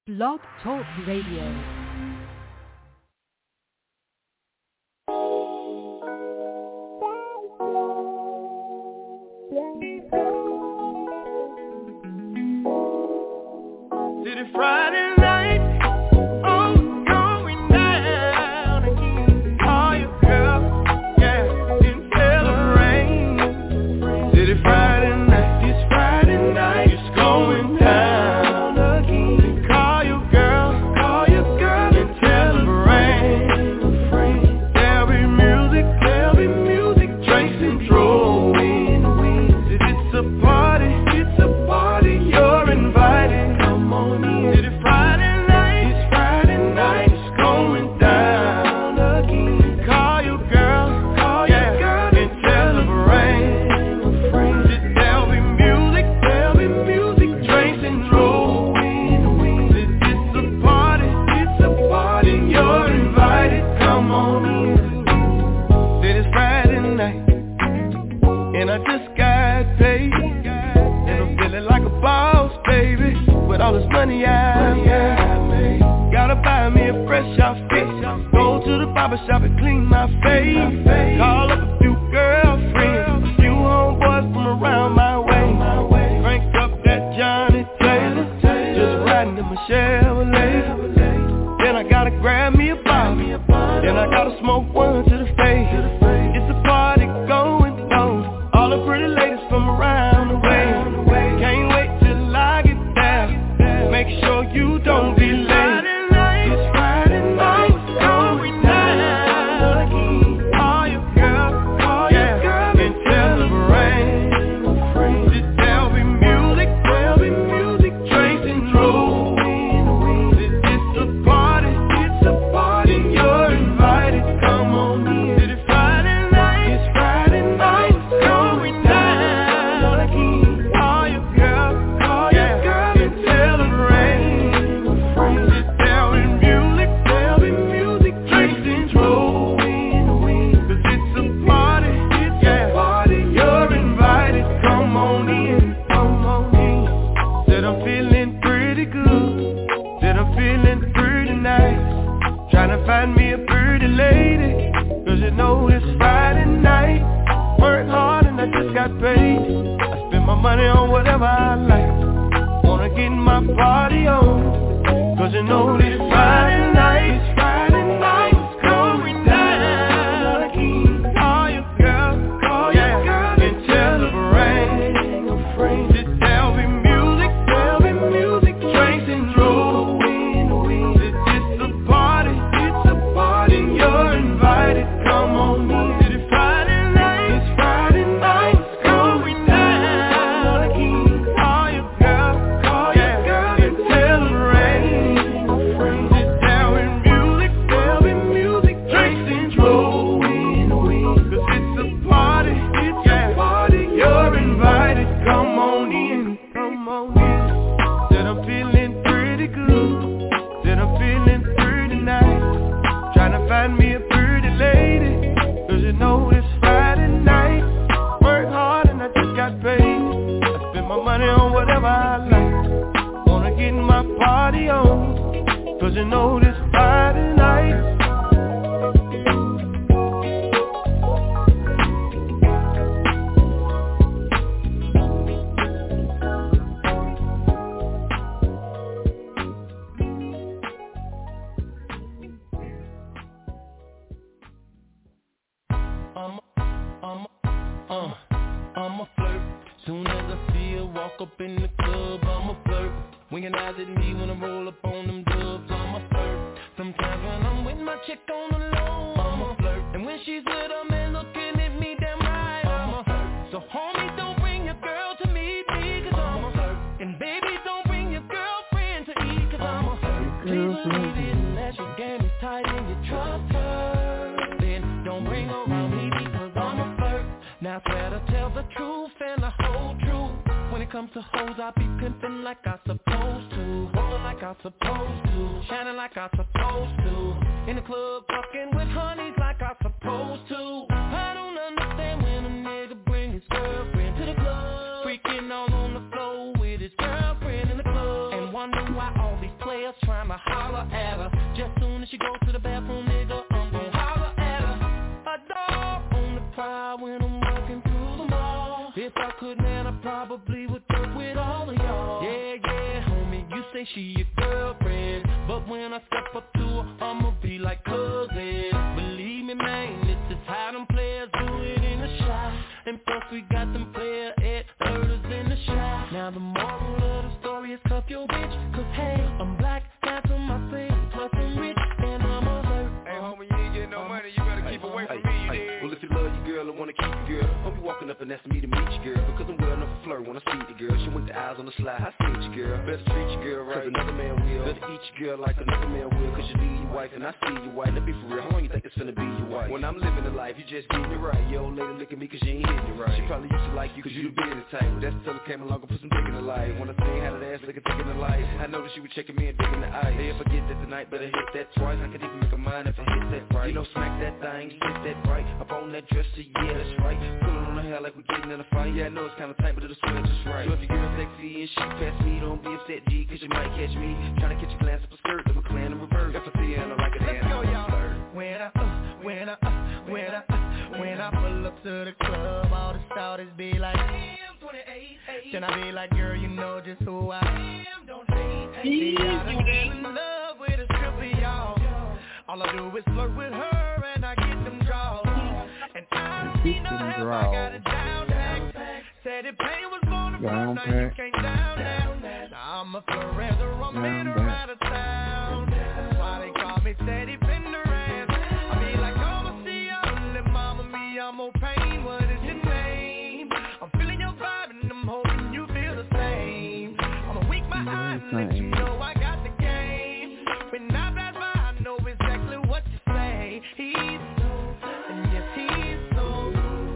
Blog Talk Radio. Friday night, oh, going down again. Call your girl, yeah, and celebrate. City Friday night, it's Friday night, it's going down again. Call your girl and celebrate. There'll be music, drinks and throwing wings. It's a party, you're invited. Come on in. All this money I made, gotta buy me a fresh outfit. Go to the barber shop and clean my face. Call up a few girlfriends, a few homeboys from around my way. Crank up that Johnny Taylor, just riding in my Chevrolet. Then I gotta grab me a bottle, then I gotta smoke one to the face. It's a party going on, all the pretty ladies from around the way. Can't wait till I get there. Make sure you don't be late. It's Friday night, going down again. Call your girl, and celebrate. There'll be music, drinks and throwing wings. It's a party, you're invited. Come on in. It's Friday night, going down again. Call your girl, and celebrate. There'll be music, drinks and throwing wings. 'Cause it's a party, you're invited. Come on in. Said I'm feeling pretty good, said I'm feeling pretty nice. Tryna find me a pretty lady, 'cause you know it's Friday night. Work hard and I just got paid. I spend my money on whatever I like. Wanna get my party on, 'cause you know this Friday night, it's going down again. Call your girl, and celebrate. There'll be music, drinks and throwing wings. It's a party, you're invited. Come on in. It's Friday night, going down again. Call your girl, and celebrate. There'll be music, drinks and throwing wings. 'Cause it's a party, you're invited. Come on in. Said I'm feeling pretty good, said I'm feeling pretty nice. Tryna find me a pretty lady, 'cause you know it's Friday night. Work hard and I just got paid. I spend my money on whatever I like. Wanna get my party on, 'cause you know this Friday night. I'm a flirt. Soon as I see her walk up in the club, I'm a flirt. Winking eyes at me when I roll up on them dubs, I'm a flirt. Sometimes when I'm with my chick on the low, I'm a flirt. And when she's with a man looking at me damn right, I'm a flirt. So homie, don't bring your girl to meet me, 'cause I'm a flirt. And baby, don't bring your girlfriend to eat, 'cause I'm a flirt. Please believe it, unless your game is tight and you trust her, then don't bring her around me, because I'm a flirt. Now try to tell the truth and the whole truth. When it comes to hoes, I be pimping like I supposed to, rolling like I supposed to, shining like I supposed to, in the club fucking with honeys like I supposed to. I don't understand when a nigga bring his girlfriend to the club, freaking all on the floor with his girlfriend in the club, and wonder why all these players players trying to holler at her. Just soon as she go to the bathroom, nigga, I'm gon' holler at her. A dog on the prowl when I'm walking through the mall. If I could, man, I probably would work with all of y'all. Yeah, yeah, homie, you say she your girlfriend, but when I step up to her, I'ma be like cousin. Believe me, man, this is how them players do it in the shop. And plus we got them player herders in the shop. Now the moral of the story is cuff your bitch, cause hey, I'm black, that's on my face, plus I'm rich, and I'm alert. Hey homie, you ain't getting no money, you better keep away from me, you dig? Well, if you love your girl and wanna keep your girl, don't be walking up and asking me to meet your girl, because I'm well enough to flirt when I see the girl. She went the eyes on the slide, I see your girl. Better treat your girl right, cause another man will. Better eat your girl like another man will, cause you leave your wife and I see your wife. Now be for real, how long you think it's finna be your wife? When I'm living the life, you just getting it right. Your old lady look at me cause you ain't hitting it right. She probably used to like you cause you the business type, but that's till it came along and put some dick in the life. When I seen how that ass looking thick in the life, I know that she was checking me and digging the eye. Hey, if I get that tonight, better hit that twice. I could even make a mind if I hit that right. You know, smack that thing, hit that right. Up on that dresser, yeah, that's right. Pull it on the hair like we're getting in a fight. Yeah, I know it's kinda tight, but it'll swing just right. So if your girl sexy and she pass me, don't be upset, G, cause you might catch me trying to catch your glance up a skirt of a clan in reverse. If I see her and I like it, let's go, y'all. When I pull up to the club, all the starters be like, then I be like, girl, you know just who I am. Don't hate. See, I done fell in love with a stripper, y'all. All I do is flirt with her and I get them draws. And I don't need no help, I got it down pack. Said if pain was born to burn, now you can't down that. Now I'm a forever, I'm in or out of town. That's why they call me Steady Fender ass. I be like, I'ma see y'all, and mama me, I'm more pain, what is your name? I'm feeling your vibe and I'm hoping you feel the same. I'ma wink my eye and let you know I got the game. When I pass by, I know exactly what you say. He's so, and yes he's so.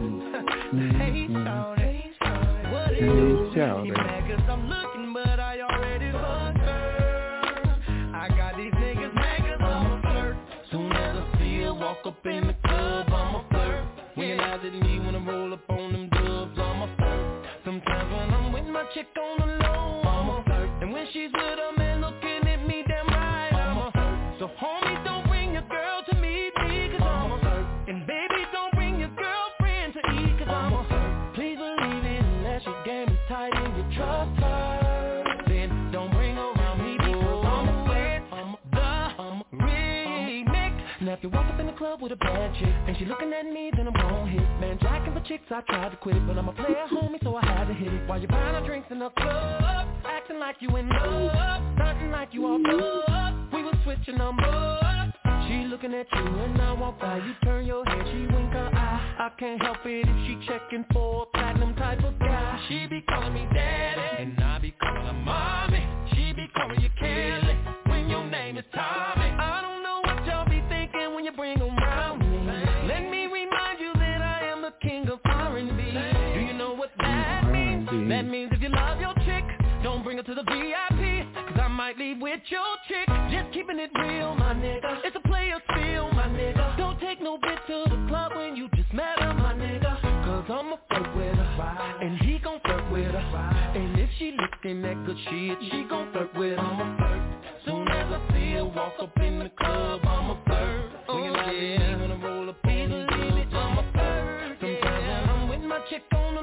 Hey, shawty, what is it? He mad cause I'm looking, but I already fucked her. I got these niggas mad cause I'm a flirt. Soon as I see her walk up in the club, I'm a flirt. When your eyes at me when I roll up on them dubs, I'm a flirt. Sometimes when I'm with my chick on the low, I'm a flirt. And when she's with a man looking at me damn right, I'm a flirt. So homies, don't bring your girl to meet me cause I'm a flirt. And baby, don't bring your girlfriend to eat cause I'm a flirt. Please believe it unless your game is tight and you trust her. Then don't bring her around me because I'm a flirt. I'm the remix. Now if you walk up in the club with a bad chick and she looking at me, then I'm gon' hit. Man, jacking for chicks, I tried to quit, but I'm a player, homie, so I had to hit it. While you buying our drinks in the club, acting like you in love, stunting like you all love. We was switching numbers. She looking at you and I walk by, you turn your head, she wink her eye. I can't help it if she checking for a platinum type of guy. She be calling me daddy, and I be calling her mommy. She be calling you Kelly, when your name is Tommy. I don't know what y'all be thinking when you bring them around me. Let me remind you that I am the king of R&B. Do you know what that means? That means if you love your chick, don't bring her to the VIP, cause I might leave with your chick. Just keeping it real, my nigga. It's a player's feel, my nigga. Don't take no bitch to the club when you just met her, my nigga. Cause I'ma flirt with her, and he gon' flirt with her. And if she looking that good shit, she gon' flirt with him. I'ma flirt. Soon as I see her walk up in the club, I'ma flirt. When you like me, when I roll up in the limit, I'ma flirt. Sometimes when I'm with my chick on the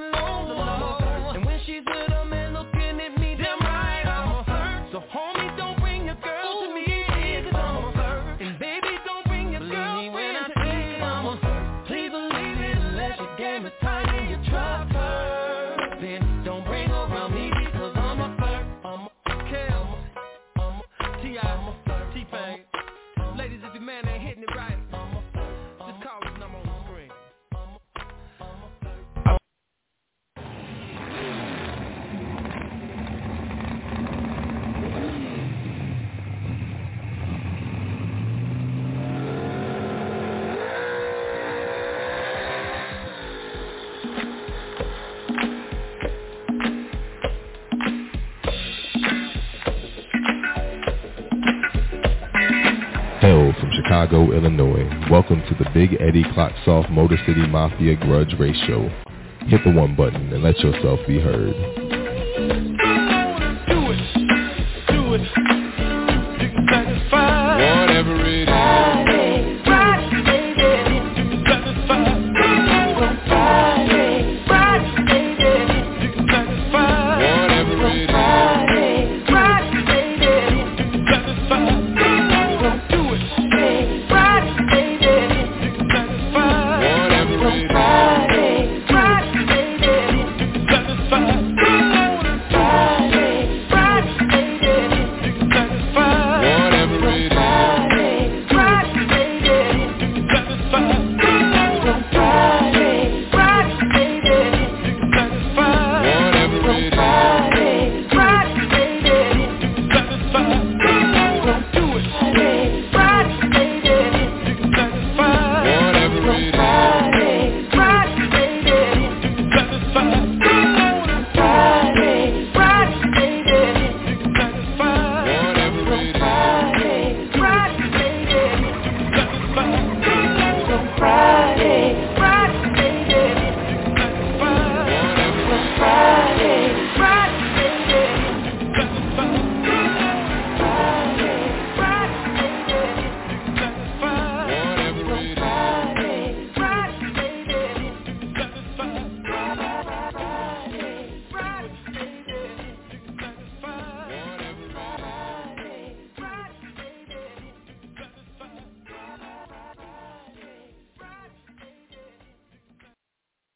low, and when she's with a man looking at me damn right, I'ma flirt. So homie, don't bring your girl to me, cause I'ma flirt. And baby, don't bring your girlfriend to me, cause I'ma flirt. Please believe it unless your game is tight and you trust her. Then don't bring her around me because I'm a flirt. I'm a Kel, I'm a T.I., I'm a flirt. T-Pain. Ladies, if your man ain't hitting it right, just call his number on the screen. Hail from Chicago, Illinois. Welcome to the Big Eddie Clocksoft Motor City Mafia Grudge Race Show. Hit the one button and let yourself be heard. Do it.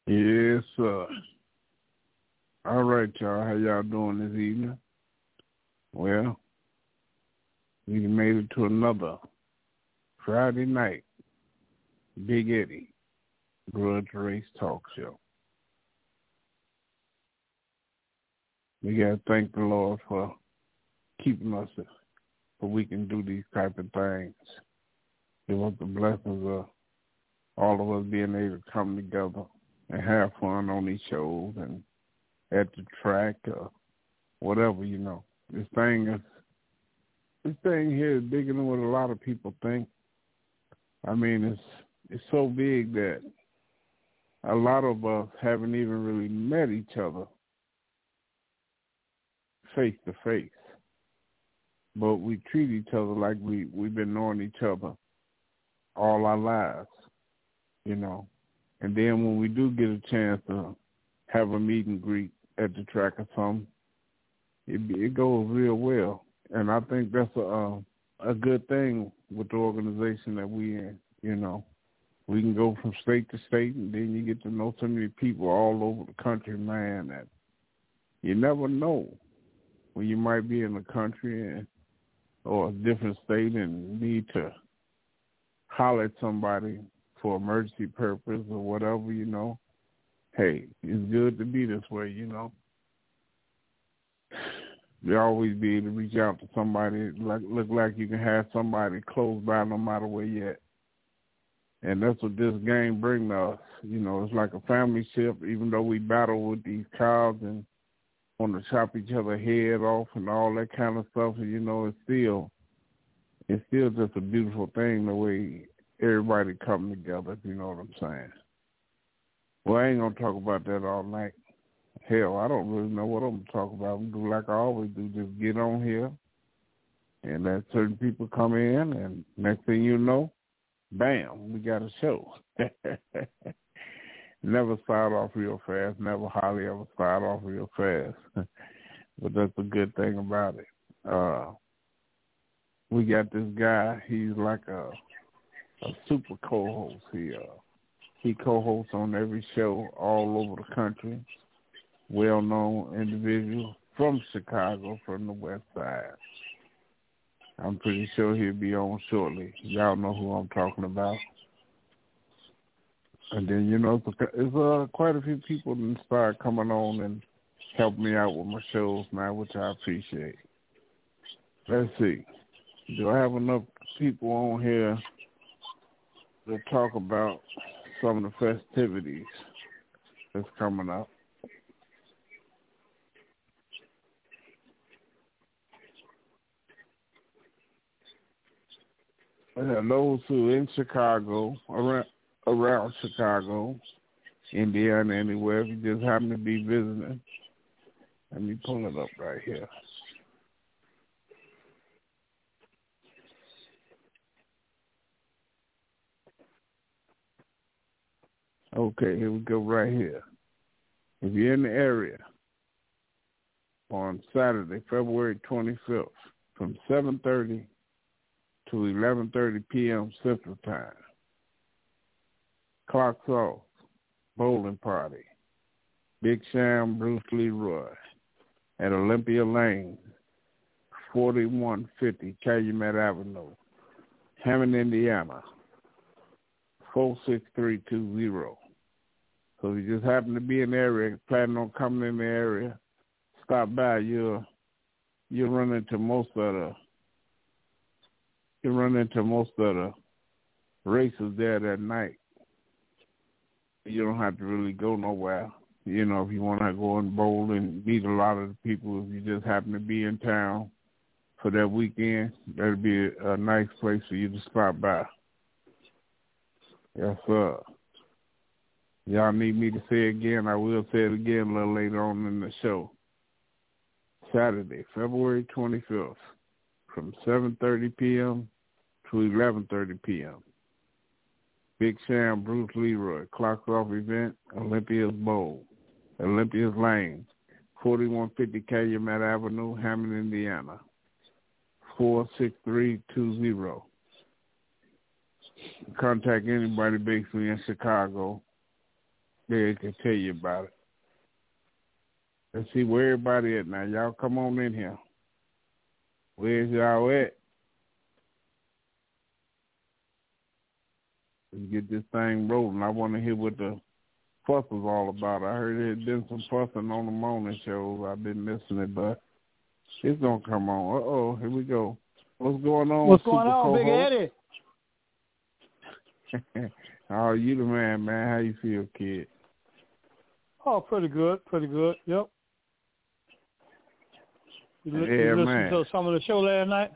Yes, sir. All right, y'all. How y'all doing this evening? Well, we made it to another Friday night Big Eddie Grudge Race Talk Show. We got to thank the Lord for keeping us so we can do these type of things. Give us the blessings of all of us being able to come together and have fun on these shows and at the track or whatever, you know. This thing here is bigger than what a lot of people think. I mean, it's so big that a lot of us haven't even really met each other face to face. But we treat each other like we've been knowing each other all our lives, you know. And then when we do get a chance to have a meet and greet at the track or something, it goes real well. And I think that's a good thing with the organization that we in, you know. We can go from state to state, and then you get to know so many people all over the country, man, that you never know when you might be in the country or a different state and need to holler at somebody for emergency purpose or whatever, you know. Hey, it's good to be this way, you know. You always be able to reach out to somebody, look like you can have somebody close by no matter where you're at. And that's what this game brings us. You know, it's like a family ship, even though we battle with these cows and want to chop each other head off and all that kind of stuff. And, you know, it's still just a beautiful thing the way everybody come together, if you know what I'm saying. Well, I ain't going to talk about that all night. Hell, I don't really know what I'm going to talk about. I'm going to do like I always do, just get on here and let certain people come in, and next thing you know, bam, we got a show. Never start off real fast, never hardly ever start off real fast. But that's a good thing about it. We got this guy, he's like a super co-host. He co-hosts on every show all over the country. Well-known individual from Chicago, from the west side. I'm pretty sure he'll be on shortly. Y'all know who I'm talking about. And then, you know, it's quite a few people that start coming on and help me out with my shows now, which I appreciate. Let's see. Do I have enough people on here to talk about some of the festivities that's coming up? Those who in Chicago, around Chicago, Indiana, anywhere, if you just happen to be visiting. Let me pull it up right here. Okay, here we go right here. If you're in the area on Saturday, February 25th, from 7:30 to 11:30 p.m. Central Time, Clocks Off, Bowling Party, Big Sham, Bruce Leroy, at Olympia Lane, 4150 Calumet Avenue, Hammond, Indiana, 46320. So if you just happen to be in the area, planning on coming in the area, stop by. You'll run into most of the races there that night. You don't have to really go nowhere. You know, if you want to go and bowl and meet a lot of the people, if you just happen to be in town for that weekend, that'll be a nice place for you to stop by. Yes, sir. Y'all need me to say it again? I will say it again a little later on in the show. Saturday, February 25th, from 7:30 p.m. to 11:30 p.m. Big Sham, Bruce Leroy, Clocks Off event, Olympia's Bowl, Olympia's Lane, 4150 Calumet Avenue, Hammond, Indiana, 46320. Contact anybody basically in Chicago they can tell you about it. Let's see where everybody at now. Y'all come on in here. Where's y'all at? Let's get this thing rolling. I want to hear what the fuss was all about. I heard there had been some fussing on the morning shows. I've been missing it, but it's going to come on. Uh-oh, here we go. What's going on? What's going on, Big Eddie? Oh, you the man. How you feel, kid? Oh, pretty good. Yep. You listened to some of the show last night?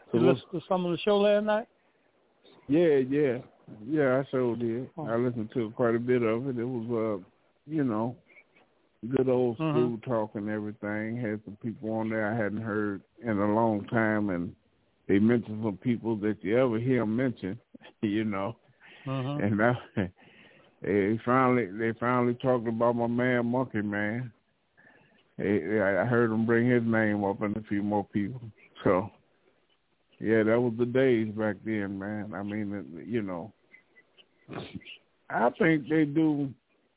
Yeah, I sure did. Oh. I listened to quite a bit of it. It was, good old school talk and everything. Had some people on there I hadn't heard in a long time, and they mentioned some people that you ever hear mention, And they finally talked about my man, Monkey Man. I heard them bring his name up and a few more people. So, yeah, that was the days back then, man. I mean, I think they do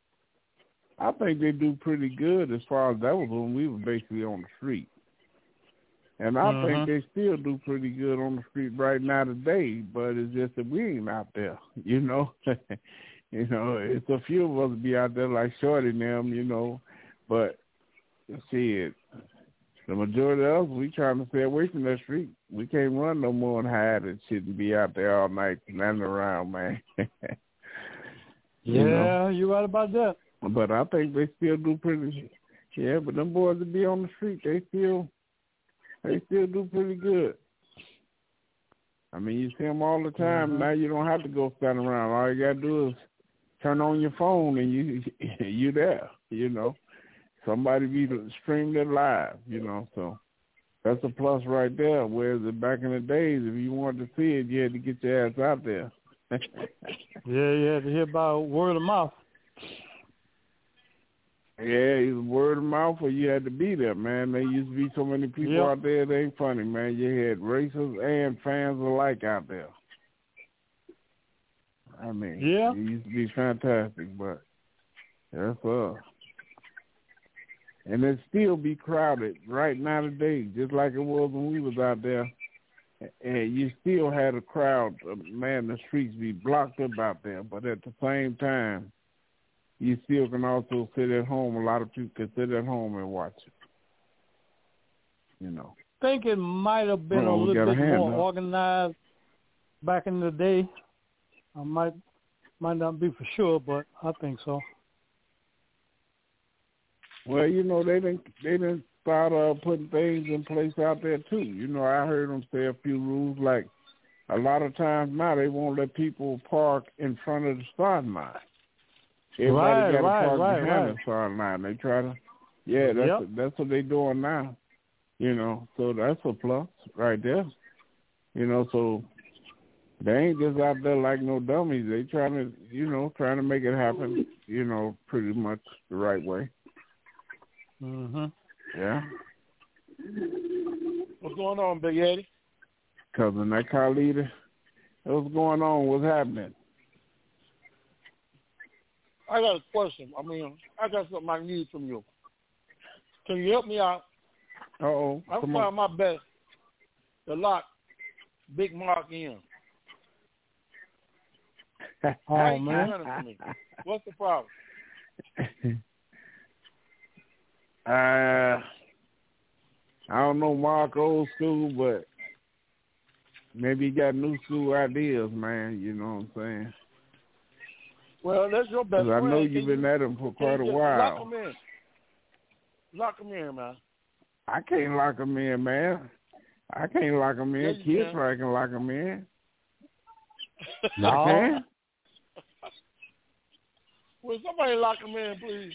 pretty good as far as that was when we were basically on the street. And I think they still do pretty good on the street right now today, but it's just that we ain't out there, It's a few of us be out there like Shorty and them, but see it. The majority of us, we trying to stay away from that street. We can't run no more and hide and shit and be out there all night running around, man. Yeah, you're right about that. But I think they still do pretty. Yeah, but them boys that be on the street, they still do pretty good. I mean, you see them all the time. Now you don't have to go stand around. All you gotta do is turn on your phone and you there. Somebody be streamed it live. So that's a plus right there. Whereas back in the days, if you wanted to see it, you had to get your ass out there. Yeah, you had to hear about word of mouth. Yeah, either word of mouth or you had to be there, man. There used to be so many people out there, they ain't funny, man. You had racers and fans alike out there. I mean, it used to be fantastic, but that's and it still be crowded right now today, just like it was when we was out there. And you still had a crowd, man, the streets be blocked up out there. But at the same time, you still can also sit at home. A lot of people can sit at home and watch it. I think it might have been a little bit more organized back in the day. I might not be for sure, but I think so. Well, they didn't start putting things in place out there too. I heard them say a few rules, like a lot of times now they won't let people park in front of the starting line. Everybody got to park behind the starting line. They try to, that's what they doing now. So that's a plus right there. So they ain't just out there like no dummies. They trying to make it happen. Pretty much the right way. Yeah. What's going on, Big Eddie? Cousin, that car leader. What's going on? What's happening? I got a question. I got something I need from you. Can you help me out? Uh-oh. I'm trying my best to lock Big Mark in. Oh, man. What's the problem? I don't know Mark old school, but maybe he got new school ideas, man. You know what I'm saying? Well, that's your best friend. I know you've been at him for quite a while. Lock him in, man. I can't lock him in, man. I can't lock him in. Yeah, Kids probably can lock him in. No. Will somebody lock him in, please?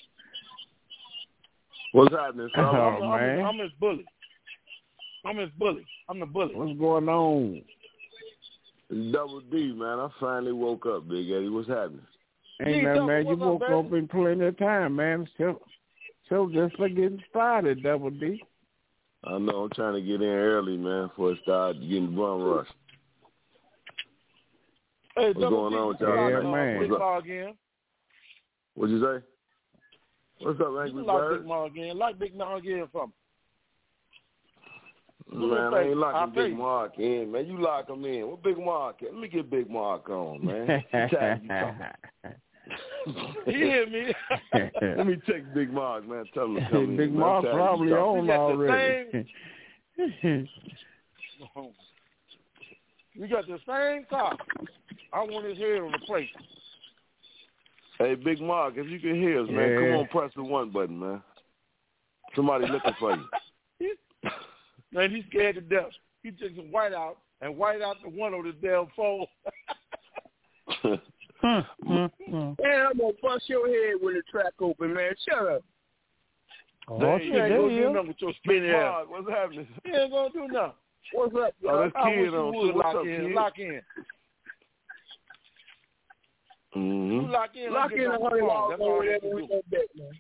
What's happening, son? I'm his bully. I'm the bully. What's going on? It's Double D, man. I finally woke up, Big Eddie. What's happening? Ain't that, man. You woke up in plenty of time, man. So just for getting started, Double D. I know. I'm trying to get in early, man, before it starts getting bum rush. Hey, what's going on with y'all? Yeah, man. What'd you say? What's up, Angry Bird? Lock Big Mark in for me. Man, I ain't locking Big Mark in, man. You lock him in. What Big Mark in? Let me get Big Mark on, man. You hear me? Let me text Big Mark, man. Tell him to come in. Big Mark probably on already. We got the same car. I want his head on the plate. Hey, Big Mark, if you can hear us, man, come on, press the 1 button, man. Somebody looking for you. Man, he's scared to death. He took some white out and white out the one on the damn phone. Man, I'm gonna bust your head when the track open, man. Shut up. Oh, you ain't gonna do nothing with your skinny ass. What's happening? You ain't gonna do nothing. What's up, y'all? Oh, that's kid on. Lock in. Lock in. Mm-hmm. You lock in. Lock in $100 over there when we go back, man.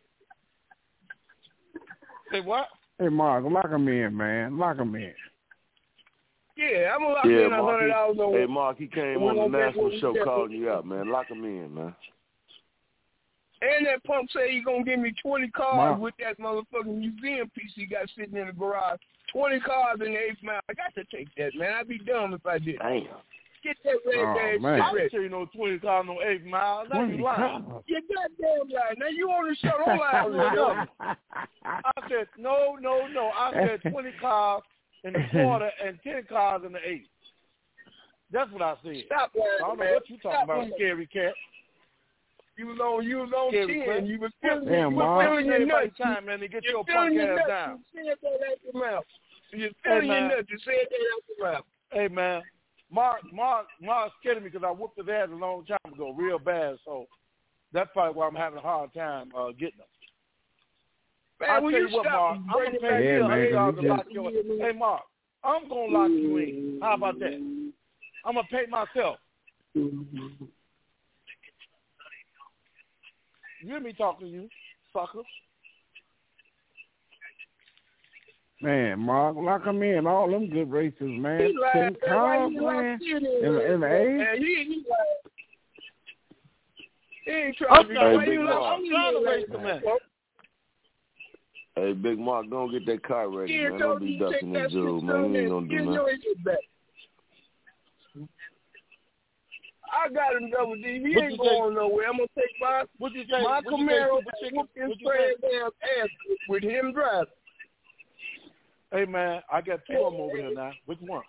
Say what? Hey, Mark, lock him in, man. Lock him in. Yeah, I'm going to lock in $100 over. Hey, Mark, he came on the national show calling you out, man. Lock him in, man. And that pump say he going to give me 20 cars with that motherfucking museum piece he got sitting in the garage. 20 cars in the 8th mile. I got to take that, man. I'd be dumb if I didn't. Damn. Get that red shit I didn't say no 20 cars on 8 miles. Now you lying. You goddamn lying. Now you on the show. Don't lie on me. I said, no. I said 20 cars in the quarter and 10 cars in the 8th. That's what I said. Stop lying, I don't know what you talking about, scary cat. You was on 10. You was feeling your nuts. Time, man, to get your punk ass down. You said that out your mouth. You're feeling your nuts. You said that out your mouth. Hey, man. Mark scared of me because I whooped his ass a long time ago, real bad. So that's probably why I'm having a hard time getting him. Man, I'll tell you what, Mark. I'm going to pay you $100 to lock you in. Hey, Mark, I'm going to lock you in. How about that? I'm going to pay myself. You hear me talking to you, sucker? Man, Mark, lock him in. All them good races, man. 10 cars, man. In the 8th. He ain't trying to race the man. Hey, Big Mark, don't get that car ready, man. Don't be ducking this dude, man. You ain't gonna do nothing. I got him, Double D. He ain't going nowhere. I'm gonna take my Camaro and whoop his friend damn ass with him driving. Hey, man, I got 2 of them over here now. Which one?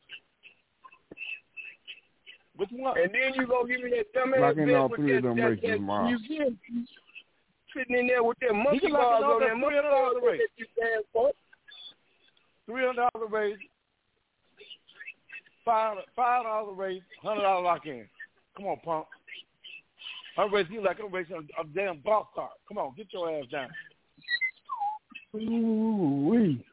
And then you gonna give me that dumbass bed with that museum piece sitting in there with that monkey bars on that monkey bars that you stand for. $300 raise, $5 raise, $100 lock in. Come on, punk. I'm racing you like I'm racing a damn golf cart. Come on, get your ass down. Ooh-wee.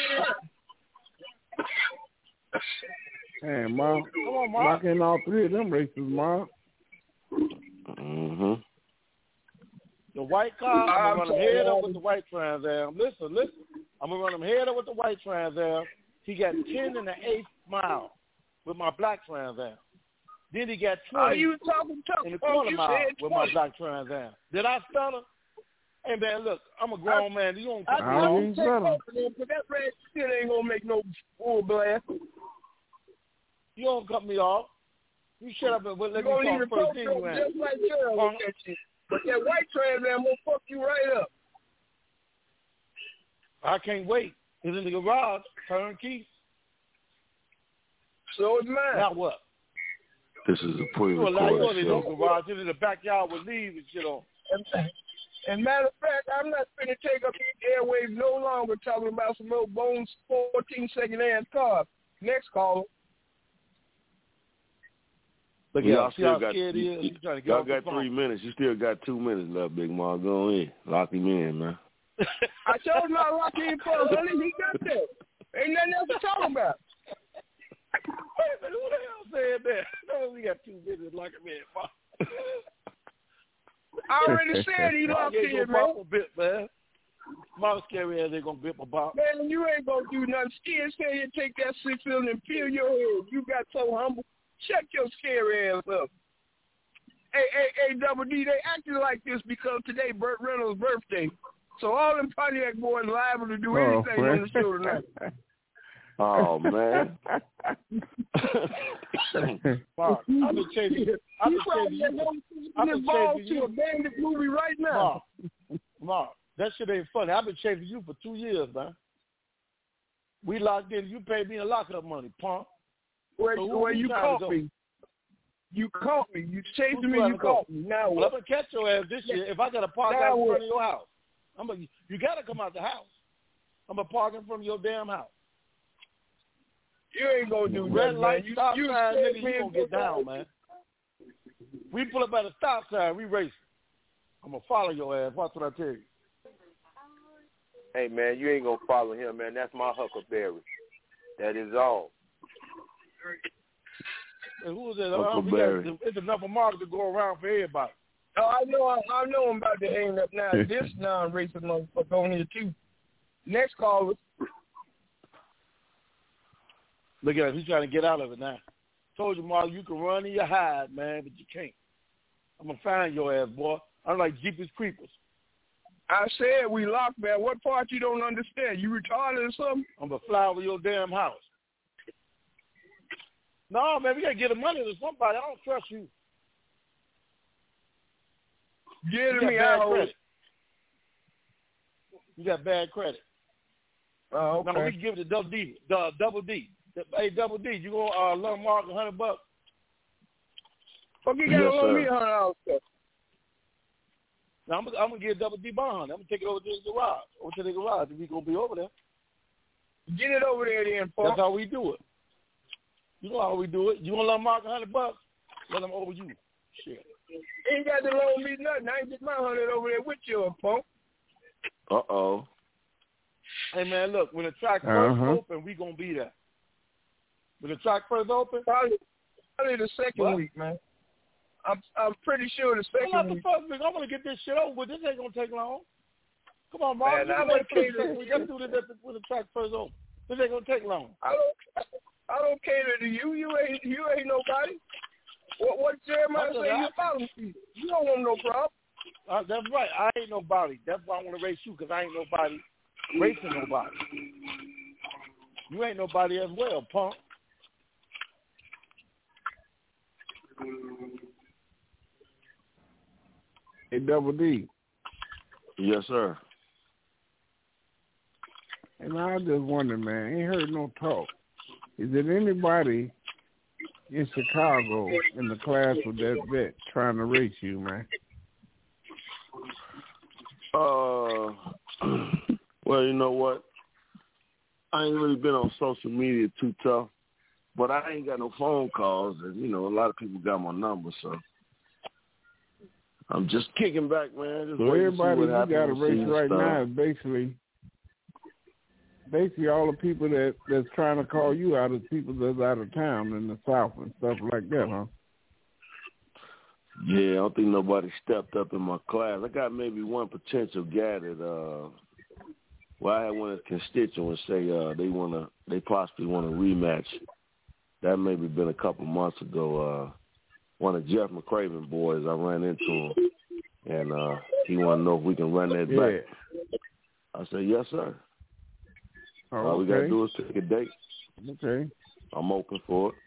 Hey, Mark. Come on, Mark. Lock in all 3 of them races, Mark. Mm-hmm. The white car, I'm going to run him head up with the white Trans Am. Listen. I'm going to run him head up with the white Trans Am. He got 10 in the 8th mile with my black Trans Am. Then he got 20 in the quarter mile with my black Trans Am. Did I stutter? Hey, man, look, I'm a grown man. You don't cut me off. That red shit ain't going to make no full blast. You don't cut me off. You shut up and let me talk first. Then you just like Gerald with that shit. But that white Trans Am will fuck you right up. I can't wait. It's in the garage. Turnkey. So is mine. Now what? This is a pre-recorded show. Garage. It's in the backyard with leaves and shit on. And matter of fact, I'm not going to take up these airwaves no longer talking about some little Bones 14 second-hand cars. Next caller. Look, y'all see how scared he is? Y'all got 3 minutes. You still got 2 minutes left, Big Mark. Go in. Lock him in, man. I told him I lock him first, honey. He got that. Ain't nothing else to talk about. Wait a minute. Who the hell said that? No, we got 2 minutes. Lock him in. I already said he locked in, man. Man. My scary ass ain't gonna bit my bop. Man, you ain't gonna do nothing. Scared say you take that 6-cylinder and peel your head. You got so humble. Shut your scary ass up. Hey, Double D, they acting like this because today Burt Reynolds' birthday. So all them Pontiac boys liable to do anything on the show tonight. Oh, man. Mark, I've been chasing you. I've been chasing you. A bandit movie right now. Mark, that shit ain't funny. I've been chasing you for 2 years, man. We locked in. You paid me a lockup money, punk. Where you caught me. You caught me. You chased me. You caught me. Now what? I'm gonna catch your ass this year. If I got to park out in front of your house, you got to come out the house. I'm gonna park in front of your damn house. You ain't gonna do red that, light, man. stop sign, nigga. You gonna get down, man. We pull up at a stop sign. We racing. I'm gonna follow your ass. Watch what I tell you. Hey, man, you ain't gonna follow him, man. That's my Huckleberry. That is all. Hey, who is that? Huckleberry. It's enough of Mark to go around for everybody. Oh, I know I'm about to hang up now. This non-racist motherfucker on here, too. Next caller. Look at him. He's trying to get out of it now. Told you, Mark, you can run and you hide, man, but you can't. I'm going to find your ass, boy. I'm like Jeepers Creepers. I said we locked, man. What part you don't understand? You retarded or something? I'm going to fly over your damn house. No, man, we got to get the money to somebody. I don't trust you. Get me out. You got bad credit. Oh, okay. Now, we can give it to Double D. Hey, Double D, you going to loan Mark $100? Fuck, you got to loan me $100. Now, I'm going to give Double D bond. I'm going to take it over to the garage. We're going to be over there. Get it over there then, Paul. That's how we do it. You know how we do it. You want to loan Mark $100? Let him over you. Shit. Ain't got to loan me nothing. I ain't get my 100 over there with you, Paul. Uh-oh. Hey, man, look, when the track first open, we going to be there. When the track first open? Probably the second week, man. I'm pretty sure the second week. The first week. I want to get this shit over, but this ain't going to take long. Come on, Mark. Man, We got to do this when the track first open. This ain't going to take long. I don't cater to you. You ain't nobody. What Jeremiah say? You follow me. You don't want no problem. That's right. I ain't nobody. That's why I want to race you, because I ain't nobody racing nobody. You ain't nobody as well, punk. Hey, Double D. Yes, sir. And I just wonder, man, ain't heard no talk. Is there anybody in Chicago in the class with that vet trying to race you, man? Well, you know what? I ain't really been on social media too tough, but I ain't got no phone calls, and, you know, a lot of people got my number, so I'm just kicking back, man. Just so everybody you got to race right now is basically all the people that's trying to call you out is people that's out of town in the South and stuff like that, huh? Yeah, I don't think nobody stepped up in my class. I got maybe one potential guy that, I had one of the constituents say they possibly want a rematch. That maybe been a couple months ago. One of Jeff McCraven boys, I ran into him, and he want to know if we can run that back. I said, yes, sir. All we got to do is pick a date. Okay. I'm open for it.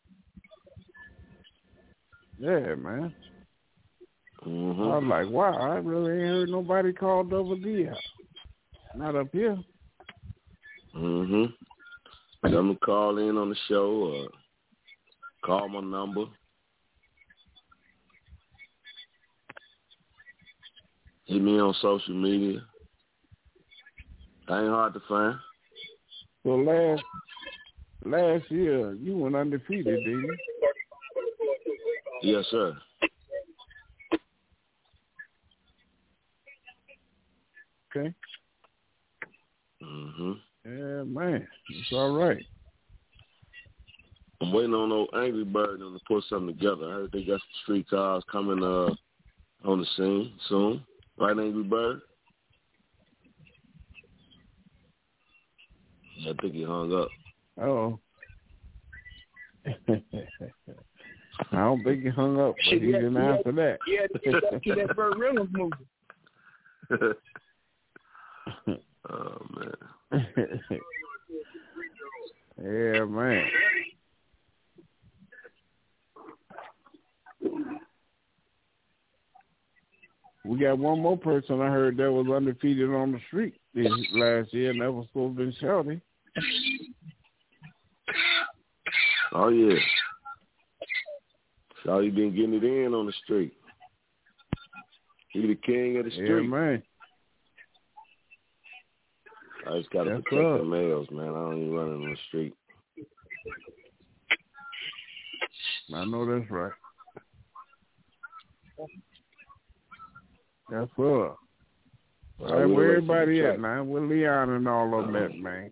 Yeah, man. Mm-hmm. I was like, wow, I really ain't heard nobody call Double D out. Not up here. Mm-hmm. Let them call in on the show or call my number. Hit me on social media. I ain't hard to find. So last year, you went undefeated, didn't you? Yes, sir. Okay. Mm-hmm. Yeah, man. It's all right. I'm waiting on old Angry Bird to put something together. I heard they got some street cars coming on the scene soon. Right, Angry Bird? Yeah, I think he hung up. Oh. I don't don't think he hung up, but he didn't answer that. Yeah, see that Burt Reynolds movie. Oh, man. Yeah, man. We got one more person I heard that was undefeated on the street this last year, and that was supposed to be Shawty. Oh, yeah. Shawty been getting it in on the street. He the king of the street. Yeah, man. I just got to protect the males, man. I don't even run on the street. I know that's right. That's what. Where everybody at, man? Where Leon and all of them at, man?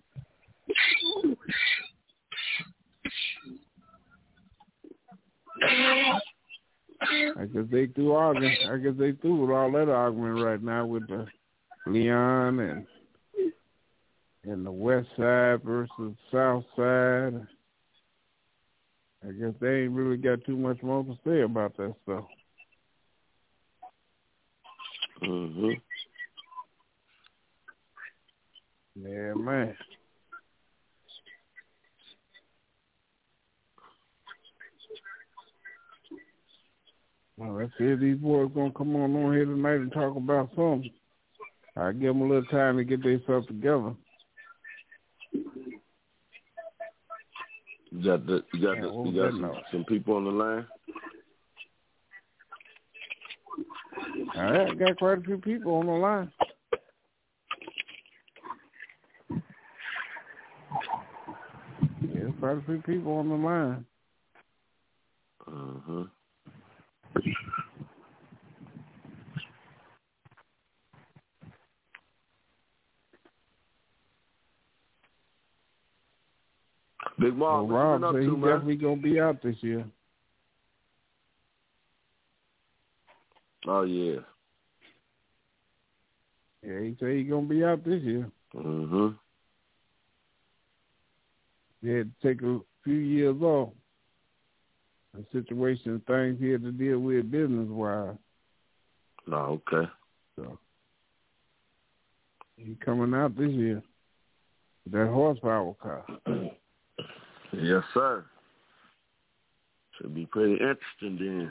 I guess they through arguing. I guess they through with all that argument right now with the Leon and the West Side versus South Side. I guess they ain't really got too much more to say about that stuff. Mm-hmm. Yeah, man. Well, let's see if these boys gonna come on here tonight and talk about something. I give them a little time to get themselves together. You got some people on the line? All right, got quite a few people on the line. Yeah, quite a few people on the line. Uh-huh. Big Mom, well, Rob said he's definitely going to be out this year. Oh, yeah. Yeah, he said he's going to be out this year. Mm-hmm. He had to take a few years off. The situation, things he had to deal with business-wise. Oh, okay. So, he's coming out this year with that horsepower car. Yes, sir. Should be pretty interesting then.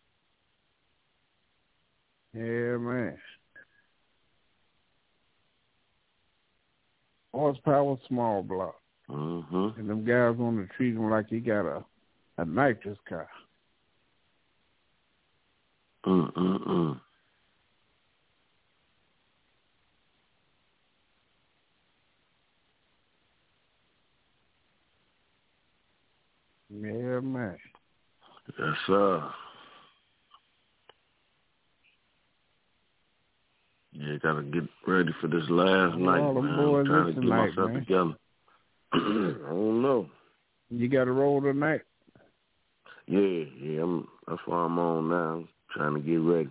Yeah, man. Horsepower, small block. Mm-hmm. And them guys want to treat him like he got a nitrous car. Mm-mm-mm. Yeah, man. Yes, sir. Yeah, gotta get ready for this last night, man. I'm trying to get myself together. I don't know. You got to roll tonight? Yeah. That's why I'm on now. I'm trying to get ready.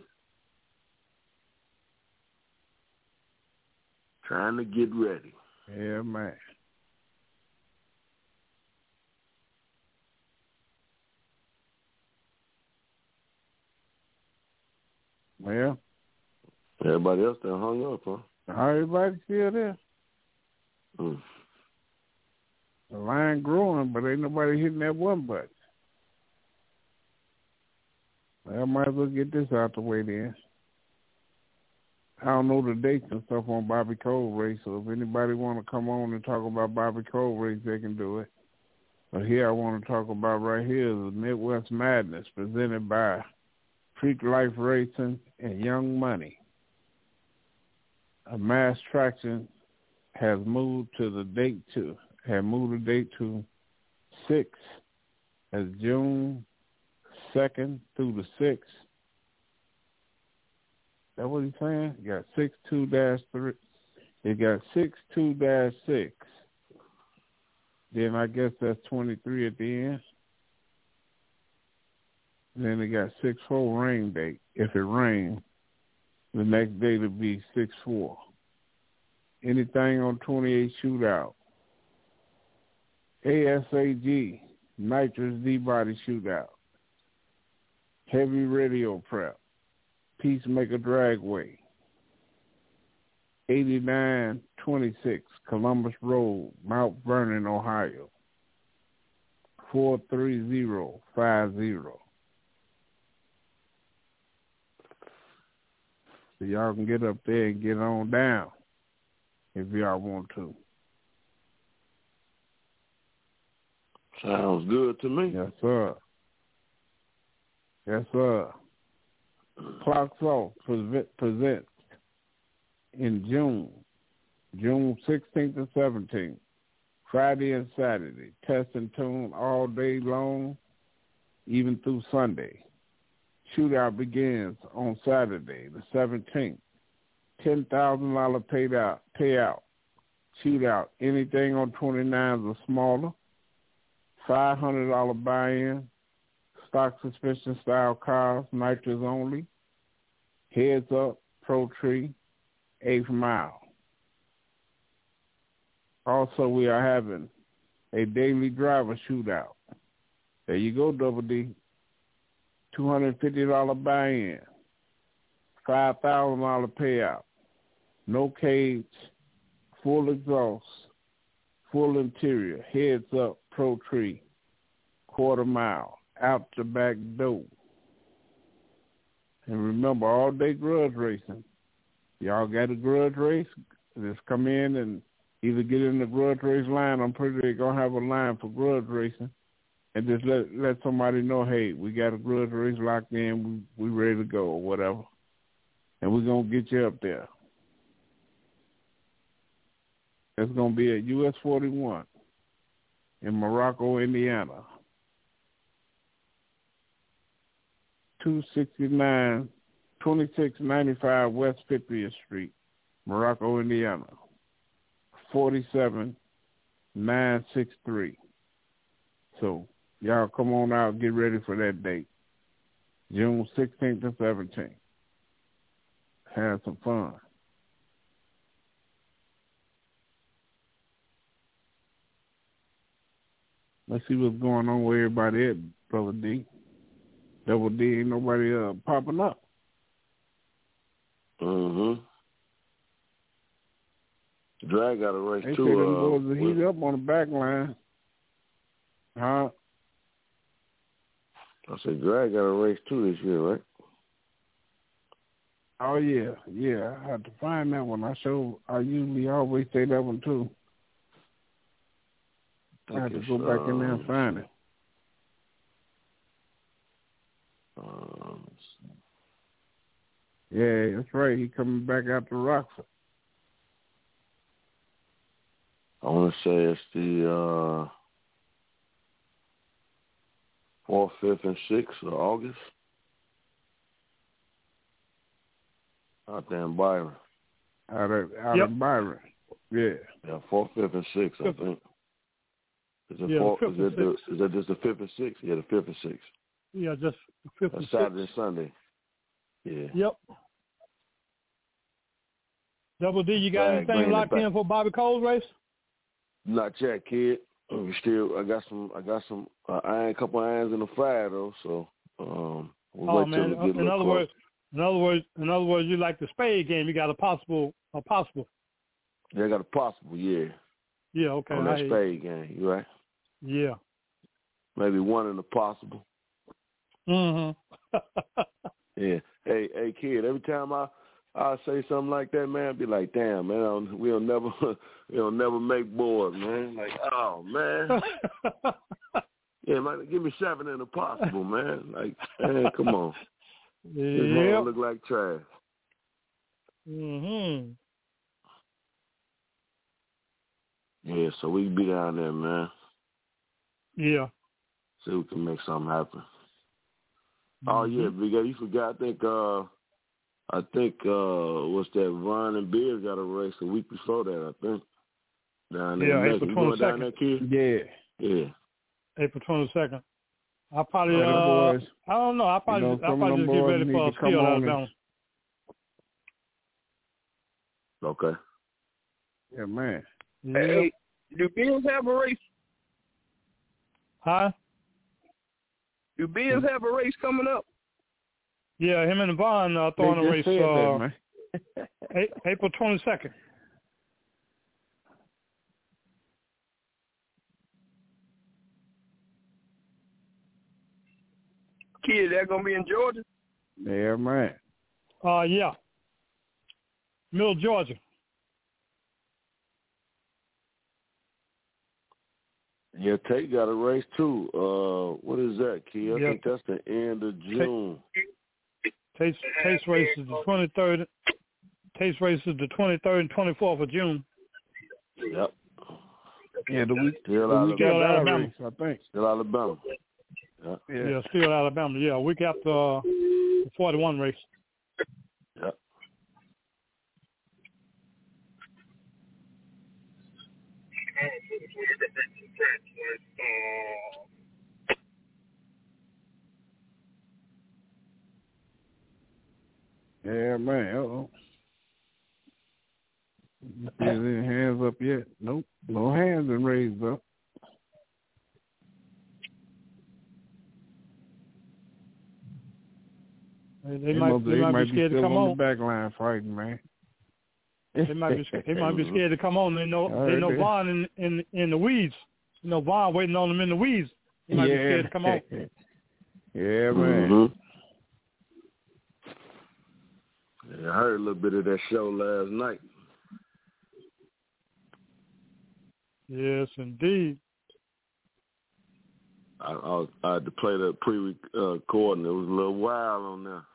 Yeah, man. Well, everybody else done hung up, huh? Everybody's still there. Mm. The line growing, but ain't nobody hitting that one button. Well, I might as well get this out the way then. I don't know the dates and stuff on Bobby Cole race, so if anybody want to come on and talk about Bobby Cole race, they can do it. But here I want to talk about right here is the Midwest Madness presented by Freak Life Racing and Young Money. A mass traction has moved the date to 6 as June 2nd through the 6th. Is that what he's saying? You got 6-2-3. You got 6-2-6. Then I guess that's 23 at the end. Then they got 6-4 rain date. If it rains, the next day will be 6-4. Anything on 28 shootout. ASAG, nitrous D-body shootout. Heavy Radio Prep, Peacemaker Dragway, 8926 Columbus Road, Mount Vernon, Ohio, 43050. So y'all can get up there and get on down if y'all want to. Sounds good to me. Yes, sir. Yes, sir. Clocks Off presents in June 16th and 17th, Friday and Saturday. Test and tune all day long, even through Sunday. Shootout begins on Saturday, the 17th. $10,000 payout. Shootout. Anything on 29s or smaller. $500 buy-in. Stock suspension style cars, nitrous only. Heads Up, Pro Tree, 8th Mile. Also, we are having a daily driver shootout. There you go, Double D. $250 buy-in. $5,000 payout. No cage, full exhaust, full interior, Heads Up, Pro Tree, 1/4 mile, out the back door. And remember, all day grudge racing. Y'all got a grudge race? Just come in and either get in the grudge race line. I'm pretty sure they're going to have a line for grudge racing. And just let somebody know, hey, we got a grudge race locked in. We ready to go or whatever. And we're going to get you up there. It's going to be at US 41 in Morocco, Indiana. 2695 West 50th Street, Morocco, Indiana. 47963. So y'all come on out, get ready for that date. June 16th and 17th. Have some fun. Let's see what's going on with everybody at Brother D. Double D, ain't nobody popping up. Mm-hmm. Drag got a race they too. They say them boys are heat up on the back line. Huh? I said Drag got a race too this year, right? Oh, yeah. Yeah, I had to find that one. I usually always say that one too. I had to go back in there and find it. Yeah, that's right. He coming back out to Rockford. I want to say it's the 4th, 5th, and 6th of August. Out there in Byron. Out in Byron. Yeah. Yeah, 4th, 5th, and 6th, I think. Is that just the 5th and 6th? Yeah, the 5th and 6th. Yeah, just the 5th and 6th. Saturday and Sunday. Yeah. Yep. Double D, you got anything locked in for Bobby Cole's race? Not yet, kid. I got some couple irons in the fire though, so we'll wait till we get in other words, you like the spade game. You got a possible. Yeah, I got a possible. Yeah. Yeah. Okay. On that spade game, you right? Yeah. Maybe one in the possible. Mhm. Yeah. Hey, kid. Every time I say something like that, man, I'd be like, damn, man, we'll never make board, man. Like, oh, man. Yeah, man, give me 7 in the possible, man. Like, man, come on. This hand look like trash. Mhm. Yeah, so we can be down there, man. Yeah. See if we can make something happen. Oh yeah, Big A, you forgot. I think what's that? Ron and Beers got a race a week before that. I think down there. Yeah, April 22nd. Down there, kid? Yeah. April 22nd. I probably I don't know. I probably just get ready for a skill Alabama. Okay. Yeah, man. Yeah. Hey, do Bills have a race? Huh? Do Bills have a race coming up? Yeah, him and Vaughn throwing a race April 22nd. Kid, that gonna be in Georgia? Yeah, man. Yeah. Middle Georgia. Yeah, Tate got a race too. What is that, Kid? I think that's the end of June. Tate's race is the 23rd. Tate's race is the 23rd and 24th of June. Yep. Yeah, the week Still Alabama. Race, I think. Still Alabama. Yeah, still Alabama. Yeah, a week after the 41 race. Yep. Yeah, man. Uh-oh. Is any hands up yet? Nope. No hands been raised up. They might be scared to come on. The back line fighting, man. They might be scared to come on. They know Vaughn in the weeds. You know Vaughn waiting on them in the weeds. They might be scared to come on. Yeah, man. Mm-hmm. Yeah, I heard a little bit of that show last night. Yes, indeed. I had to play the pre-recording. It was a little wild on there.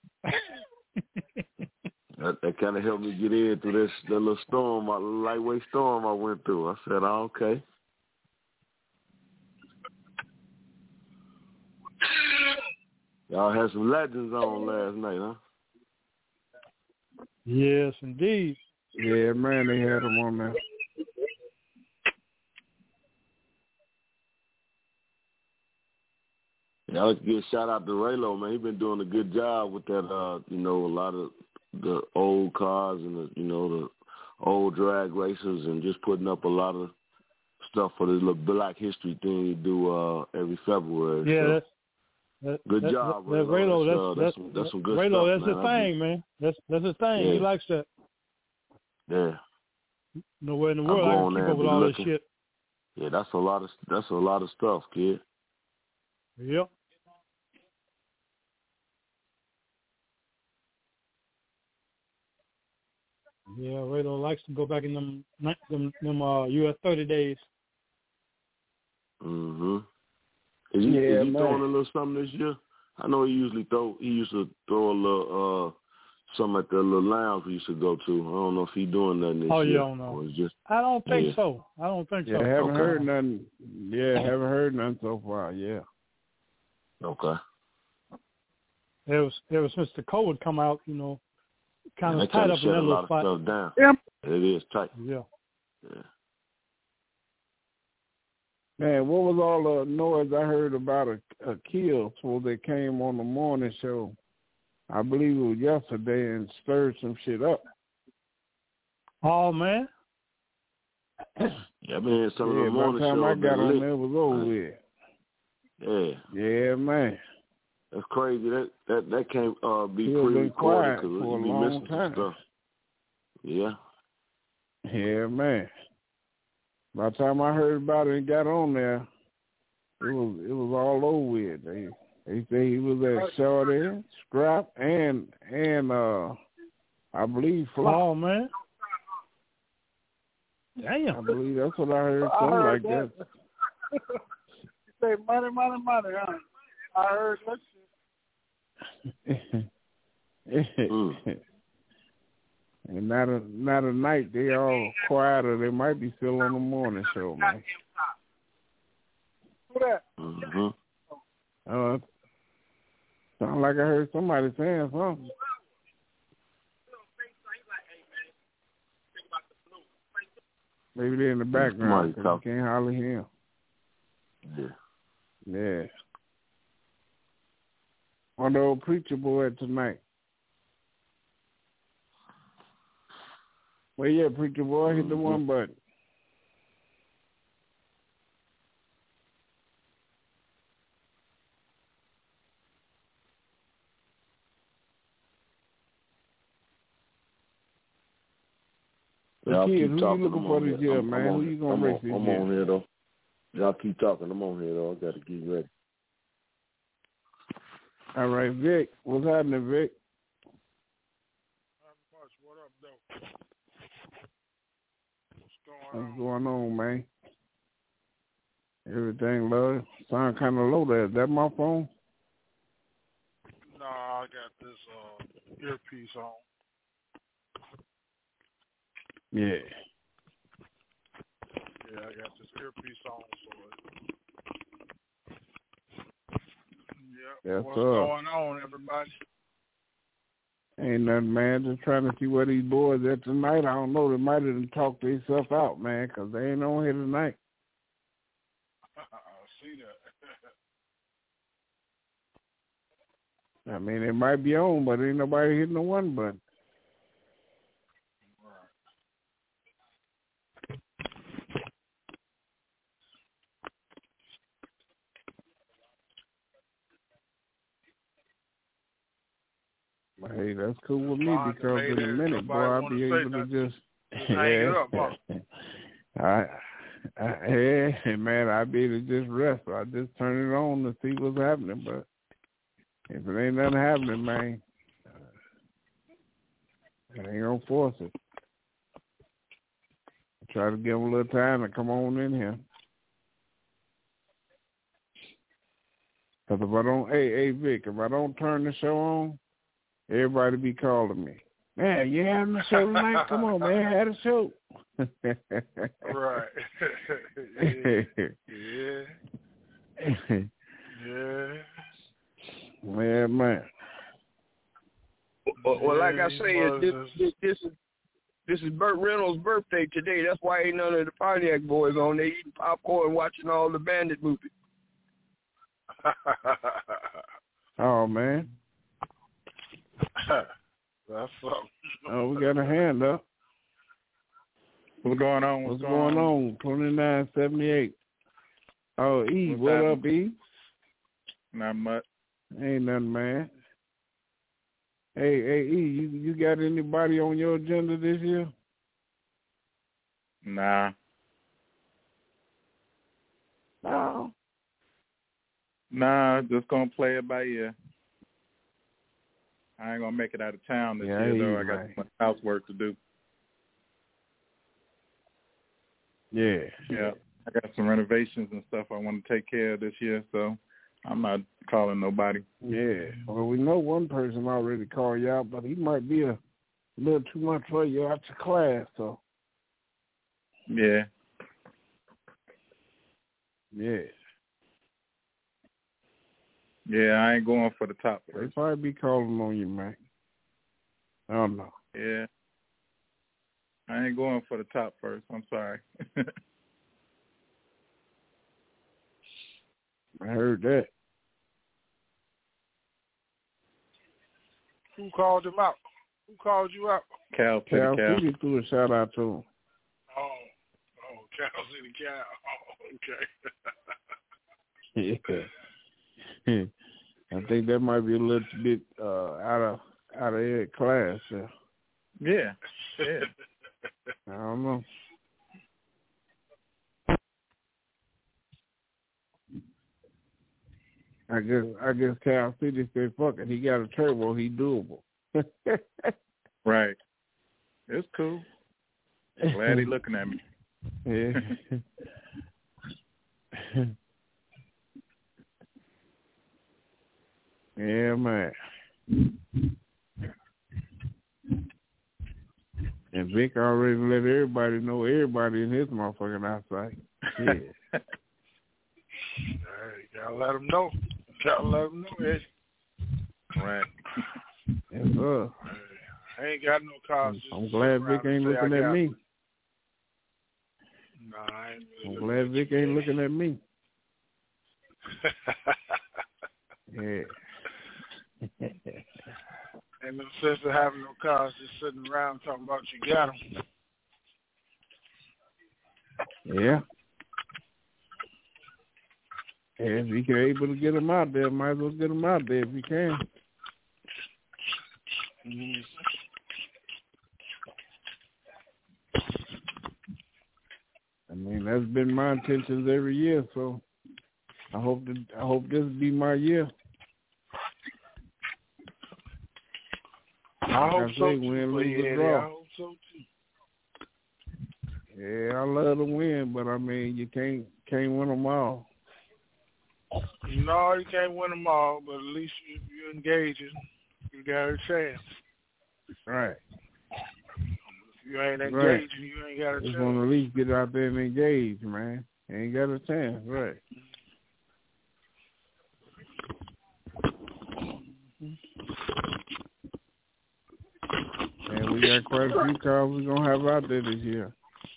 that kind of helped me get in through that little storm, a lightweight storm I went through. I said, oh, okay. Y'all had some legends on last night, huh? Yes, indeed. Yeah, man, they had them on there. Yeah, I'd like to give a shout out to Raylo, man. He's been doing a good job with that, a lot of the old cars and the old drag racers, and just putting up a lot of stuff for the little Black History thing you do every February. Yeah, so, good job, Raylo. That's some good Raylo, stuff, that's his thing, man. That's his thing. Yeah. He likes that. Yeah. Nowhere in the world I can keep up with all this shit. Yeah, that's a lot of stuff, kid. Yep. Yeah, Raylo likes to go back in them US 30 days. Mm-hmm. Is he throwing a little something this year? I know he used to throw a little something at the little lounge we used to go to. I don't know if he's doing nothing this year. Yeah, I don't know. I don't think so. Yeah, haven't heard nothing. Yeah, haven't heard nothing so far. Yeah. Okay. Ever since the COVID come out, kind of tied up in that little spot. Stuff down. Yep. It is tight. Yeah. Man, what was all the noise I heard about a kill before they came on the morning show? I believe it was yesterday, and stirred some shit up. Oh, man. Yeah, I mean, some of the morning shows. By the time I got on there, it was over with. Yeah. Yeah, man. That's crazy. That can't be pre-recorded because we'll be missing some stuff. Yeah. Yeah, man. By the time I heard about it and got on there, it was all over with. They say he was at Shorty, Scrap, and I believe Flop. Oh, man. Damn. I believe that's what I heard. Something like that. You say money, huh? I heard that shit. And not a night. They all quiet, or they might be still on the morning show, man. Who that? Mm-hmm. Sound like I heard somebody saying something. Maybe they're in the background because you can't hardly hear them. Yeah. On the old preacher boy tonight. Well, yeah, preacher boy, hit the one button. Y'all Kid, keep who talking. you looking for this year, man? Who you gonna race this year? I'm on here though. Y'all keep talking. I'm on here though. I gotta get ready. All right, Vic. What's happening, Vic? Not much. What up, though? What's going on, man? Everything low. Sound kind of low there. Is that my phone? Nah, I got this earpiece on. Yeah. Yeah, I got this earpiece on, so Yes, what's sir. going on, everybody? Ain't nothing, man. Just trying to see where these boys at tonight. I don't know. They might have talked themselves out, man, because they ain't on here tonight. I see that. I mean, it might be on, but ain't nobody hitting the one button. But hey, that's cool with me because in a minute, boy, I'll be able to just hang it up, huh? Hey, man, I'll be able to just rest. So I just turn it on to see what's happening. But if it ain't nothing happening, man, I ain't gonna force it. Try to give them a little time to come on in here. Because if I don't, hey, Vic, if I don't turn the show on, everybody be calling me. Man, you having a show tonight? Come on, man, I had a show. Right. Yeah. Man. Well, like I say, this is Burt Reynolds' birthday today. That's why ain't none of the Pontiac boys on. They eating popcorn, watching all the Bandit movies. Oh, man. That's something. Oh, we got a hand up. What's going on? What's going on? 2978. Oh, E, what up, E? Not much. Ain't nothing, man. Hey, E, you got anybody on your agenda this year? Nah. No. Nah, just gonna play it by ear. I ain't gonna make it out of town this year, though. I got some housework to do. Yeah. Yeah. I got some renovations and stuff I want to take care of this year, so I'm not calling nobody. Yeah. Well, we know one person already called you out, but he might be a little too much for you out your class, so. Yeah. Yeah. Yeah, I ain't going for the top first. They probably be calling on you, man. I don't know. Yeah. I ain't going for the top first. I'm sorry. I heard that. Who called him out? Who called you out? Cal City threw a shout out to him. Oh, Cal City Cal. Oh, okay. Yeah. I think that might be a little bit out of their class. Yeah. I don't know. I guess Cal City said, "Fuck it, he got a turbo, he doable." Right. It's cool. Glad he looking at me. Yeah. Yeah, man. And Vic already let everybody know everybody in his motherfucking eyesight. Yeah. Hey, gotta let them know. Eddie. Right. Yes, sir. I ain't got no cars. I'm glad Vic ain't looking at me. Nah, I ain't really I'm glad Vic ain't looking at me. Yeah. Ain't no sense of having no cars just sitting around talking about you got them. Yeah. And if you're able to get them out there, might as well get them out there if you can. mean, that's been my intentions every year, so I hope this will be my year. I hope so win, too. lose, or draw. I hope so too. Yeah, I love to win, but I mean, you can't win them all. No, you can't win them all, but at least if you're engaging, you got a chance. Right. If you ain't engaging, you ain't got a chance. Just want to at least get out there and engage, man. Ain't got a chance, right? And we got quite a few cars we're going to have out there this year.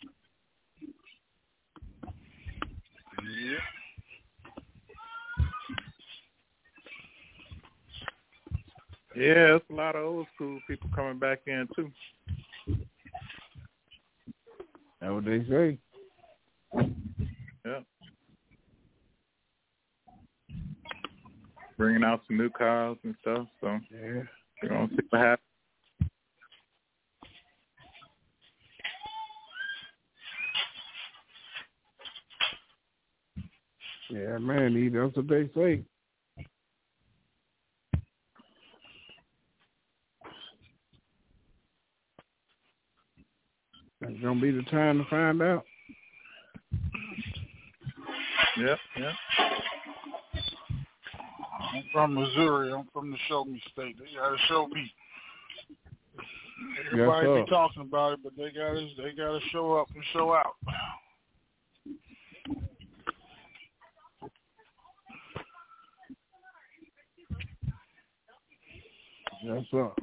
Yeah, it's a lot of old school people coming back in, too. That's what they say. Yeah. Bringing out some new cars and stuff, so yeah, we're going to see what happens. Yeah, man, that's what they say. It's going to be the time to find out. Yeah. I'm from Missouri. I'm from the Show Me State. They got to show me. Everybody be talking about it, but they got to show up and show out. Yes, sir.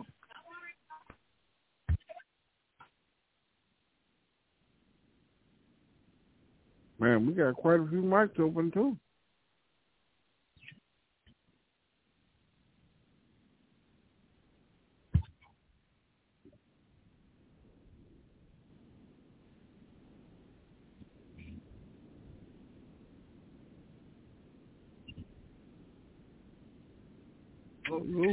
Man, we got quite a few mics open, too. Oh, no.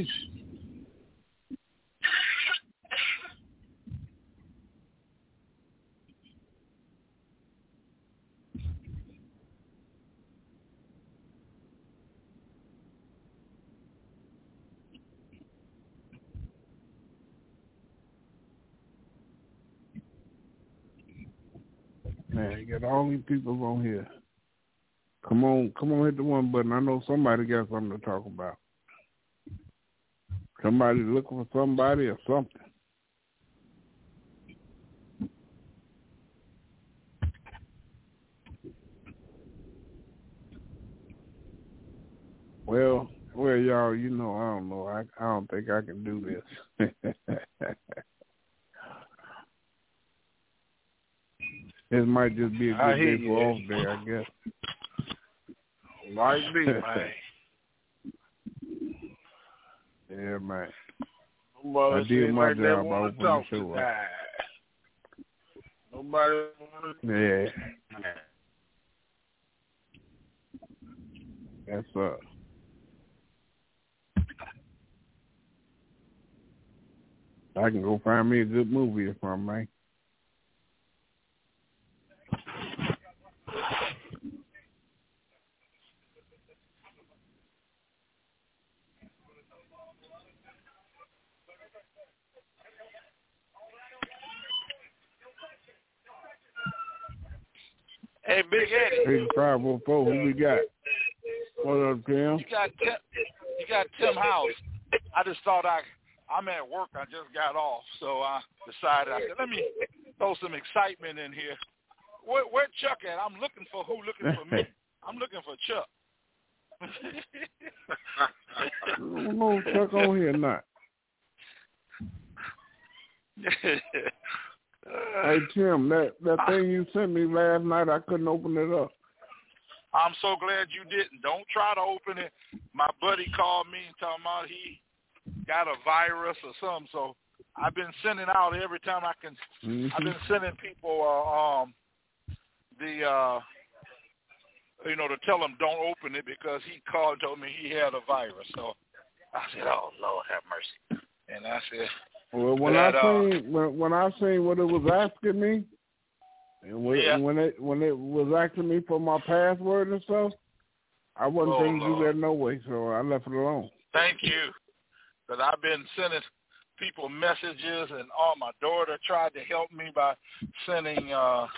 Man, you got all these people on here. Come on, hit the one button. I know somebody got something to talk about. Somebody looking for somebody or something. Well, y'all, I don't know. I don't think I can do this. This might just be a good day for off day, I guess. Might be, man. Yeah, man. Nobody I did my job. I opened the show up. Nobody want to. Yeah. That's I can go find me a good movie if I'm right. Hey, Big Eddie. 8504, who we got? What up, Tim? You got Tim House. I just thought I'm at work. I just got off, so I decided let me throw some excitement in here. Where Chuck at? I'm looking for who looking for me. I'm looking for Chuck. No Chuck on here not. Hey Tim, that thing you sent me last night, I couldn't open it up. I'm so glad you didn't. Don't try to open it. My buddy called me and talking about he got a virus or something. So I've been sending out every time I can. Mm-hmm. I've been sending people to tell them don't open it because he called and told me he had a virus. So I said, oh Lord have mercy. And I said, well, when I seen what it was asking me, And when it was asking me for my password and stuff, I wasn't going to do that no way, so I left it alone. Thank you. Because I've been sending people messages, and my daughter tried to help me by sending,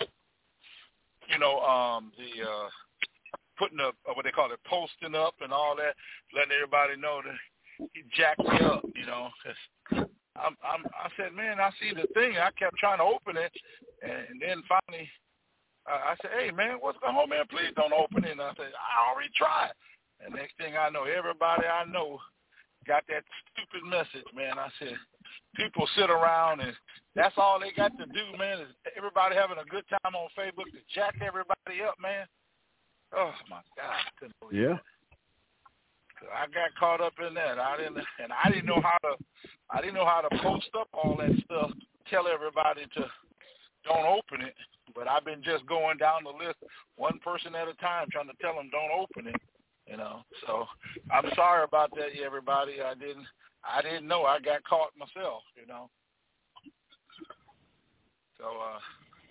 putting what they call it, posting up and all that, letting everybody know that he jacked me up, Cause I said, man, I see the thing. I kept trying to open it, and then finally I said, hey, man, what's going on, man? Please don't open it. And I said, I already tried. And next thing I know, everybody I know got that stupid message, man. I said, people sit around, and that's all they got to do, man, is everybody having a good time on Facebook to jack everybody up, man. Oh, my God. I couldn't believe it. I got caught up in that. I didn't know how to post up all that stuff, tell everybody to don't open it. But I've been just going down the list one person at a time, trying to tell them don't open it, So I'm sorry about that, everybody. I didn't know. I got caught myself, So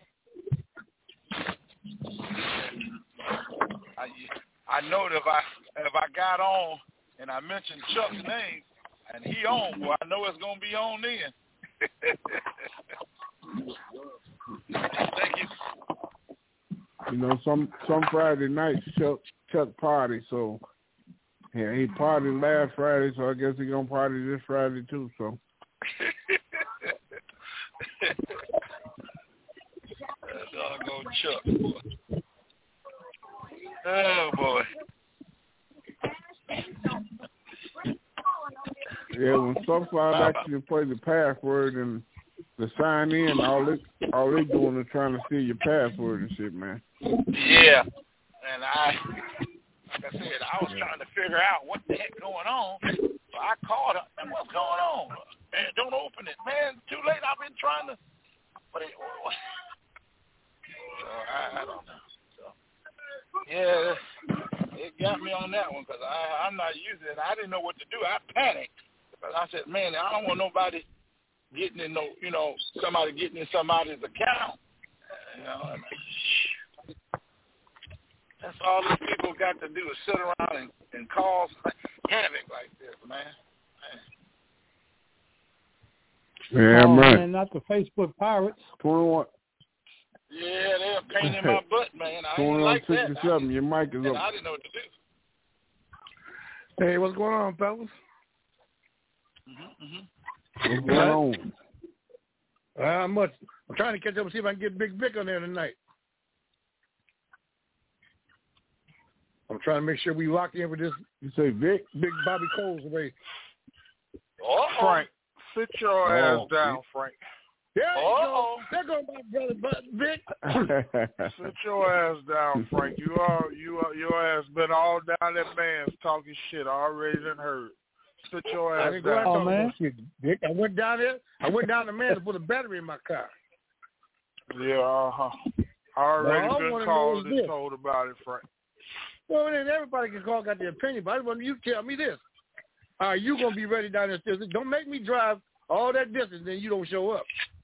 I know that if I got on and I mentioned Chuck's name and he on, well, I know it's gonna be on then. Thank you. Some Friday nights Chuck party, so yeah, he partied last Friday, so I guess he gonna party this Friday too. So. Doggone Chuck. Oh boy. Yeah, when Sunflower actually play the password and the sign in, all they doing is trying to steal your password and shit, man. Yeah, and like I said, I was trying to figure out what the heck going on. So I called up, and what's going on? Man, don't open it, man. Too late. I've been trying to. But so I don't know. So yeah, it got me on that one because I'm not using it. I didn't know what to do. I panicked. But I said, man, I don't want nobody getting in somebody getting in somebody's account. That's all these people got to do is sit around and cause havoc like this, man. Yeah, man, not the Facebook pirates. 21. Yeah, they're a pain in my butt, man. I ain't like that. 67, your mic is up. I didn't know what to do. Hey, what's going on, fellas? What's going on? Much. I'm trying to catch up and see if I can get Big Vic on there tonight. I'm trying to make sure we lock in with this. You say Vic? Big Bobby Coles away. Frank, sit your ass down, Frank. There you go. There goes my brother Vic. Sit your ass down, Frank. Your ass been all down that man's talking shit. I already done heard. Sit your ass down. Oh, man. Vic, I went down there. I went down to man to put a battery in my car. Yeah, I already been called and told about it, Frank. Well, then everybody can call, got their opinion, but I want you to tell me this. Are you going to be ready down there? Don't make me drive all that distance, then you don't show up.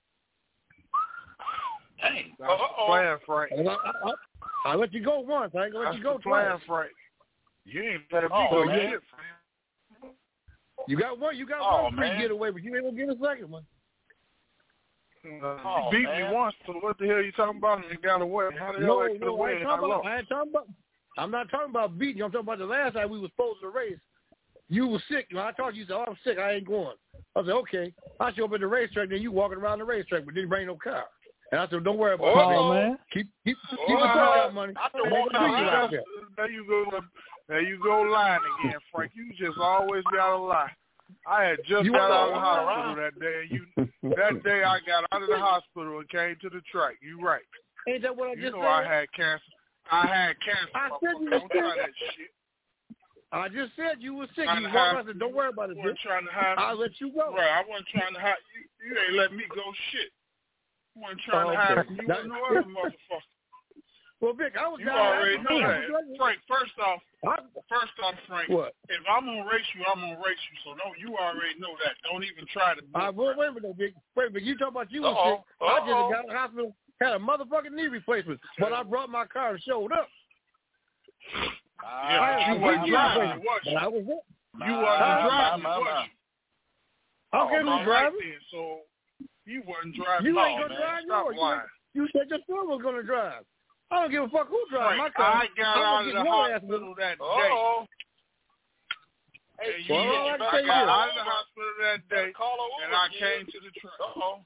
Dang. That's the plan, Frank. I'll let you go once. I ain't going to let you go twice. That's the plan, Frank. You ain't better be going to shit, Frank. You got one. You got one free getaway, but you ain't going to get a second one. You beat me once, so what the hell are you talking about? And you got away. How the hell I get away and I lost? I'm not talking about beating you. I'm talking about the last time we were supposed to race. You were sick. When I talked to you, you said, I'm sick. I ain't going. I said, okay. I show up at the racetrack, then you walking around the racetrack, but didn't bring no car. And I said, don't worry about it, man. Keep the car money. There you go lying again, Frank. You just always got to lie. I had just got out of the hospital that day. That day I got out of the hospital and came to the track. You right. Ain't that what I just said? I had cancer. I said you don't try that shit. I just said you were sick. You walked out. Don't worry about it. Trying to hide. I'll let you go. Right. I wasn't trying to hide. You ain't let me go shit. I wasn't trying to hide from you. No other motherfucker. Well, Vic, I was you already know that. Frank, first off, Frank, what? If I'm going to race you, I'm going to race you. So no, you already know that. Don't even try to. Wait a minute, Vic. Wait a minute. You talking about you were sick. I just got out of the hospital, had a motherfucking knee replacement, but I brought my car and showed up. You wasn't driving, was you? I was there. You wasn't driving, was you? Okay, who's driving? So you wasn't driving. You ain't gonna drive yours. You said your son was gonna drive. I don't give a fuck who drives my car. I got out of the hospital that day. Hey, you got out of the hospital that day, and I came to the truck.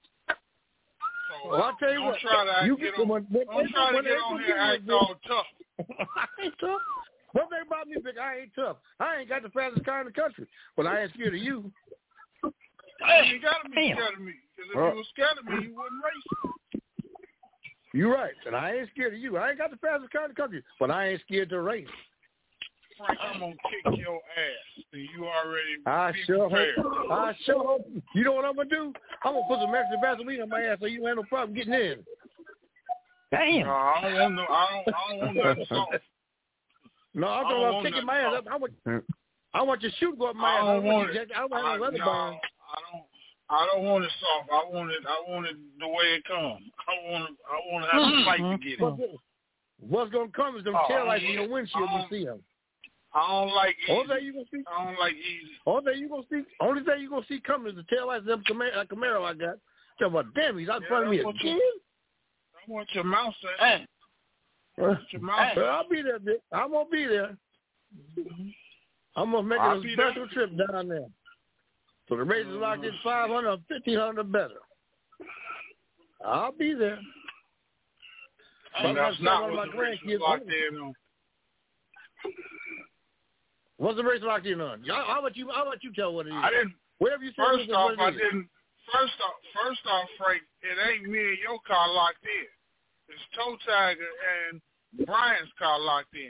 So well, I'll tell you what. Don't try to get on here and act all tough. I ain't tough. One thing about me, Vic, I ain't tough. I ain't got the fastest car in the country, but I ain't scared of you. You gotta be scared of me, because if you were scared of me, you wouldn't race. You're right, and I ain't scared of you. I ain't got the fastest car in the country, but I ain't scared to race. Frank, I'm gonna kick your ass, and you already prepared. I sure hope. You know what I'm gonna do? I'm gonna put some extra Vaseline on my ass so you ain't no problem getting in. Damn. No, I don't want nothing soft. No, I'm talking about kicking my ass. I want your shoe to go up my ass. I don't want leather burn. I don't want it soft. I want it the way it comes. I want to have a fight to get it. What's gonna come is them taillights in your windshield. You see them. I don't like easy. Only thing you gonna see. I don't like easy. Only thing you gonna see coming is the taillights of them Camaro I got. Talking about damn, he's out in front of me again. I want your mouse to. I'll be there, Vic. I'm gonna be there. I'm gonna make a special trip down there. So the race is locked in 500 or 1,500 or better. I'll be there. That's not what the race is locked in on. What's the race locked in on? How about you tell what it is? I didn't. Whatever you say. First off, I didn't. First off, Frank, it ain't me and your car locked in. It's Toe Tiger and Brian's car locked in.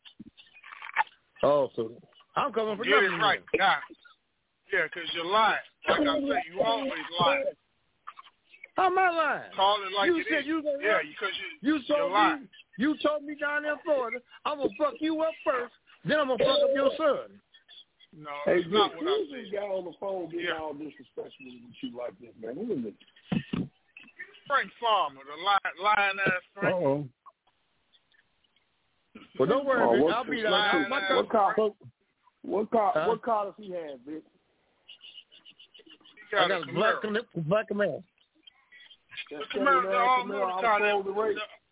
Oh, so I'm coming for Get it right, guys. Yeah, because you're lying. Like I say, you always lie. How am I lying? Call it like you it said is. You yeah, because you're lying. You told me down there in Florida, I'm going to fuck you up first, then I'm going to fuck up your son. No, that's not what I said. This guy on the phone getting all disrespectful with you like this, man. Who is it? Frank Farmer, the lying-ass Frank. Uh-oh. Well, don't worry, I'll be there. What car does he have, Vic? I got a black Camaro. The Camaro, the all-motor car that...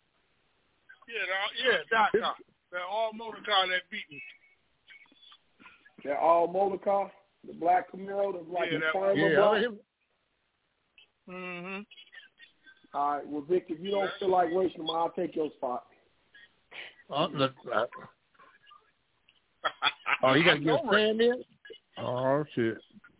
Yeah, that car. That all-motor car that beat me. That all-motor car? The black Camaro that's like a farmer Mm-hmm. All right, well, Vic, if you don't feel like racing them, I'll take your spot. You got to get sand in? Oh, shit.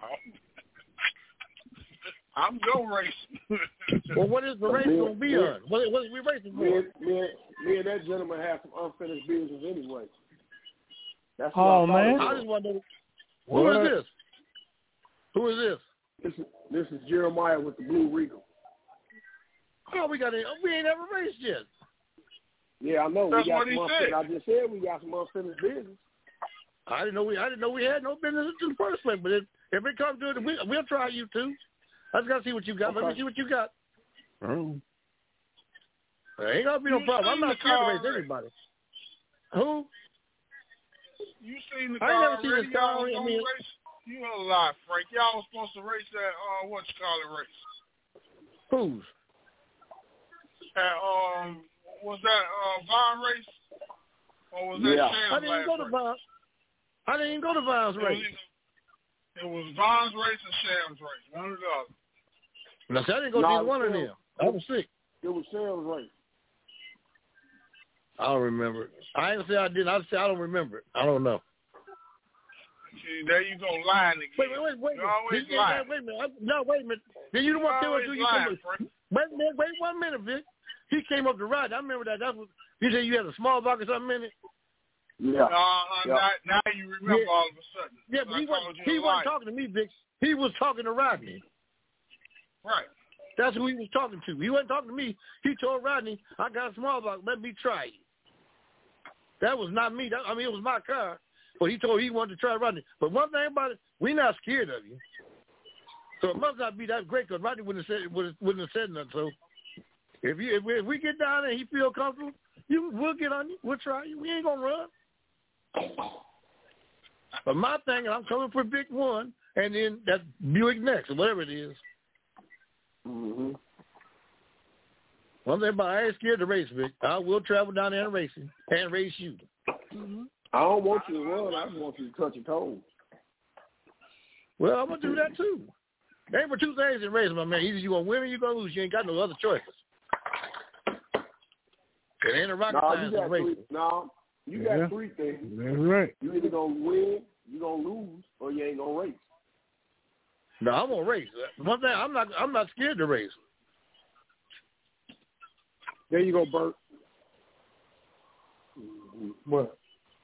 I'm going racing. Well, what is the race going to be on? What is we racing for? Me and that gentleman have some unfinished business anyway. That's man. I just wonder, who is this? Who is this? This is Jeremiah with the Blue Regal. Oh, we ain't ever raced yet. Yeah, I know. That's what he said. I just said we got some unfinished business. I didn't know we had no business in the first place. But if it comes to it, we'll try you too. I just got to see what you got. Okay. Let me see what you got. Oh. There ain't gonna be no problem. I'm not scared to race anybody. Who? You seen the car? I ain't never seen this car. You a lie, Frank. Y'all was supposed to race that what you call it race? Whose? Was that Vaughn race? Or was that Shams I didn't go to Vaughn. I didn't even go to Vaughn's race. It was Vaughn's race and Shams race. One or the other. No, I didn't go to either one of them. I was sick. It was Shams race. I don't remember it. I ain't say I didn't. I say I don't remember it. I don't know. See, there you go lying again. Wait. You always lie. Wait a minute. No, wait a minute. Then you don't want to tell us who you come with. Wait 1 minute, Vic. He came up to ride. I remember that. That was, you said you had a small box or something in it? Yeah. Now you remember all of a sudden. Yeah, but he wasn't talking to me, Vic. He was talking to Rodney. Right. That's who he was talking to. He wasn't talking to me. He told Rodney, I got a small box. Let me try it. That was not me. It was my car. But he told he wanted to try Rodney. But one thing about it, we're not scared of you. So it must not be that great because Rodney wouldn't have said nothing. So If we get down there and he feel comfortable, we'll get on you. We'll try you. We ain't gonna run. But my thing is, I'm coming for Big One, and then that Buick next, or whatever it is. Mm-hmm. One thing about I ain't scared to race, Vic. I will travel down there and race you. Mm-hmm. I don't want you to run. I just want you to touch your toes. Well, I'm gonna do that too. There ain't but two things in racing, my man. Either you gonna win or you gonna lose. You ain't got no other choices. It ain't a rocket science in racing. You got three things. That's right. You either gonna win, you gonna lose, or you ain't gonna race. No, I'm gonna race. One thing, I'm not scared to race. There you go, Bert. What?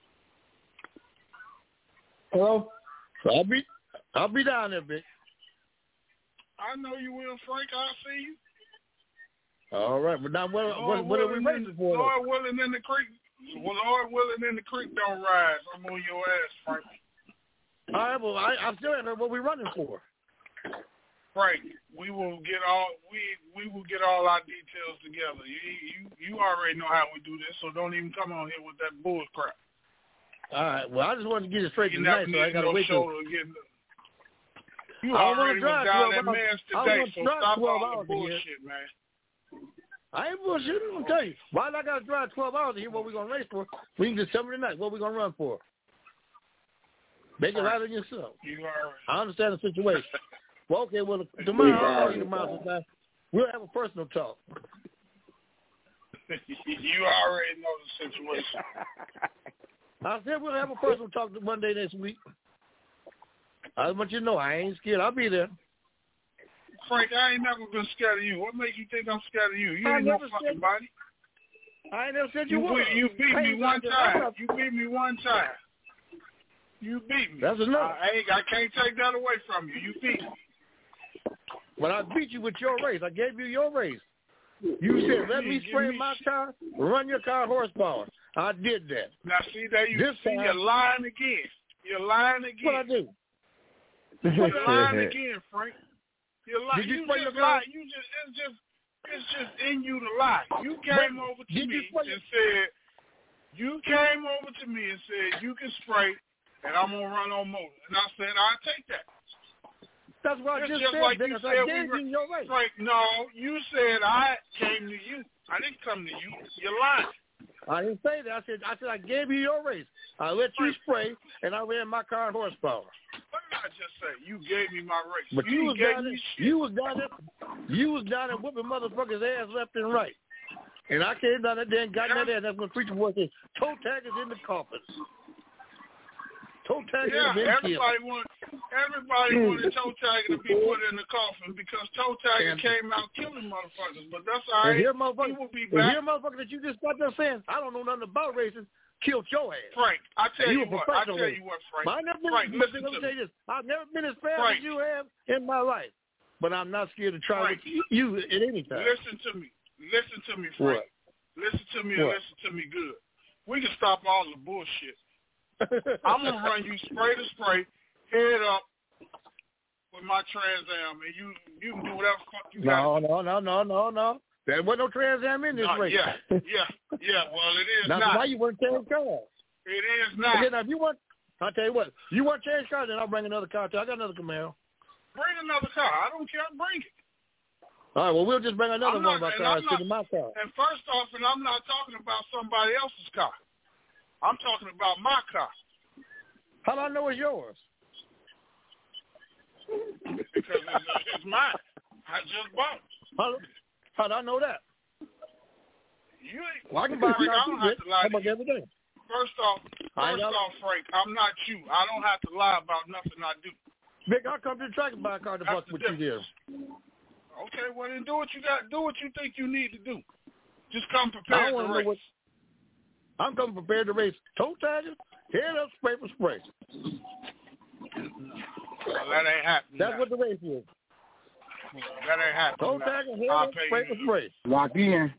Hello? So I'll be down there, Vic. I know you will, Frank. I'll see you. All right, but now what are we racing for? Lord willing, in the creek. Well, Lord willing, in the creek don't rise. I'm on your ass, Frank. All right, well, I still ain't heard what we're running for. Frank, we will get all our details together. You already know how we do this, so don't even come on here with that bull crap. All right, well, I just wanted to get it straight tonight, so I got to wait till. You already was down that man's today, so stop all the bullshit, man. I ain't bullshitting. I'm telling you. Why I got to drive 12 hours to hear what we're going to race for? We can just tell me tonight what we're going to run for. Make it right on yourself. I understand the situation. Well, okay, well, tomorrow I'll call you tomorrow sometime. We'll have a personal talk. You already know the situation. I said we'll have a personal talk Monday next week. I want you to know I ain't scared. I'll be there. Frank, I ain't never been scared of you. What makes you think I'm scared of you? You ain't no fucking body. I ain't never said you were. You beat me one time. You beat me one time. You beat me. That's enough. I can't take that away from you. You beat me. But I beat you with your race. I gave you your race. You said, let me spray my car, run your car horsepower. I did that. Now, see, you're lying again. You're lying again. What I do? You're lying again, Frank. You're lying. Did you just lie. It's just in you to lie. You came over to me and said, you can spray and I'm going to run on motor. And I said, I'll take that. That's what I just said. Like you said I gave you your race. Frank, no, you said I came to you. I didn't come to you. You're lying. I didn't say that. I said I gave you your race. I let you spray, and I ran my car on horsepower. What did I just say? You gave me my race. But you was down there whooping motherfuckers' ass left and right. And I came down there and got in there, and that's when preacher was saying, toe taggers in the coffins. Toe taggers have been killed. Everybody wanted toe tagger to be put in the coffin because toe tagger came out killing motherfuckers. But that's all right. Here, motherfucker that you just got there saying, I don't know nothing about racing, killed your ass. Frank, I tell you what, Frank. I've never been as fast as you have in my life. But I'm not scared to try with you at any time. Listen to me, Frank. What? Listen to me and listen to me good. We can stop all the bullshit. I'm going to run you spray to spray, head up with my Trans Am, and you can do whatever fuck you got. No. There wasn't no Trans Am in this race. Yeah, well, it is now, not. Why you want to change cars? It is not. Okay, now, if you want, I'll tell you what, you want to change cars, then I'll bring another car too. I got another Camaro. Bring another car. I don't care. Bring it. All right, well, we'll just bring another one of our cars to my car. And first off, I'm not talking about somebody else's car. I'm talking about my car. How do I know it's yours? Because it's mine. I just bought it. How do I know that? Well, I can buy a car too, every day. First off, Frank, I'm not you. I don't have to lie about nothing I do. Vic, I'll come to the track and buy a car to bust with you there. Okay, well then do what you got. Do what you think you need to do. Just come prepared to race. I'm coming prepared to race. Toe tagger, head up, spray for spray. Well, that ain't happening. That's what the race is. That ain't happening. Toe tagger, head up, spray for spray. Lock in.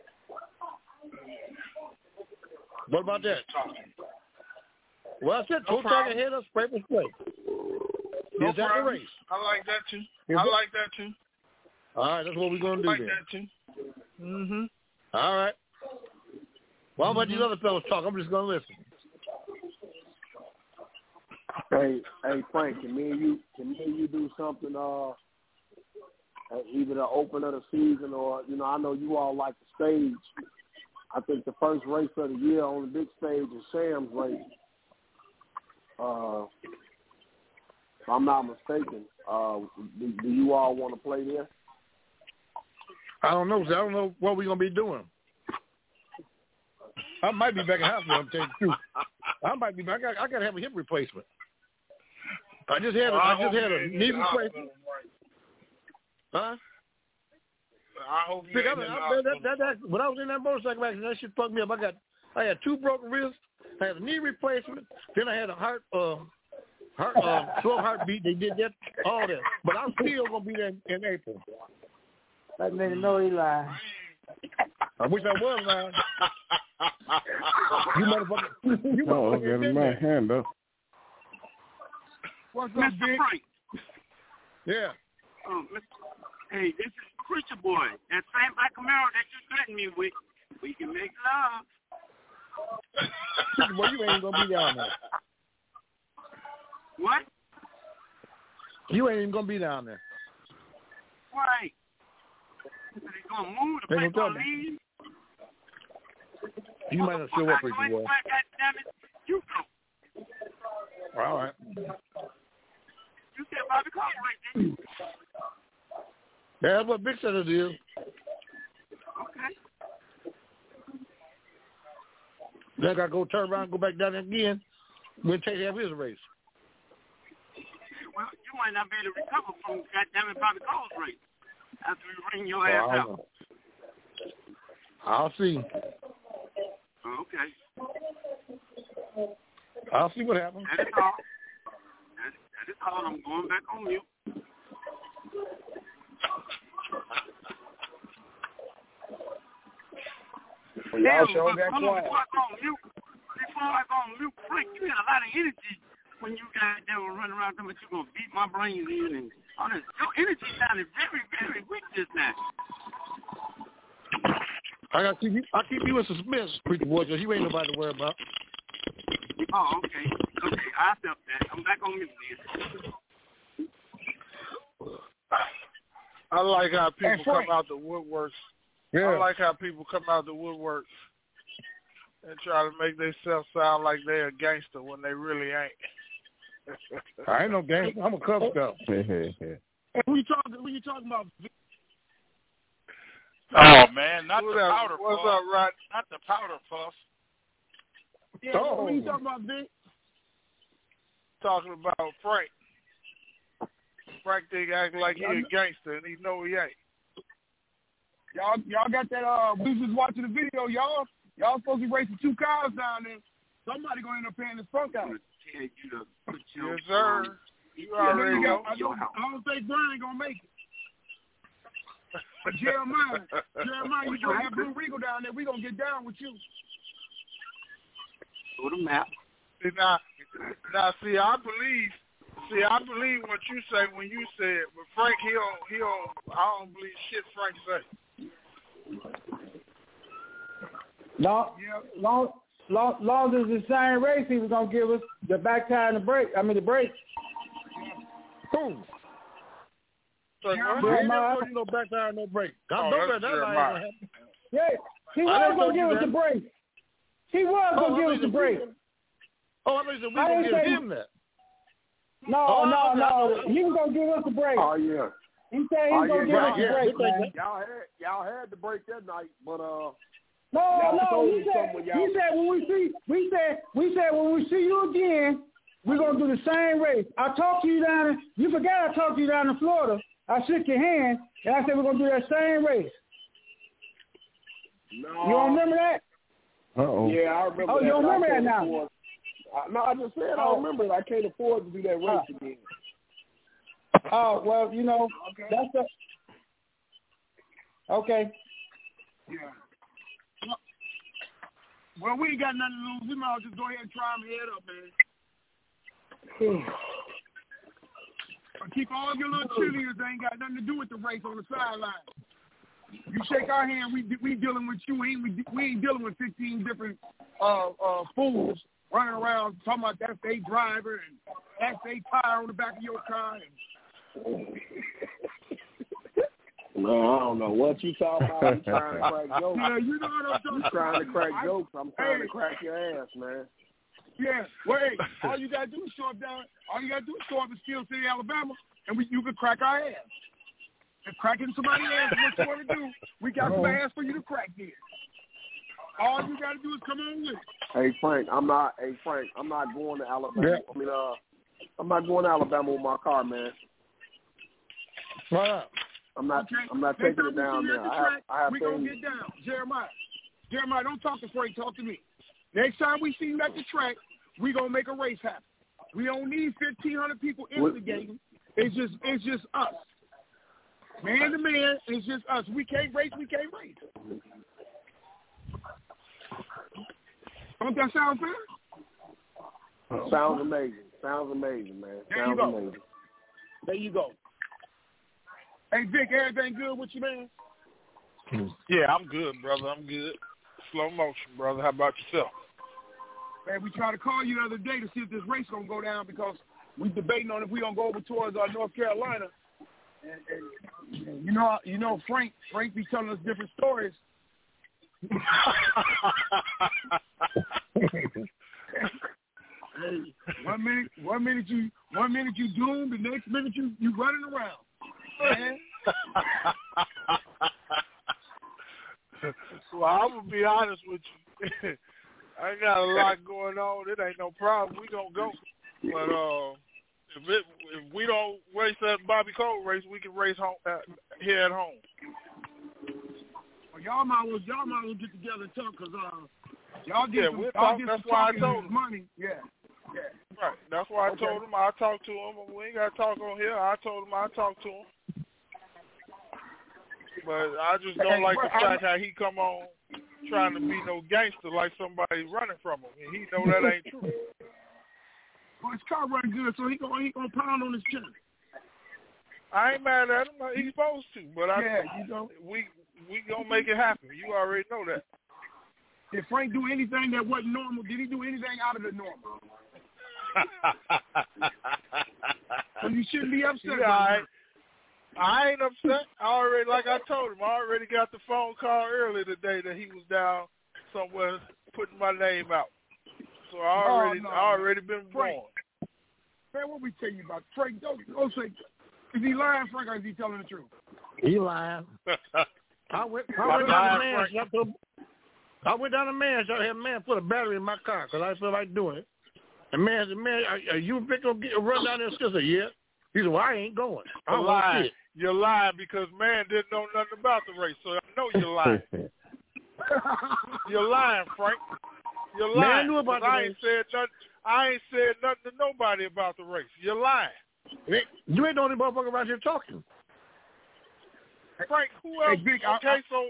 What about that? Well, I said toe tagger, head up, spray for spray. Is that the race? I like that too. All right, that's what we're going to do I like then. that too. Mm-hmm. All right. Well, how about these other fellas talk? I'm just going to listen. Hey, Frank, can me and you do something, either the open of the season or, I know you all like the stage. I think the first race of the year on the big stage is Sam's race. If I'm not mistaken, do you all want to play there? I don't know. I don't know what we're going to be doing. I might be back in hospital, I'm telling you the truth. I might be back. I got to have a hip replacement. I just had a knee replacement. Huh? I hope you when I was in that motorcycle accident, that shit fucked me up. I had 2 broken wrists. I had a knee replacement. Then I had a slow heartbeat. They did that, all that. But I'm still gonna be there in April. That nigga know he lying. I wish I was lying. You motherfucker! You motherfucker! Get my hand up. What's up, Mr. Big? Frank? Yeah. Hey, this is Preacher Boy. That same black Camaro that you threatened me with, we can make love. Preacher Boy, you ain't gonna be down there. What? You ain't even gonna be down there. Right. They gonna move the place gonna leave. You might not show up, Preacher Boy. You go. All right. You said Bobby Cartwright, didn't you? That's what Big said it is. Okay. Then I gotta go turn around and go back down there again. We'll take half his race. Well, you might not be able to recover from goddamn Bobby Cole's race after we bring your ass out. I'll see. Okay. I'll see what happens. That is all. That is all. I'm going back on mute. Well, y'all sure got quiet. Before I go on mute, Frank, you had a lot of energy when you guys were running around talking about you going to beat my brains in and all this. Your energy sounded very, very weak just now. I keep you in suspense, Preacher Boy, because you ain't nobody to worry about. Oh, okay. Okay, I accept that. I'm back on mute then. I like how people come out the woodworks. Yeah. I like how people come out the woodworks and try to make themselves sound like they're a gangster when they really ain't. I ain't no gangster. I'm a Cub Scout. Who you talking about? Oh man, not the powder puff. What's up, Rod? Not the powder puff. Yeah, what you talking about, Vic? Talking about Frank. Frank think acting like he a gangster and he know he ain't. Y'all got that? We was watching the video. Y'all supposed to be racing 2 cars down there. Somebody gonna end up paying this fuck out. Yes, sir. You already know. I don't think Brian gonna make it. But Jeremiah, you gonna have Blue Regal down there. We gonna get down with you. Go to map. Now, see, I believe what you say when you say it, but Frank, I don't believe shit Frank say. Long as the same race, he was gonna give us the back tire and the brake. I mean the brakes. Boom. So Jeremiah, no back tire, no brake. Yeah, he was gonna give us the brake. He was gonna give us the brake. Oh, I mean, we gonna give him that. No. He was gonna give us the brake. Oh yeah. He said he was gonna give us the brake, man. Y'all had the break that night, but No. He said when we see you again, we're gonna do the same race. I talked to you down in, you forgot I talked to you down in Florida. I shook your hand and I said we're gonna do that same race. No. You don't remember that? Yeah, I remember. Oh, that, you don't remember that now? I just said I remember it. I can't afford to do that race again. Oh well, that's the. Okay. Yeah. Well, we ain't got nothing to lose. We might as well just go ahead and try them head up, man. Keep all your little cheerleaders that ain't got nothing to do with the race on the sideline. You shake our hand, we dealing with you. We ain't dealing with 15 different fools running around talking about that's their driver and that's their tire on the back of your car. No, I don't know what you talking about. I'm trying to crack jokes. Yeah, you know what I'm talking about. I'm trying to crack jokes. I'm trying to crack your ass, man. Yeah, well, hey, all you gotta do is show up in Steel City, Alabama, and you can crack our ass. If cracking somebody's ass is what you want to do, we got some ass for you to crack there. All you gotta do is come on with it. Hey Frank, I'm not going to Alabama. Yeah. I mean, I'm not going to Alabama with my car, man. Why not? I'm not taking it down there. I have we gonna get down. Jeremiah, don't talk to Frank, talk to me. Next time we see you at the track, we gonna make a race happen. We don't need 1,500 people instigating. It's just us. Man to man, it's just us. We can't race. Don't that sound fair? Sounds amazing, man. There you go. Hey, Vic, everything good with you, man? Yeah, I'm good, brother. I'm good. Slow motion, brother. How about yourself? Man, we tried to call you the other day to see if this race gonna go down because we debating on if we gonna go over towards North Carolina. And you know, Frank be telling us different stories. Hey, one minute you doomed, the next minute you running around. Man. Well, I'm gonna be honest with you. I got a lot going on. It ain't no problem. We gonna go, but if we don't race that Bobby Cole race, we can race home here at home. Well, y'all might as well get together and talk because y'all get we'll talk. That's why I told him. Money. Yeah. Right. That's why I told him I talked to him. We ain't got to talk on here. I told him I talked to him. But I just don't like the fact how he come on trying to be no gangster like somebody running from him, and he know that ain't true. Well, his car run good, so he gonna pound on his chin. I ain't mad at him. He's supposed to, but we gonna make it happen. You already know that. Did Frank do anything that wasn't normal? Did he do anything out of the normal? So you shouldn't be upset. Yeah, I ain't upset. Like I told him, I already got the phone call earlier today that he was down somewhere putting my name out. So I already been warned. Man, what we tell you about Frank? Don't say, is he lying, Frank, or is he telling the truth? He lying. I went down to Man's shop. I had a man put a battery in my car because I feel like doing it. And man said, "Man, are you going to run down there?" I said, "Yeah." He said, "Well, I ain't going." You're lying. You're lying because man didn't know nothing about the race, so I know you're lying. You're lying, Frank. You're lying. Man, knew about the race. I ain't said nothing to nobody about the race. You're lying. You ain't the only motherfucker around here talking. Frank, who else? Hey, Vic, okay, so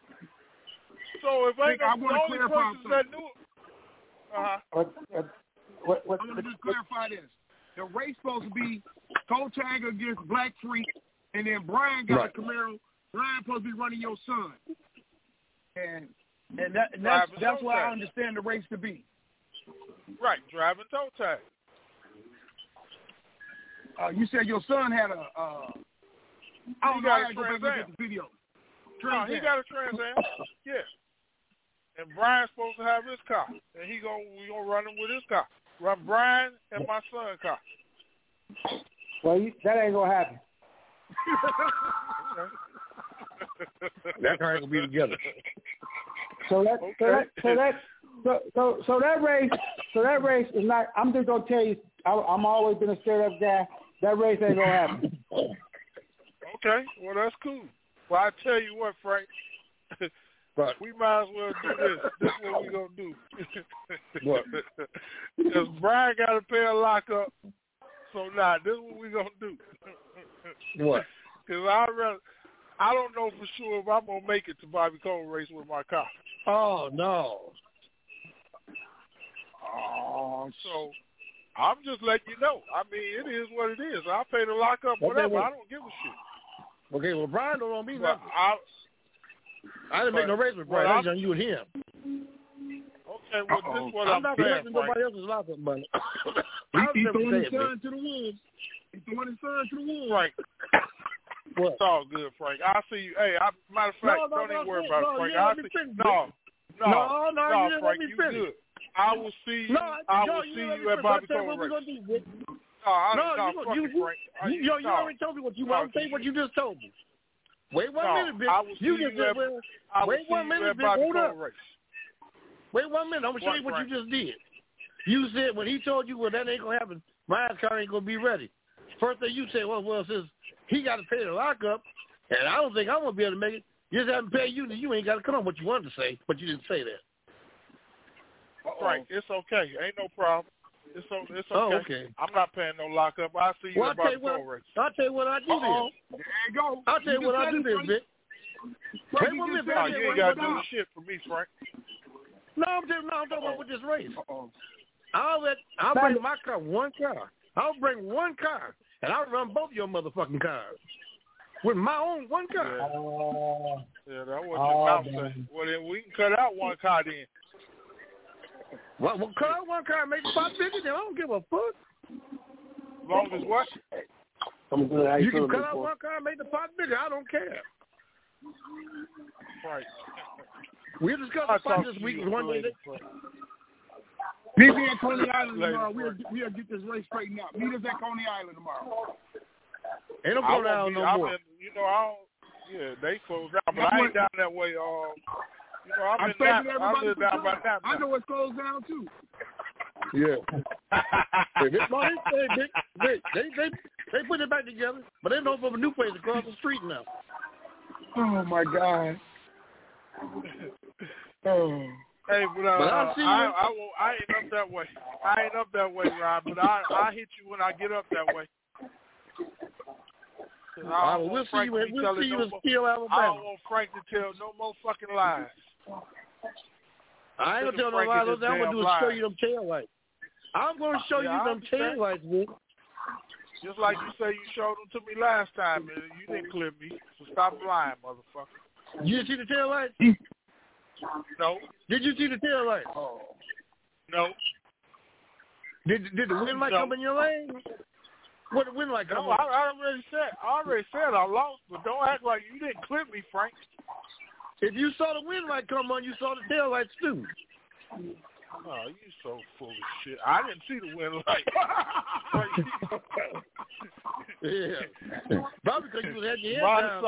if ain't the only person that knew it. I'm going to just clarify this. The race supposed to be Toe Tag against Black Freak, and then Brian got a Camaro. Brian supposed to be running your son. And that's why I understand the race to be. Right, driving Toe Tag. You said your son had a he got a Trans Am. Video. No, he got a Trans Am. Yeah. And Brian's supposed to have his car, and we gonna run him with his car. Run Brian and my son's car. Well, that ain't gonna happen. That car ain't gonna be together. So that race is not. I'm just gonna tell you. I'm always been a straight up guy. That race ain't gonna happen. Okay, well that's cool. Well, I tell you what, Frank. Right. We might as well do this. This is what we're going to do. What? Because Brian got to pay a lockup. So, this is what we're going to do. What? Because I don't know for sure if I'm going to make it to Bobby Cole race with my car. Oh, no. So, I'm just letting you know. I mean, it is what it is. I'll pay the lockup, whatever. I don't give a shit. Okay, well, Brian don't want me nothing. I didn't make no race with Brian. That's on you and him. Okay, well, this is what I'm not saying, collecting nobody else's lockup money. He's throwing his son to the wolves. He's throwing his son to the wolves. Frank. What? It's all good, Frank. I'll see you. Hey, matter of fact, don't even worry about it, Frank. I'll see Frank, you good. I will see you. I will see you at Bobby Cole race. You already told me what you want. Say what you just told me. Wait 1 minute, bitch. You just said, wait 1 minute, bitch. Hold up. Wait 1 minute. I'm going to show you what you just did. You said when he told you, well, that ain't going to happen, my car ain't going to be ready. First thing you said, well, since he got to pay the lockup, and I don't think I'm going to be able to make it, you just haven't paid you, then you ain't got to come on what you wanted to say, but you didn't say that. Frank, it's okay. Ain't no problem. It's okay. Oh, okay. I'm not paying no lockup. I'll see you at Bobby Cole race. I'll tell you what I do then. There you go. I'll tell you what I do then, bitch. Wait 1 minute. No, you ain't got to do shit for me, Frank. No, I'm talking about with this race. I'll bring my car, one car. I'll bring one car, and I'll run both your motherfucking cars with my own one car. Yeah, that's what your mouth say. Well, then we can cut out one car then. Well, cut out one car and make the pot bigger, then I don't give a fuck. As long as what? You can cut out one car and make the pot bigger. I don't care. Right. We'll discuss the pot this week one day. Meet me at Coney Island tomorrow. We'll get this race straightened out. Meet us at Coney Island tomorrow. Ain't no Coney Island no more. They closed down, but I ain't down that way. I'm in that. I live down by that. I know it's closed down too. Yeah. They put it back together, but they know from a new place across the street now. Oh my God. Oh. Hey, but I ain't up that way. I ain't up that way, Rob. But I hit you when I get up that way. We'll see you in Steel, Alabama. I don't want Frank to tell no more fucking lies. I ain't gonna tell no lies. All I'm gonna do is show you them tail lights. I'm gonna show you them tail lights, man. Just like you say you showed them to me last time, and you didn't clip me. So stop lying, motherfucker. You didn't see the tail lights? No. Did you see the tail lights? No. Did the wind light come in your lane? What the wind light come? No, I already said I lost, but don't act like you didn't clip me, Frank. If you saw the wind light come on, you saw the tail lights too. Oh, you so full of shit. I didn't see the wind light. Yeah. Probably because you was had your head down.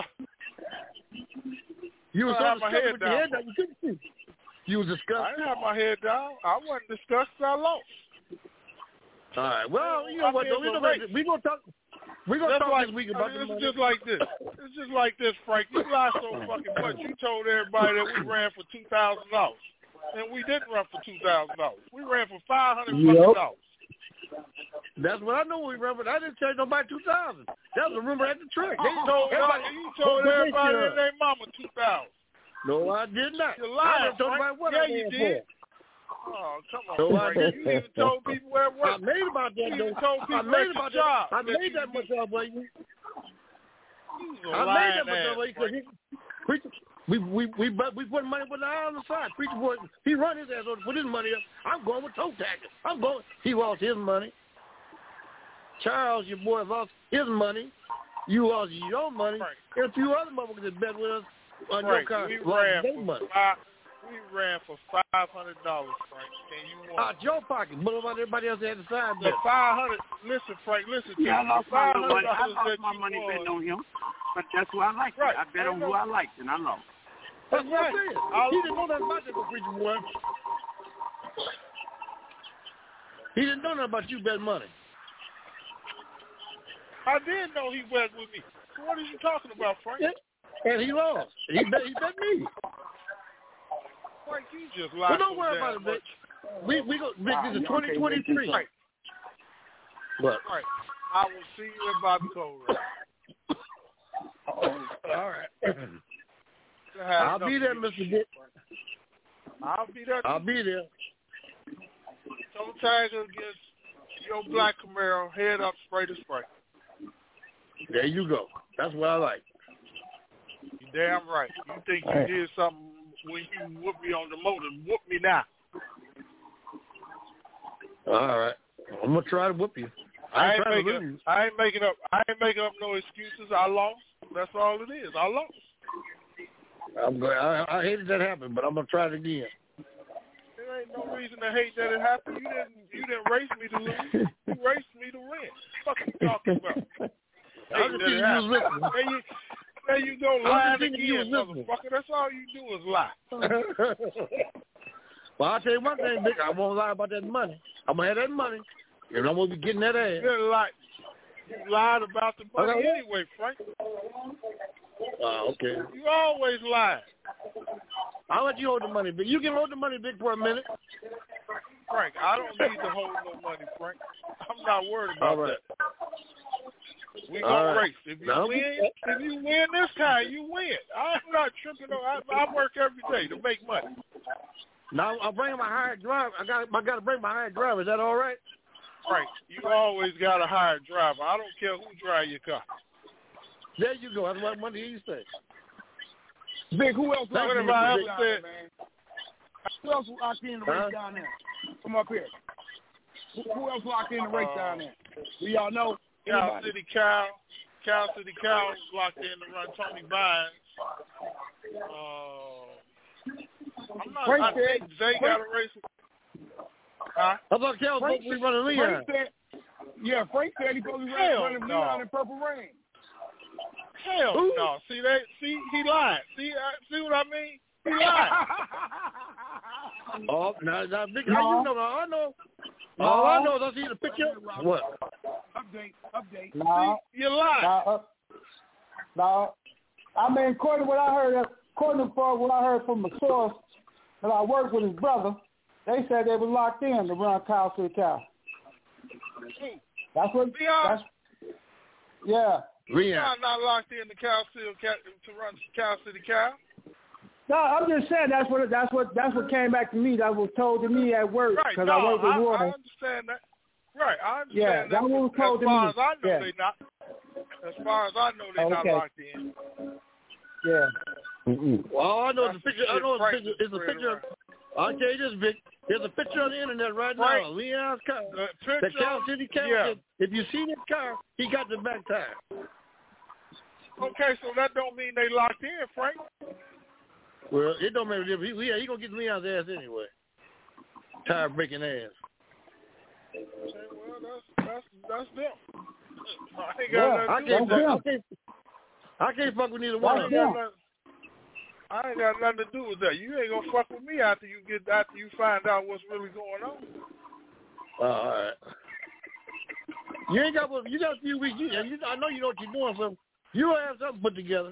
You were so disgusted with your head down, you couldn't see. You was disgusted. I didn't have my head down. I wasn't disgusted. I lost. All right. Well, you know what? We're gonna talk. We're gonna talk this week about the money. It's just like this. It's just like this, Frank. You lied so fucking much. You told everybody that we ran for $2,000, and we didn't run for $2,000. We ran for $500. That's what I know we ran, but I didn't tell nobody 2,000. That was a rumor at the track. You told everybody and their mama 2,000. No, I did not. You lied, Frank. Yeah, you did. Oh, come on, Frank. You even told people where it was. I made about that, though. I made about that. I made that much of you. I made that much of you because we put money with the eye on the side. Preacher boy, he run his ass over to put his money up. I'm going with toe tagging. He lost his money. Charles, your boy, lost his money. You lost your money. Frank. And a few other motherfuckers that bet with us on Frank, your car lost their money. We ran for $500, Frank, and you won. Out your pocket, but everybody else had to sign the $500. Listen, Frank, listen to me. I lost my money betting on him, but that's who I liked. Right. I bet on who I liked, and I lost. That's what I said. He didn't know nothing about that for Preacher Boy. He didn't know nothing about you betting money. I did know he bet with me. So what are you talking about, Frank? Yeah. And he lost. He bet me. Frank, you just lied. Well, don't worry about it, bitch. We go. This is 2023. Right. What? Right. I will see you at Bobby Cole. All right. I'll be there, Mr. Dick. I'll be there. I'll be there. Toe Tiger against your black Camaro, head up, spray to spray. There you go. That's what I like. You Damn right. You think you did something when you whooped me on the motor? Whoop me now. All right. I'm gonna try to whoop you. I ain't making up no excuses. I lost. That's all it is. I lost. I hated that happened, but I'm gonna try it again. There ain't no reason to hate that it happened. You didn't race me to lose. You raced me to win. What the fuck you talking about? There you go, lying again, motherfucker. That's all you do is lie. Well, I'll tell you one thing, Vic. I won't lie about that money. I'm going to have that money, and I'm going to be getting that ass. You lied about the money anyway, Frank. Okay. You always lie. I'll let you hold the money, Vic. You can hold the money, Vic, for a minute. Frank, I don't need to hold no money, Frank. I'm not worried about that. We gonna race. If you win this time, you win. I'm not tripping on. I work every day to make money. Now I'm bringing my hired driver. I got to bring my hired driver. Is that all right? Frank, you always got a hired driver. I don't care who drive your car. There you go. That's what money you say. Vic, who else locked in the race down there, man? Who else locked in the race down there? Come up here. Who else locked in the race down there? Do y'all know? Cal City Cal locked in to run Tony Bynes. I think Zay got a race. Huh? I thought Cal was supposed to be running Leon. Frank said he's supposed to be running Leon in Purple Rain. Hell no. See, he lied. See what I mean? He lied. Now, Vic, how you know? I know. All I know is I see the picture. What? Update. No. See, you lied. No. I mean, according to what I heard from the source that I worked with his brother, they said they were locked in to run Cal City Cal. That's what. Yeah. Leon not locked in to Cal City to run Cal City Cal. No, I'm just saying that's what came back to me. That was told to me at work because I work with Warren. I understand that. Right, I understand that. That was told to me. As far as I know, they not. As far as I know, they're not locked in. Yeah. Well, I know the picture. I know the picture. It's a picture. I'll tell you this, Vic. There's a picture on the internet right now. Leon's car. The Cal City Cal. Yeah. If you see this car, he got the back tire. Okay, so that don't mean they locked in, Frank. Well, it don't make a difference. He gonna get Leon's ass anyway. Tire breaking ass. Okay, well, that's them. I can't fuck with neither one of them. I ain't got nothing to do with that. You ain't gonna fuck with me after you find out what's really going on. All right. You got a few weeks. I know you know what you're doing, so you'll have something put together.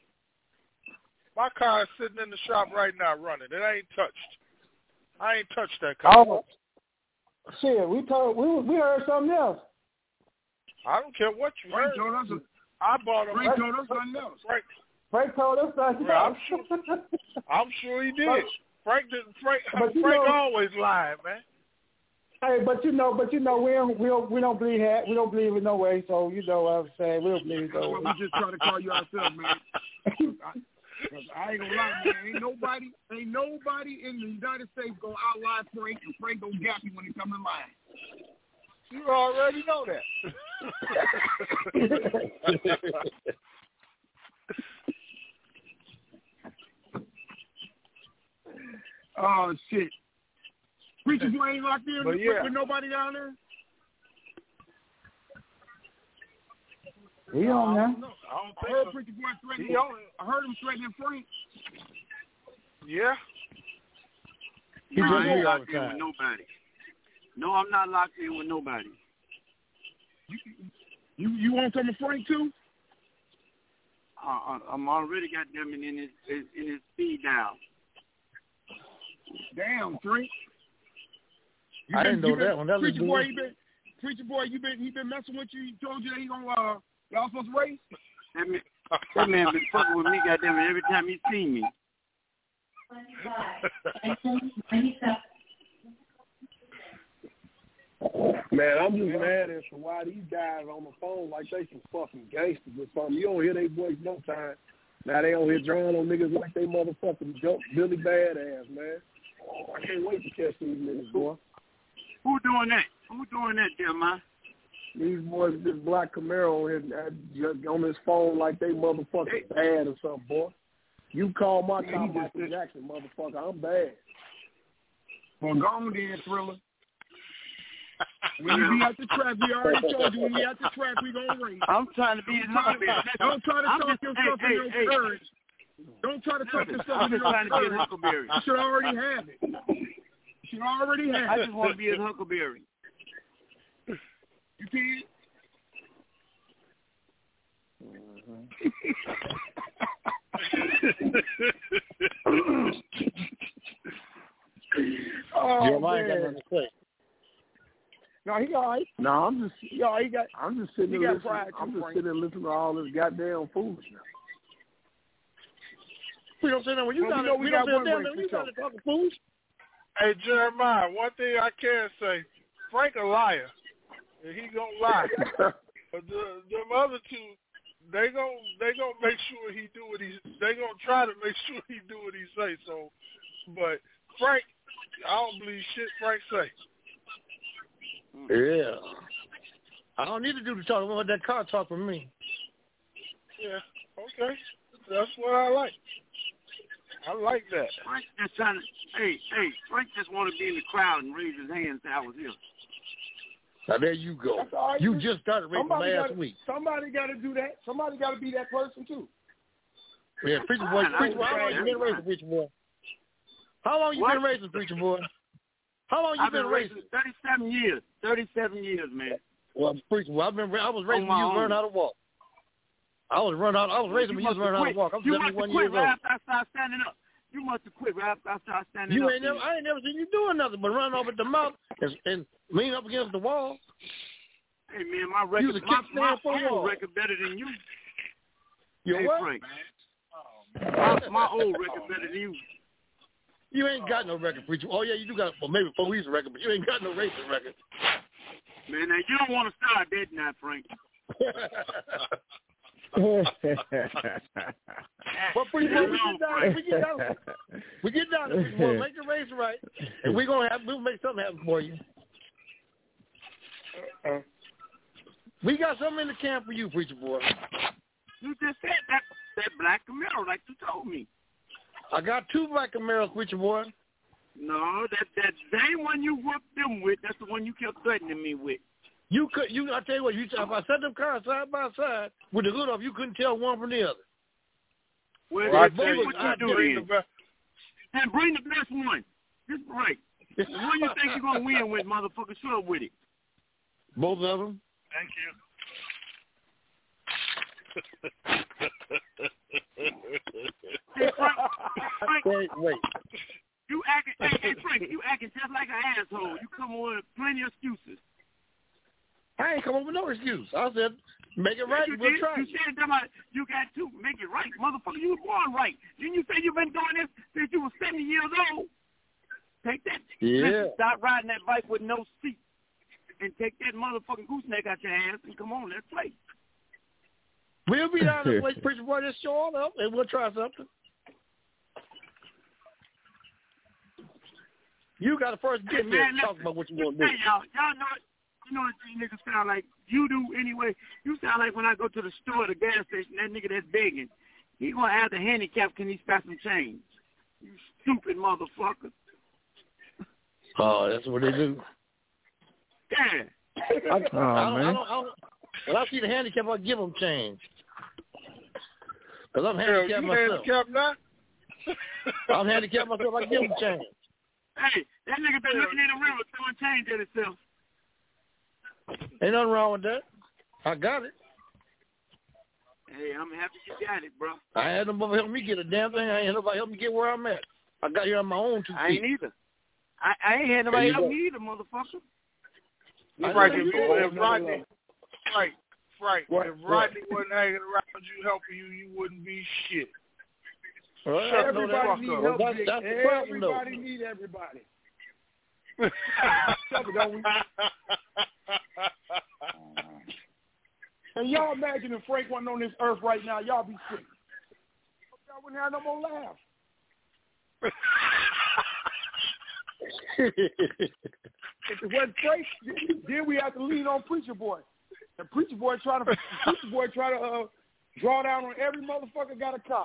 My car is sitting in the shop right now running. It ain't touched. I ain't touched that car. Oh, shit, we heard something else. I don't care what you heard. I bought a Frank told us something else. Frank told us something else. I'm sure he did. Frank always lying, man. Hey, but you know, we don't believe that. We don't believe it no way. So you know what I'm saying. We don't believe it. So we just trying to call you ourselves, man. I ain't gonna lie, man. Ain't nobody in the United States gonna outlie Frank, and Frank gonna gap you when he come in line. You already know that. Oh shit! Preacher Boy ain't locked in with nobody down there. He on there. I heard Preacher Boy threatening. I heard him threatening Frank. Yeah. I ain't locked in with nobody. No, I'm not locked in with nobody. You want some of Frank too? I'm already got them in his speed dial. Damn, Frank. I didn't know that one. That was Preacher Boy, he been messing with you. He told you that he gonna y'all supposed to race. That man been fucking with me, goddamn it, every time he see me. Man, I'm just mad as to why these guys on the phone like they some fucking gangsters or something. You don't hear their voice no time. Now they on here drawing on niggas like they motherfucking dope Billy Badass, man. Oh, I can't wait to catch these niggas, boy. Who doing that? Who doing that, there, man? These boys, this black Camaro on his phone like they motherfucking bad or something, boy. You call my car Michael Jackson, motherfucker. I'm bad. Well, go on then, Thriller. When you be at the trap, we already told you when we at the trap, we gonna race. I'm trying to be his huckleberry. Don't try to talk yourself in your courage. Don't try to talk yourself in your courage. You should already have it. You should already have it. I just want to be his huckleberry. You see? Oh, Jeremiah got man. nothing to say. No, he all right. No, I'm just sitting there listening to all this goddamn foolishness. We don't say that when you got it. We don't say that when you got to talk fools. Hey, Jeremiah, one thing I can say, Frank a liar. And he gonna lie. But them other two, they gonna make sure he do what they gonna try to make sure he do what he say. So, but Frank, I don't believe shit Frank say. Yeah. I don't need to do the talking. I want that car talk for me. Yeah. Okay. That's what I like. I like that. Frank just trying to. Hey, Frank just want to be in the crowd and raise his hand and say I was here. Now there you go. You just started racing last week. Somebody got to do that. Somebody got to be that person too. Yeah, Preacher Boy. How long you been racing, Preacher Boy? How long you been racing, Preacher Boy? How long you been racing? 37 years. 37 years, man. Well, Preacher Boy, I was racing when you was learning how to walk. I was racing when you was learning how to walk. I'm 71 years old. Right after I started standing up. You must have quit right after I started standing up. I ain't never seen you doing nothing but run over the mouth and lean up against the wall. Hey, man, my record, my old record better than you. Your what? Frank. My old record better than you. You ain't got no record, Preacher. Oh, yeah, you do got, well, maybe police record, but you ain't got no racing record. Man, now, you don't want to start that now, Frank. Well, Preacher Boy, we get down. We'll make the race right, and we'll make something happen for you. We got something in the camp for you, Preacher Boy. You just said that black Camaro, like you told me. I got 2 black Camaros, Preacher Boy. No, that same one you whooped them with, that's the one you kept threatening me with. I tell you what, if I set them cars side by side with the hood off, you couldn't tell one from the other. Well, I tell you what you do then. And bring the best one. Just right. The one you think you're going to win with, motherfucker, show up with it. Both of them? Thank you. Hey, Frank. Wait. You acting, Frank, you acting just like an asshole. You come on with plenty of excuses. I ain't come up with no excuse. I said, make it right, we'll try. You said you got to make it right. Motherfucker, you were born right. Didn't you say you've been doing this since you were 70 years old? Take that. Yeah. Listen, stop riding that bike with no seat. And take that motherfucking gooseneck out your ass and come on, let's play. We'll be down this place, Preacher Boy, just show on up, and we'll try something. You got to first get there and talk about what you want to do. Hey, y'all know it. You know what these niggas sound like? You do anyway. You sound like when I go to the store, the gas station, that nigga that's begging. He going to ask the handicap, can he spare some change? You stupid motherfucker. Oh, that's what they do. Yeah. When I see the handicap, I give them change. Because I'm handicapped myself. Handicapped now? I'm handicapped myself, I give them change. Hey, that nigga been looking in the river throwing change at himself. Ain't nothing wrong with that. I got it. Hey, I'm happy you got it, bro. I had nobody help me get a damn thing. I ain't had nobody help me get where I'm at. I got here on my own 2 feet. I ain't either. I ain't had nobody help me either, motherfucker. Right, if Rodney, right. If Rodney wasn't hanging around you helping you, you wouldn't be shit. Well, everybody need help. That's the problem, though. Everybody need everybody. Don't we? And y'all imagine if Frank wasn't on this earth right now, y'all be sick. wouldn't have no more laughs. If it wasn't Frank, then we have to lean on Preacher Boy. And Preacher Boy try to draw down on every motherfucker got a car.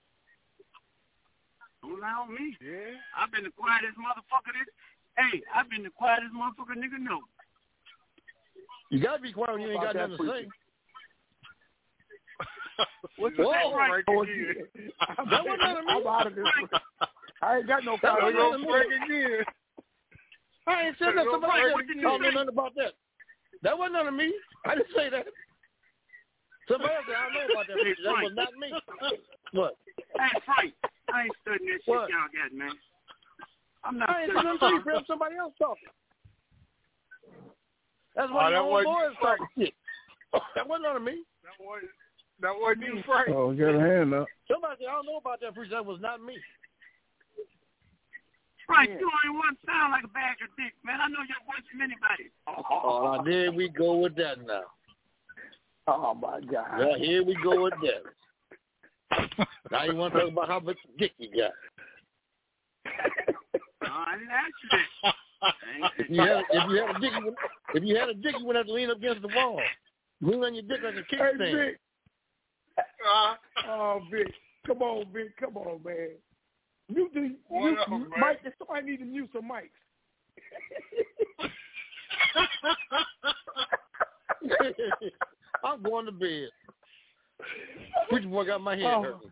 Don't lie on me. Yeah. I've been the quietest motherfucker. I've been the quietest motherfucker nigga know. You gotta be quiet when you ain't got nothing to say. What's that? Right? That wasn't none of me. I'm out of this. I ain't got no power. Again. I ain't said that. Somebody else don't know nothing about that. That wasn't none of me. I didn't say that. Somebody else said, I don't know about that. That was not me. What? Hey, Frank, I ain't studying that shit y'all got, man. I'm not I ain't studying that. Somebody else talking. That's why your own boys talking shit. That wasn't none of me. That wasn't you, Frank. Oh, get a hand up. Somebody said, I don't know about that, preacher. That was not me. Frank, you ain't one sound like a bag of dick, man. I know your voice from anybody. Oh, there we go with that now. Oh, my God. Well, here we go with that. Now you want to talk about how much dick you got. I didn't ask you that. If you had a dick, you wouldn't have to lean up against the wall. Lean on your dick like a kickstand. Hey, Vic. Vic. Come on, Vic. Come on, man. Mike, somebody need to mute some mics. I'm going to bed. Preacher Boy got my head hurting.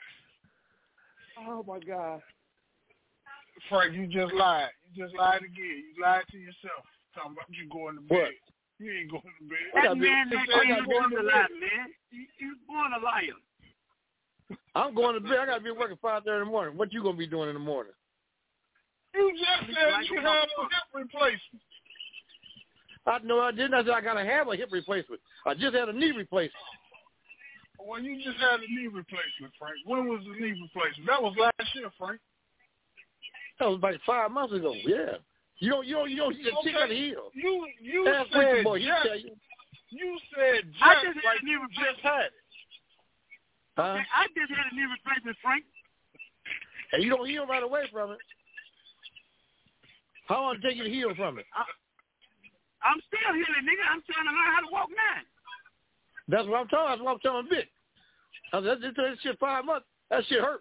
Oh, my God. Frank, you just lied. You just lied again. You lied to yourself. Talking about you going to bed. What? You ain't going to bed. That man ain't going to lie, man. He's born a liar. I'm going to bed. I got to be working 5:30 in the morning. What you going to be doing in the morning? You just said you have a hip replacement. No, I didn't. I said I got to have a hip replacement. I just had a knee replacement. Well, you just had a knee replacement, Frank. When was the knee replacement? That was last year, Frank. That was about 5 months ago. Yeah. You don't see the chick on the heel. You That's said boy, just. You said just I just like had a knee you just replacement. had it. Huh? I just had a knee replacement, Frank. And you don't heal right away from it. How long did it take you to heal from it? I'm still healing, nigga. I'm trying to learn how to walk now. That's what I'm telling. That's what I'm telling Vic. I said, that shit 5 months. That shit hurts.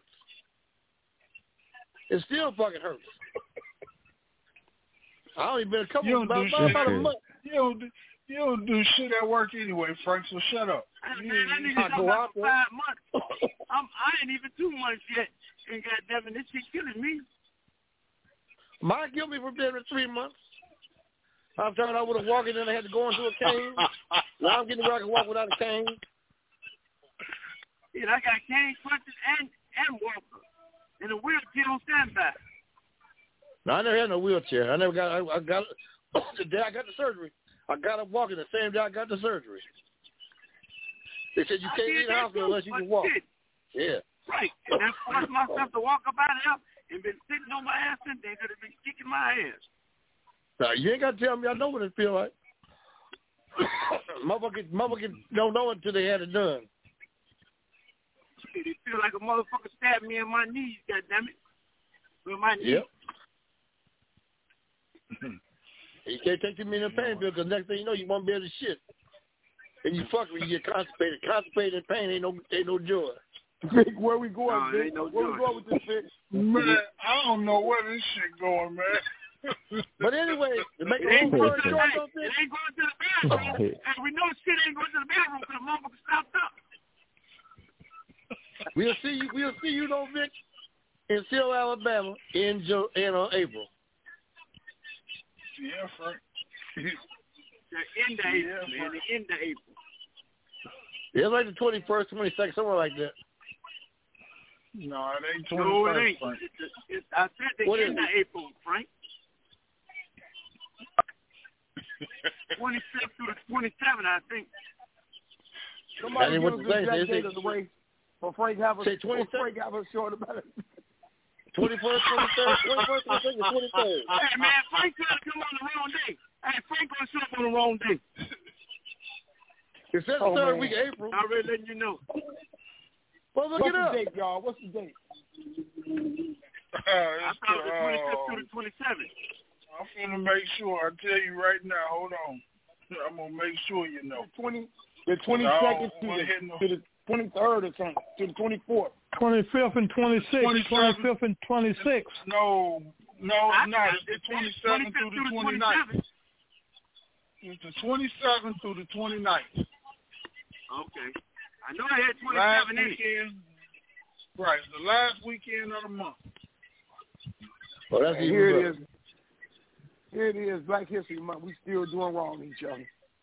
It still fucking hurts. I only been about a month. You don't do shit at work anyway, Frank. So shut up. Man, that nigga talking about 5 months. I ain't even 2 months yet. And goddamn, this shit killing me. Mine killed me for being 3 months. I'm telling I would have walked in and I had to go into a cane. Now I'm getting where I can walk without a cane. Yeah, I got cane, crutches, and walker. And a wheelchair on standby. No, I never had no wheelchair. I got the day I got the surgery. I got up walking the same day I got the surgery. They said you can't leave the hospital unless you can walk. Yeah. Right. And I forced myself to walk up out of there and been sitting on my ass and they could have been kicking my ass. Now, you ain't got to tell me. I know what it feel like. Motherfuckers don't know until they had it done. It feel like a motherfucker stabbed me in my knees, goddammit. With my knees. Yep. You can't take too many pain pills because next thing you know, you won't be able to shit. And you fuck when you get constipated. Constipated pain ain't no joy. Vic, where we going, Vic? Where we going with this shit? Man, I don't know where this shit going, man. But anyway, to make it ain't going to the bathroom. And we know shit ain't going to the bathroom because the motherfucker stopped up. We'll see you though, Vic, in Seattle, Alabama in April. Yeah, Frank. The end of April, man. The end of April. Yeah, like the 21st, 22nd, somewhere like that. No, it ain't 21st, No, it ain't. Frank. I said the end of April, Frank. 26th through the 27th, I think. Somebody give us the exact date of the race. For Frank have a short about it. 21st, 23rd, 21st, 22nd, 23rd. Hey, man, Frank trying to come on the wrong day. Hey, Frank going to show up on the wrong day. It says the third week of April. I'm already letting you know. Well, look What's it up. the date, y'all? What's the date? I thought it was the 25th through the 27th. I'm finna make sure. I tell you right now. Hold on. I'm gonna make sure you know. The 22nd to the 23rd or something, to the 24th. 25th and 26th. 25th and 26th. No, it's not. It's the 27th through the 29th. It's the 27th through the 29th. Okay. I know I had 27 in it. Right, it's the last weekend of the month. Well, that's even Here better. it is. Here it is, Black History Month. We still doing wrong to each other.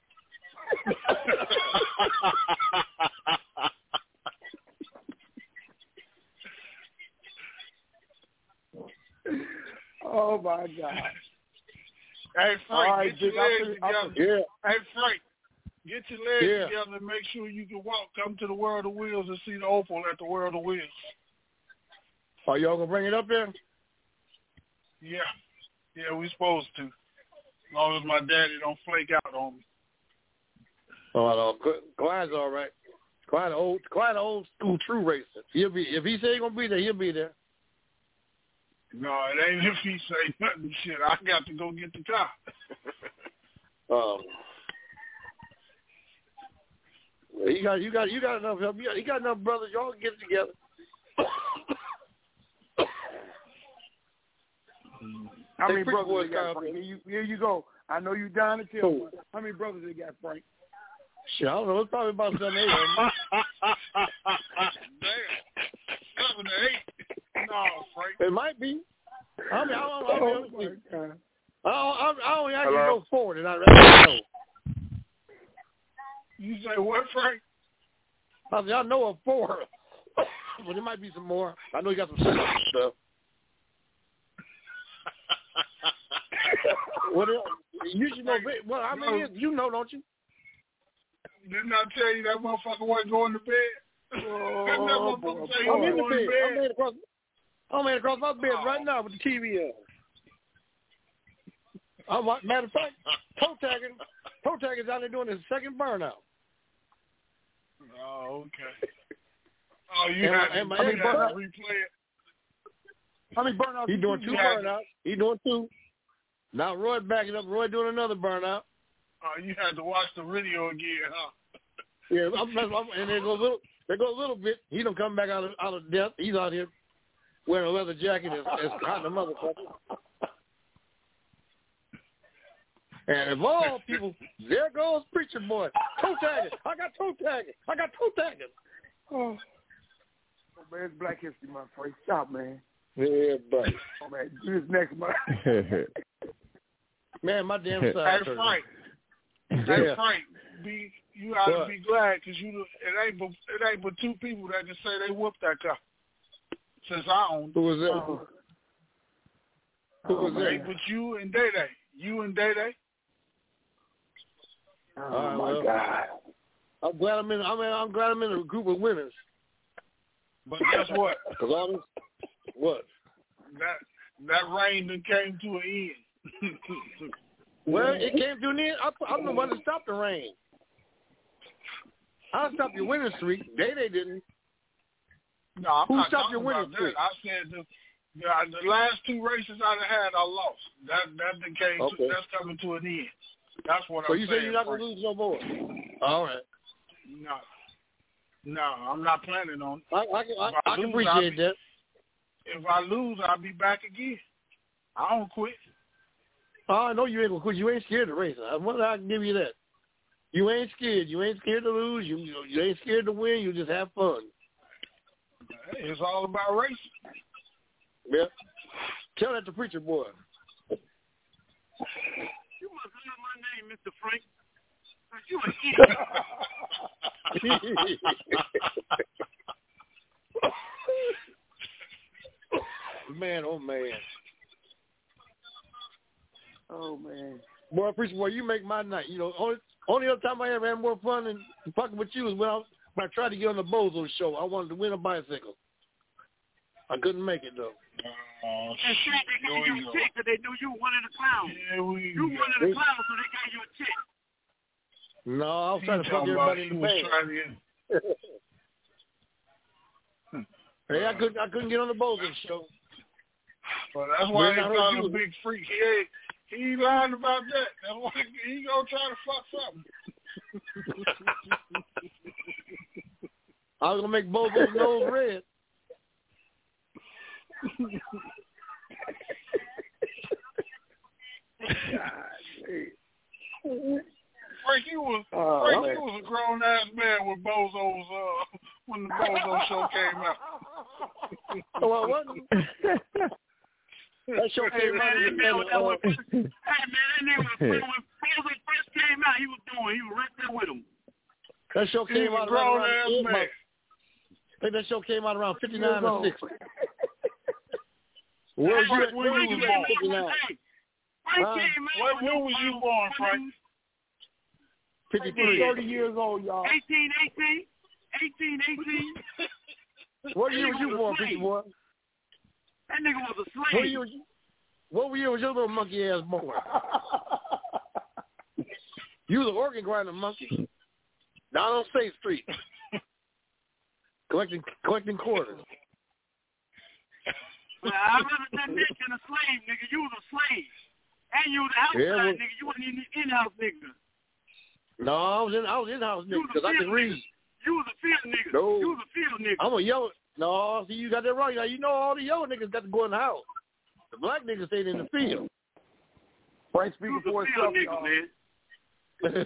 Oh my God! Hey Frank, get your legs together. Yeah. Hey Frank, get your legs together and make sure you can walk. Come to the World of Wheels and see the Opal at the World of Wheels. Are y'all gonna bring it up there? Yeah, we supposed to. As long as my daddy don't flake out on me. Oh, no. Clyde's all right. Clyde old school true racer. He'll be, if he say he's gonna be there, he'll be there. No, it ain't if he say nothing. Shit, I got to go get the car. You got enough help. He got enough brothers. Y'all get it together. How many brothers they got, Frank? Here you go. I know you down to tell me. How many brothers they got, Frank? Shit, I don't know. It's probably about 7 or 8. Damn. 7 or 8. No, Frank. It might be. I mean, I only actually know 4 that I know. You say what, Frank? I know of 4. But there might be some more. I know you got some stuff. What else? You should know. Well, I mean, you know, don't you? Didn't I tell you that motherfucker wasn't going to bed? Oh, boy. I'm in the bed. I'm laying across my bed right now with the TV on. Matter of fact, toe tagging down there doing his second burnout. Oh, okay. Oh, you have to replay it. How many burnouts? He's doing 2 burnouts. He's doing 2. Now Roy backing up. Roy doing another burnout. Oh, you had to watch the video again, huh? Yeah, and there goes a little bit. He don't come back out of death. He's out here wearing a leather jacket as hot as a motherfucker. And of all people, there goes Preacher Boy. Toe tagging. I got toe tagging. Oh, man, it's Black History Month, Frank. Stop, man. Yeah, buddy. Oh, man, do this next month. Man, my damn side. Hey, Frank. Hey, Frank. You ought to be glad because it ain't but 2 people that can say they whooped that car. Since I owned it. Who was that? Who was that? Ain't but you and Day Day. You and Day Day. Oh my God! I'm glad I'm in a group of winners. But guess what? What? That rain done came to an end. Well, it came to an end. I'm the one that stopped the rain. I stopped your winning streak. They didn't. No, I'm Who not stopped talking your winning about streak? that. I said the last 2 races I had, I lost. That came. Okay. That's coming to an end. That's what So I'm you saying. say you're not gonna lose no more? All right. No, I'm not planning on it. I can appreciate that. If I lose, I'll be back again. I don't quit. Oh, I know you ain't gonna quit. You ain't scared to race. I can give you that. You ain't scared. You ain't scared to lose. You ain't scared to win. You just have fun. Hey, it's all about racing. Yeah. Tell that to Preacher Boy. You must know my name, Mr. Frank. You an idiot. Man, oh man. Oh man. Boy, Preacher Boy, you make my night. You know, only other time I ever had more fun than fucking with you was when I tried to get on the Bozo show. I wanted to win a bicycle. I couldn't make it though. And see, they gave you a tick because they knew you were one of the clowns. You one of the clowns, so they gave you a tick. No, I was trying to fuck everybody in the band. Hey, I couldn't get on the Bozo show. But that's why they call him a big freak. He ain't lying about that. That's why he gonna try to fuck something. I was gonna make Bozo's nose red. Frank, you was a grown ass man when Bozo's when the Bozo show came out. Oh, I wasn't. That show came out. Hey man, that nigga when Bozo first came out, he was right there with him. That show came out around. I think that show came out around 59 or 60. When was you born? When was you born, Frank? 53. 30 years old, y'all. 18. What year was you born, 51? That nigga was a slave. What year was your little monkey ass born? You was an organ grinder monkey. Down on State Street. Collecting quarters. Well, I'd rather done that than a slave, nigga. You was a slave. And you was outside, nigga. You wasn't even in-house nigga. No, I was in-house nigga because I can read. You was a field nigga. No. You was a field nigga. I'm a yellow. No, see, you got that wrong. You know all the yellow niggas got to go in the house. The black niggas stayed in the field. Frank speaking for himself, man.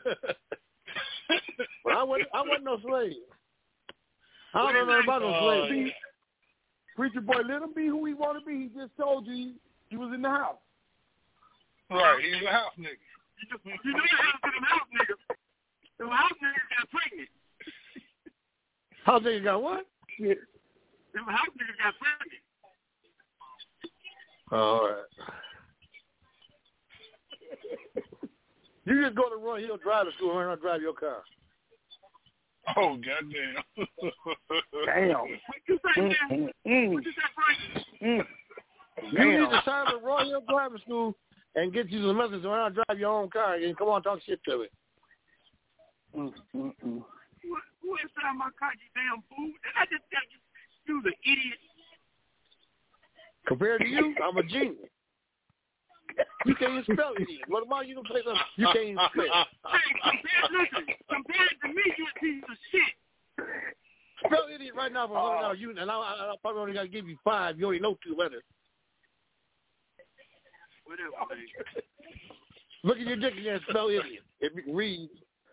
But I wasn't no slave. I don't know nothing about no slave. Preacher boy, let him be who he want to be. He just told you he was in the house. Right, he's a house nigga. You know you have to them house niggas. Them house niggas got pregnant. House niggas got what? Shit. Them house niggas got pregnant. All right. You just go to Roy Hill Driving School and I'll drive your car. Oh, goddamn. Damn. What you say, man? What you say, Frank? You need to sign up at Roy Hill Driving School and get you the message so I'll drive your own car and come on talk shit to me. Who inside my car, you damn fool? Did I just tell you? You the idiot. Compared to you, I'm a genius. You can't even spell idiot. What about you gonna say something you can't even spell? Hey, compared to me, you a piece of shit. Spell idiot right now for $100. And I probably only got to give you 5. You already know 2 letters. Whatever, man. Look at your dictionary and spell idiot. If you can read.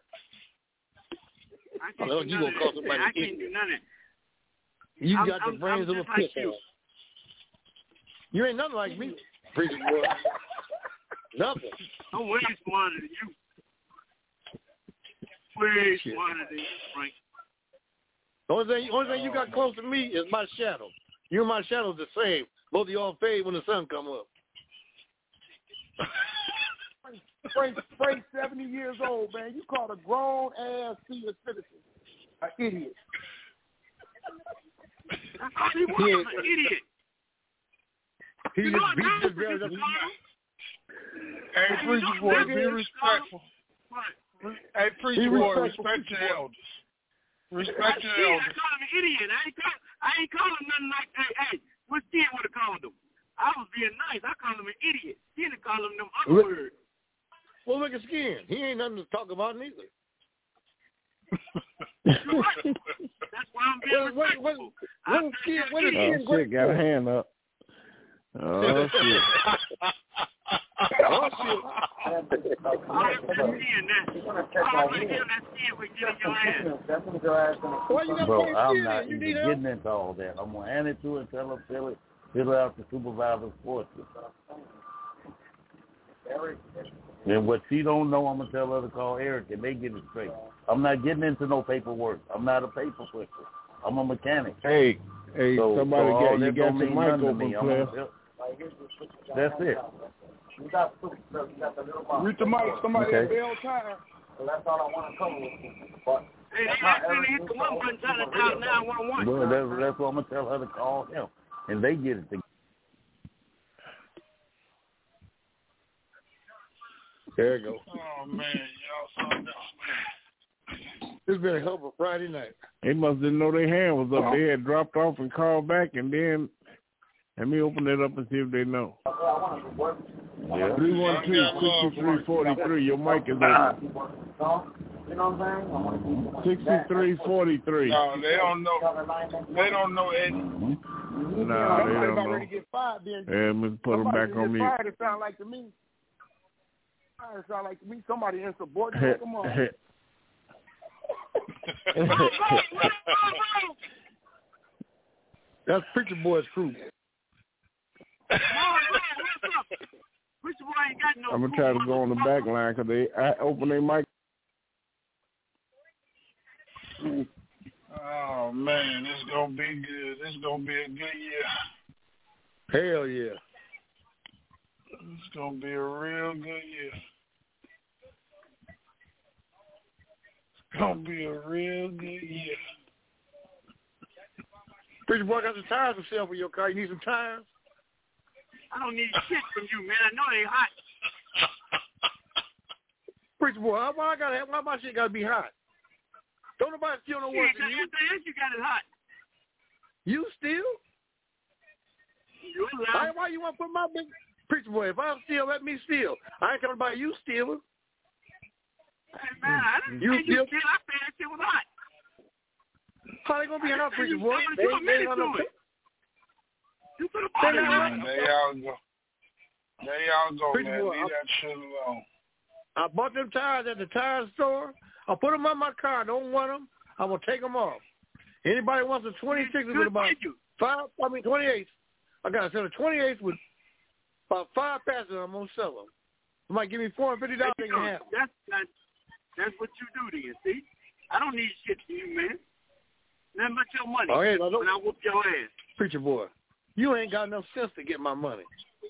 I can't do none of it. You got the brains of a pit. You ain't nothing like me. Preacher boy. Nothing. I'm way smarter than you. Way smarter than you, Frank. The only thing you got close to me is my shadow. You and my shadow is the same. Both of y'all fade when the sun come up. Frank's 70 years old, man. You called a grown-ass senior citizen an idiot. He was an idiot. He just very up. Hey, preacher boy, be respectful. Hey, preacher boy, respect your elders. Respect your elders. I called him an idiot. I ain't calling him nothing like that. Hey, what kid would have called him? I was being nice. I called him an idiot. He didn't call him them other words. Well, look at Skin. He ain't nothing to talk about neither. That's why I'm being respectful. Shit, got a hand up. Oh, shit. Oh, shit. Bro, I'm not even getting into all that. I'm going to hand it to her and tell her fill it out the supervisor's portrait. And what she don't know, I'm going to tell her to call Eric and they get it straight. I'm not getting into no paperwork. I'm not a paper pusher. I'm a mechanic. Hey, so somebody got your mic open, Claire. That's it. Read the mic, somebody at Bell Tire. So that's all I want to cover with you. But hey, they hit the one button trying to dial 911. Well, that's what I'm going to tell her to call him. And they get it together. There you go. Oh, man, y'all something else, man. It's been a hell of a Friday night. They must didn't know their hand was up. They had dropped off and called back, and then let me open it up and see if they know. Yeah. 312-6343. Your mic is open. You know what I'm saying? 6343. No, they don't know. They don't know Eddie. No, they don't know. Ready to get fired, then. Yeah, let me put them back on mute. Fired, it sound like to me. It sound like to me somebody insubordinate. Come on. That's Preacher Boy's crew. Preacher Boy ain't got no. I'm gonna try to go on the back line because I open their mic. Oh man, this is gonna be good. This is gonna be a good year. Hell yeah. It's gonna be a real good year. It's gonna be a real good year. Preacher Boy got some tires for sale for your car. You need some tires? I don't need shit from you, man. I know they hot. Preacher Boy, why my shit gotta be hot? Don't nobody steal no work from you. You got it hot. You steal? You lie. Why you want to put my big Preacher Boy? If I steal, let me steal. I ain't talking about you stealing. Hey man, I didn't say you steal. I said that shit was hot. How they gonna be hot, Preacher Boy? They ain't gonna it. You put a body on it. There y'all go. There y'all go, Preacher man. Boy, Leave that shit alone. I bought them tires at the tire store. I put them on my car. I don't want them. I'm going to take them off. Anybody wants a 26 with about 28. I got a set of 28 with about 5 passes. I'm going to sell them. You might give me $450. They can have them. That's what you do then, see? I don't need shit from you, man. Nothing but your money. Oh, hey, when I whoop your ass. Preacher Boy, you ain't got enough sense to get my money.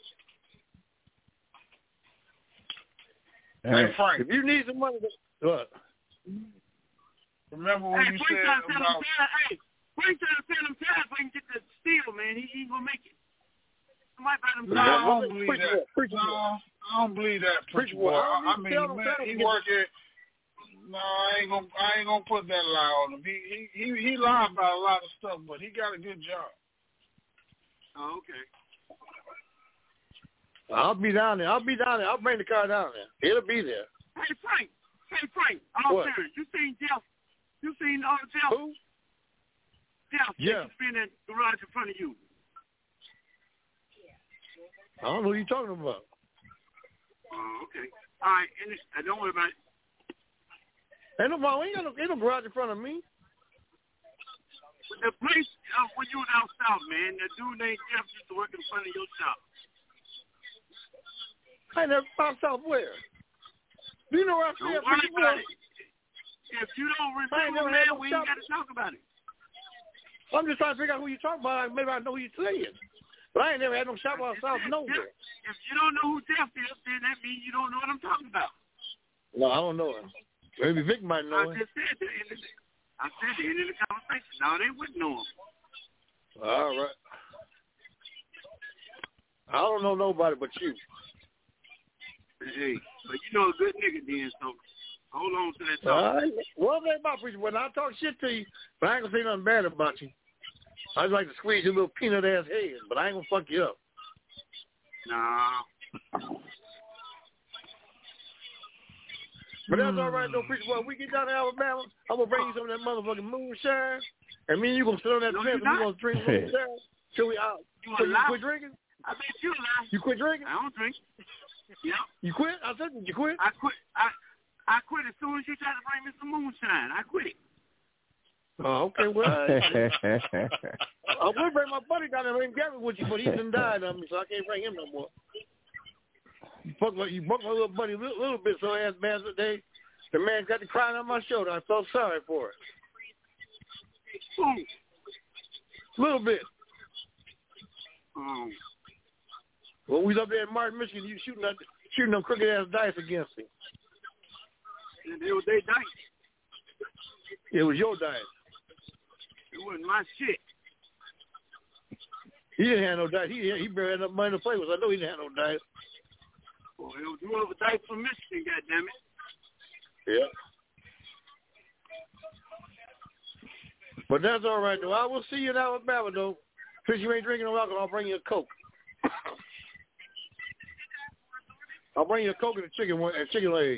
Hey, Frank. If you need some money, what? Remember when you said about... Frank trying to sell him tires so he can get the steel, man. He ain't going to make it. Somebody buy them No, I don't believe that. No, I don't believe that, Preacher Boy. I mean, man, he working... No, I ain't gonna put that lie on him. He lied about a lot of stuff, but he got a good job. Oh, okay. I'll be down there. I'll bring the car down there. It'll be there. Hey, Frank. I'm serious. You seen Jeff? Jeff? Who? Jeff. Yeah. He's been in the garage in front of you. I don't know who you're talking about. Oh, okay. All right. And don't worry about it. Ain't no garage in front of me. The place when you was out south, man, the dude named Jeff used to work in front of your shop. I never found out where. Do you know where I see Don't worry about it. If you don't remember, man, we ain't got to talk about it. I'm just trying to figure out who you're talking about. Maybe I know who you're saying. But I ain't never had no shop out south nowhere. If you don't know who Jeff is, then that means you don't know what I'm talking about. No, I don't know him. Maybe Vic might know him. I said the end of the conversation. No, they wouldn't know him. All right. I don't know nobody but you. Hey, but you know a good nigga then, so hold on to that talk. Well, that's about Preacher Boy. I talk shit to you, but I ain't gonna say nothing bad about you. I just like to squeeze your little peanut ass head, but I ain't gonna fuck you up. Nah. But that's all right though, Preacher Boy. We get down to Alabama, I'm gonna bring you some of that motherfucking moonshine, and me and you gonna sit on that fence and we gonna drink moonshine till we out. You quit drinking? I bet you lie. You quit drinking? I don't drink. Yeah. You quit? I said, did you quit? I quit. I quit as soon as you tried to bring me some moonshine. I quit it. Oh, okay. Well, I'm gonna bring my buddy down there and get it with you, but he done died on me, so I can't bring him no more. You broke my little buddy a little bit, so ass man today. The man got to crying on my shoulder. I felt sorry for it. A little bit. When we was up there in Martin, Michigan, you shooting them crooked ass dice against me. It was their dice. It was your dice. It wasn't my shit. He didn't have no dice. He barely had enough money to play with. I know he didn't have no dice. Well, it was you over dice from Michigan, goddammit. Yeah. But that's all right, though. I will see you in Alabama, though. Since you ain't drinking no alcohol, I'll bring you a Coke. I'll bring you a Coke and a chicken leg.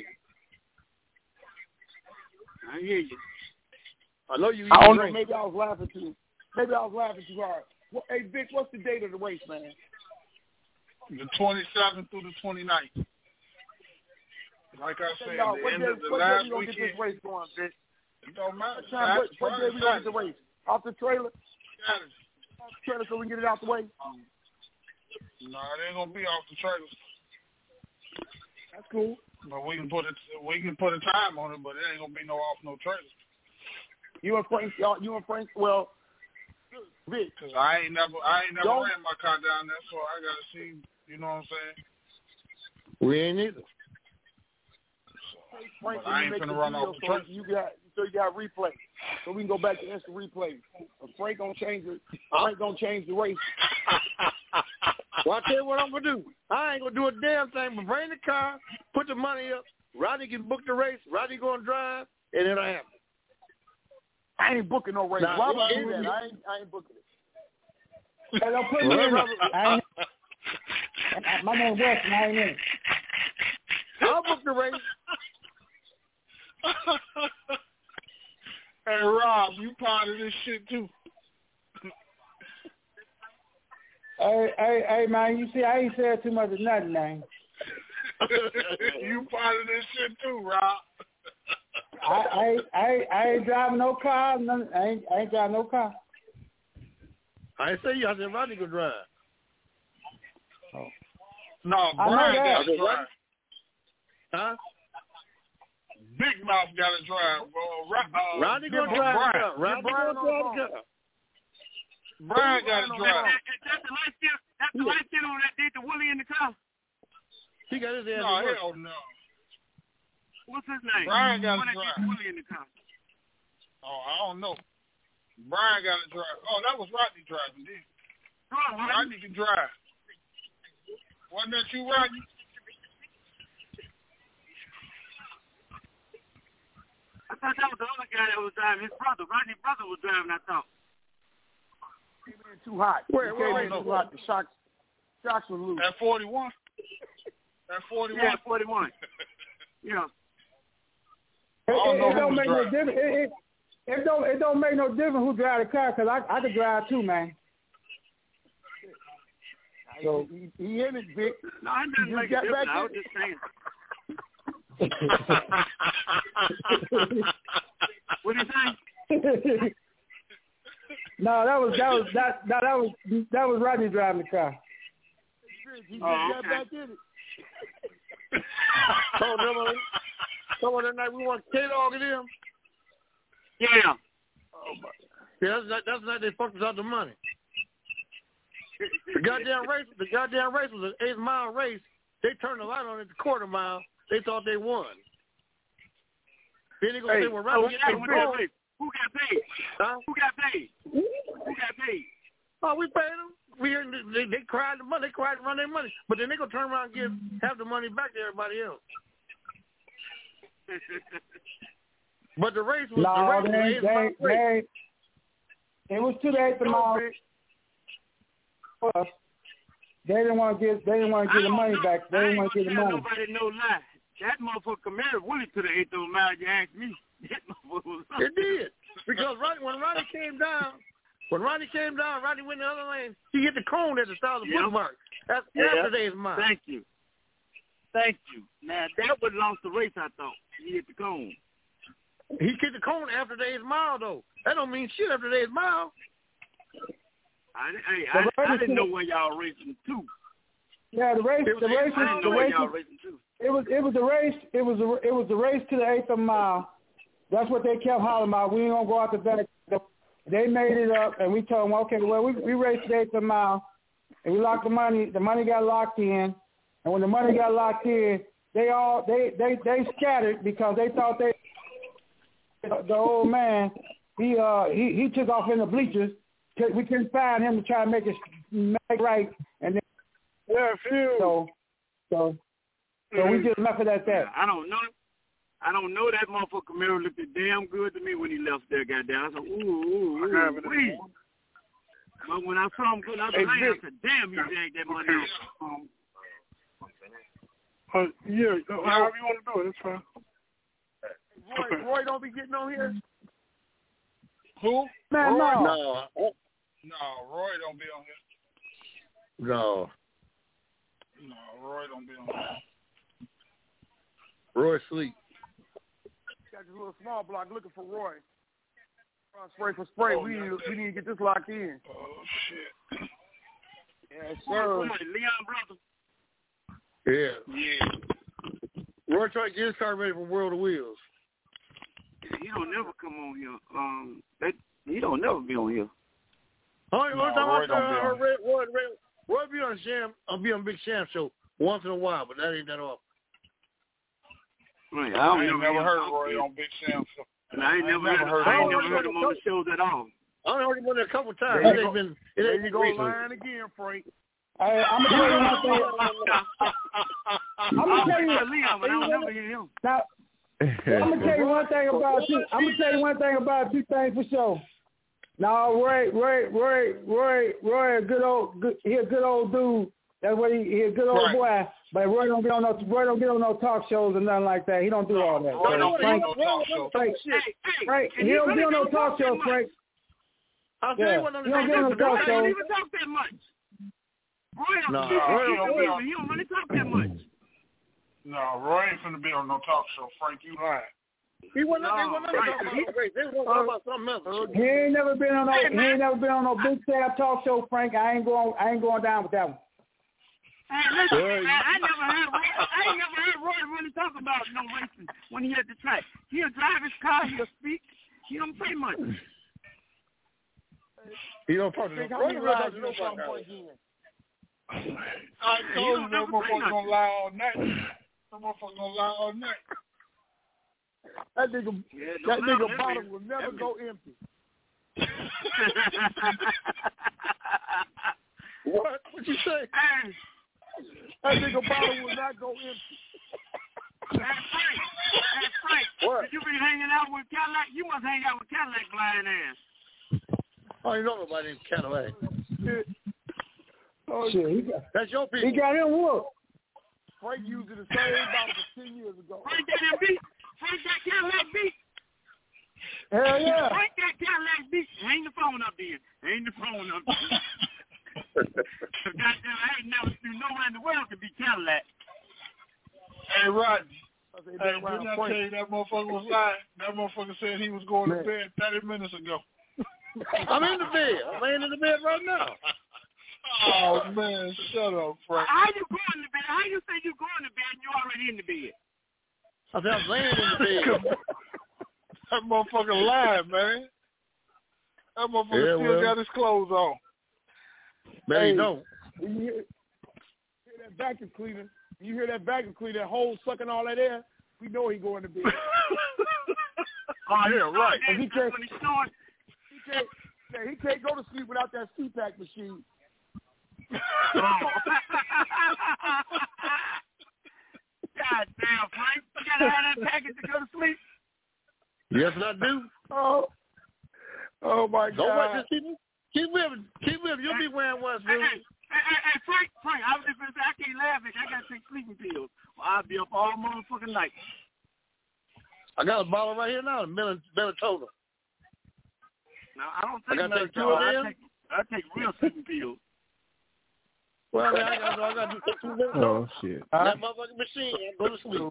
I hear you. I know you. I don't know. Maybe I was laughing too hard. Well, hey, Vic, what's the date of the race, man? The 27th through the 29th. Like I said, the end of the last weekend. What day we gonna get this race going, Vic? It don't matter. What day we gonna get the race? Off the trailer? Saturday. Off the trailer so we can get it out the way? No, it ain't gonna be off the trailer. That's cool. But we can put a time on it, but it ain't gonna be no off no trailer. You and Frank, well, Vic. Cause I ain't never ran my car down there, so I gotta see. You know what I'm saying? We ain't either. Frank, I ain't finna run off the trailer. You got replay, so we can go back to instant replay. If Frank gonna change it. Frank gonna change the race. Well, I tell you what I'm gonna do. I ain't gonna do a damn thing but bring the car, put the money up. Rodney can book the race. Rodney gonna drive, and then I have it. I ain't booking no race. Why would I do that? I ain't booking it. Hey, don't put me in. My name's Weston. I ain't in. I'll book the race. Hey, Rob, you part of this shit too. Hey, man, you see, I ain't said too much of nothing, man. You part of this shit too, Rob. I ain't driving no car. I ain't driving no car. I ain't say you. I said Rodney could drive. Oh. No, Brian got to drive. Huh? Big Mouth got to drive. Rodney gonna drive. Rodney gonna drive. Brian got to drive. That's the light skin on that date to Willie in the car. He got his ass. No, hell no. What's his name? Brian got to drive. Willie in the car. Oh, I don't know. Brian got to drive. Oh, that was Rodney driving, didn't he? Rodney can drive. Wasn't that you, Rodney? I thought that was the other guy that was driving. His brother, Rodney's brother, was driving. I thought. Came in too hot. Where too hot. The shocks were loose. At 41. At 41. Yeah, 41. Yeah. It don't make no difference. It don't make no difference who drive the car, because I could drive too, man. So he in it, Vic. No, I didn't make a difference. I was just saying. What do you think? No, that was Rodney driving the car. He got back in it. Told them that night we want K-Dog in them. Yeah. Oh my. Yeah, that's the night they fucked us out the money. The goddamn race was an 8-mile race. They turned the light on at the quarter mile. They thought they won. Then they gonna say, "Well, Rodney, who got paid? Huh? Who got paid? Who got paid? Oh, we paid them. They cried the money. They cried to run their money, but then they gonna turn around and give half the money back to everybody else. But the race was it was to the 8th mile. They didn't want to get the money back. They didn't want to get the money. Nobody no lie. That motherfucker married Willie to the 8th mile. You asked me. That motherfucker was. It did, because when Rodney came down, Rodney went the other lane. He hit the cone at the start of the bookmark. That's after the 8th mile. Thank you. Now that would lost the race. I thought he hit the cone. He hit the cone after the 8th mile, though. That don't mean shit after the 8th mile. I didn't know where y'all racing to. Yeah, the race. It was the race to the 8th mile. That's what they kept hollering about. We ain't gonna go out the back. They made it up, and we told them, okay, well, we raced the 8th mile, and we locked the money. The money got locked in, and when the money got locked in, they scattered because they thought the old man he took off in the bleachers. We couldn't find him to try to make right, and then so we just left it at that. I don't know. I don't know that motherfucker Camaro looked damn good to me when he left there, goddamn. I said, ooh, wee. But when I saw him putting out the lane, I said, damn, you jacked that money out. Yeah, however you want to do it, it's fine. Roy don't be getting on here? Who? Man, Roy? no. No, Roy don't be on here. No. No, Roy don't be on here. Roy sleep. Got this little small block looking for Roy. Spray for spray. We need to get this locked in. Oh, shit. Yes, sir. Leon brother. Yeah. Roy tried to get his car ready for World of Wheels. He don't never come on here. He don't never be on here. Roy be on Sham. I'll be on Big Sham show once in a while, but that ain't that often. Right, I ain't never heard Roy on Big Sham show. And I ain't never heard him on the shows at all. I only heard him on there a couple of times. There you go, lying again, Frank. Hey, I'm gonna tell you one thing. I'm gonna tell you, Leon, but I don't never hear him. Now, I'm gonna tell you one thing about you. I'm gonna tell you one thing about two things for sure. Now, Roy, a good old dude. That's what he a good old boy. But Roy don't get on no talk shows or nothing like that. He don't do all that. Roy don't get on no talk shows. Frank, he don't get on no talk shows, Frank. I'll tell you what, he don't get on no talk Roy shows. don't even talk that much. Roy don't he don't really talk that much. No, Roy ain't finna be on no talk show. Frank, you lying. He wasn't talking about race. They were talking about something else. He ain't never been on no Big Stab talk show, Frank. I ain't going down with that one. Hey, listen, I never heard Roy really talk about no racing when he at the track. He'll drive his car, he'll speak. He don't say much. He don't talk to nobody. I told you that motherfucker gonna lie all night. That motherfucker gonna lie all night. That nigga bottom will never go empty. What? What'd you say? That nigga bottom will not go empty. Hey, Frank. What? Did you be hanging out with Cadillac? You must hang out with Cadillac blind ass. Oh, you know nobody named Cadillac. Oh, shit. That's your people. He got him whooped. Frank used the same bottle for 10 years ago. Frank got him beat. Frank got Cadillac beat. Hell yeah. Frank got Cadillac beat. Hang the phone up there. Goddamn, I ain't never seen nowhere in the world to be Cadillac. Hey, Rodney. Didn't I tell you that motherfucker was lying? That motherfucker said he was going to bed 30 minutes ago. I'm in the bed. I'm laying in the bed right now. Oh, man, shut up, Frank. How you going to bed? How you say you going to bed and you already in the bed? I said I'm laying in the bed. That motherfucker lied, man. That motherfucker still got his clothes on. Man, hey, no. When you hear that vacuum cleaner, that hole sucking all that air, we know he going to bed. Oh, yeah, right. And he can't go to sleep without that CPAP machine. God damn, Frank. You got to have that package to go to sleep? Yes, I do. Oh my God. Don't let this keep living. You'll be wearing one soon. Hey, Frank, I was just going to say, I can't laugh at you. I got to take sleeping pills. Well, I'll be up all motherfucking night. I got a bottle right here now, melatonin. Now, I don't take melatonin. I take real sleeping pills. Well, I got to do 2 minutes. Oh, shit. That motherfucking machine, go to sleep.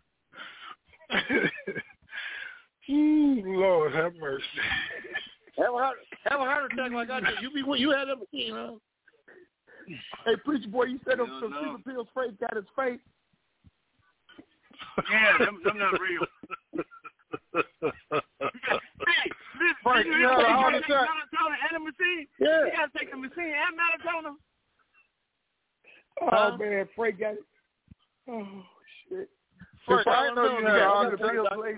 Ooh, Lord have mercy. Have a heart attack like I did. You had that machine, huh? Hey, preacher boy, you said some sleeping pills Frank got his face. Yeah, them not real. Hey, listen, Frank, you had a heart attack. Melatonin and a machine? Yeah. You got to take the machine and melatonin? Oh, man, Frank got it. Oh, shit. Frank, I didn't know you had a heart attack.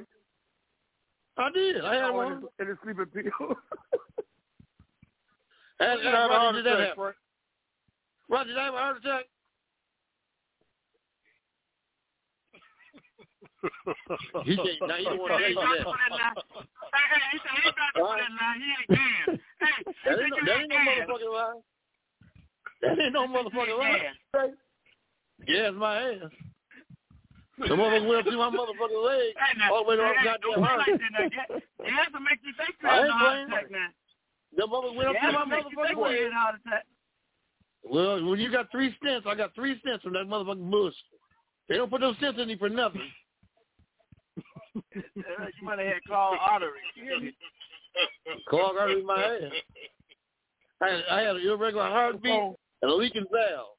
I did. I had one. And a sleeping pill. Roger, did that happen? Roger, did I have a heart attack? He can't. Now he don't want to say that. Hey, he said he got to put that line. He ain't gas. Hey, that ain't no motherfucking lie. That ain't no motherfucking lie. Gas my ass. The motherfucker went up through my motherfucking leg all the way to my goddamn heart. Gas will make you think I ain't playing. The motherfucker went up through my motherfucking leg. Well, when you got 3 stents, I got 3 stents from that motherfucking bush. They don't put those stents in you for nothing. You might have had clogged artery. Clogged artery in my ass. I had an irregular heartbeat and a leaking valve.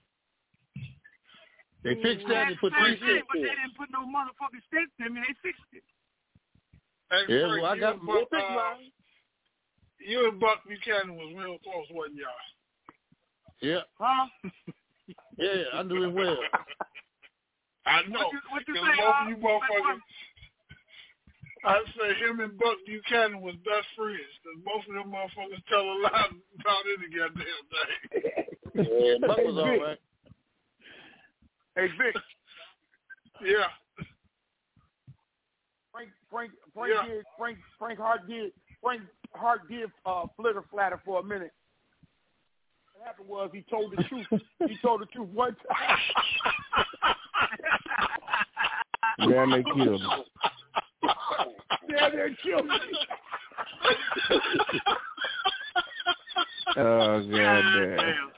They fixed that and put 3 stents in. But they didn't put no motherfucking stents in me. They fixed it. Hey, yeah, Frank, well, I got more fixed mine. You and Buck Buchanan was real close, wasn't y'all? Yeah. Huh? Yeah, I'm doing well. I know. What you say, both of you motherfuckers, I'd say him and Buck Buchanan was best friends. Because both of them motherfuckers tell a lot about any goddamn thing. Yeah, Buck was all right. Hey, Vic. Yeah. Frank Hart did flitter flatter for a minute. What happened was he told the truth. He told the truth one time. Yeah, they killed him. Yeah, they killed him. Oh, goddamn.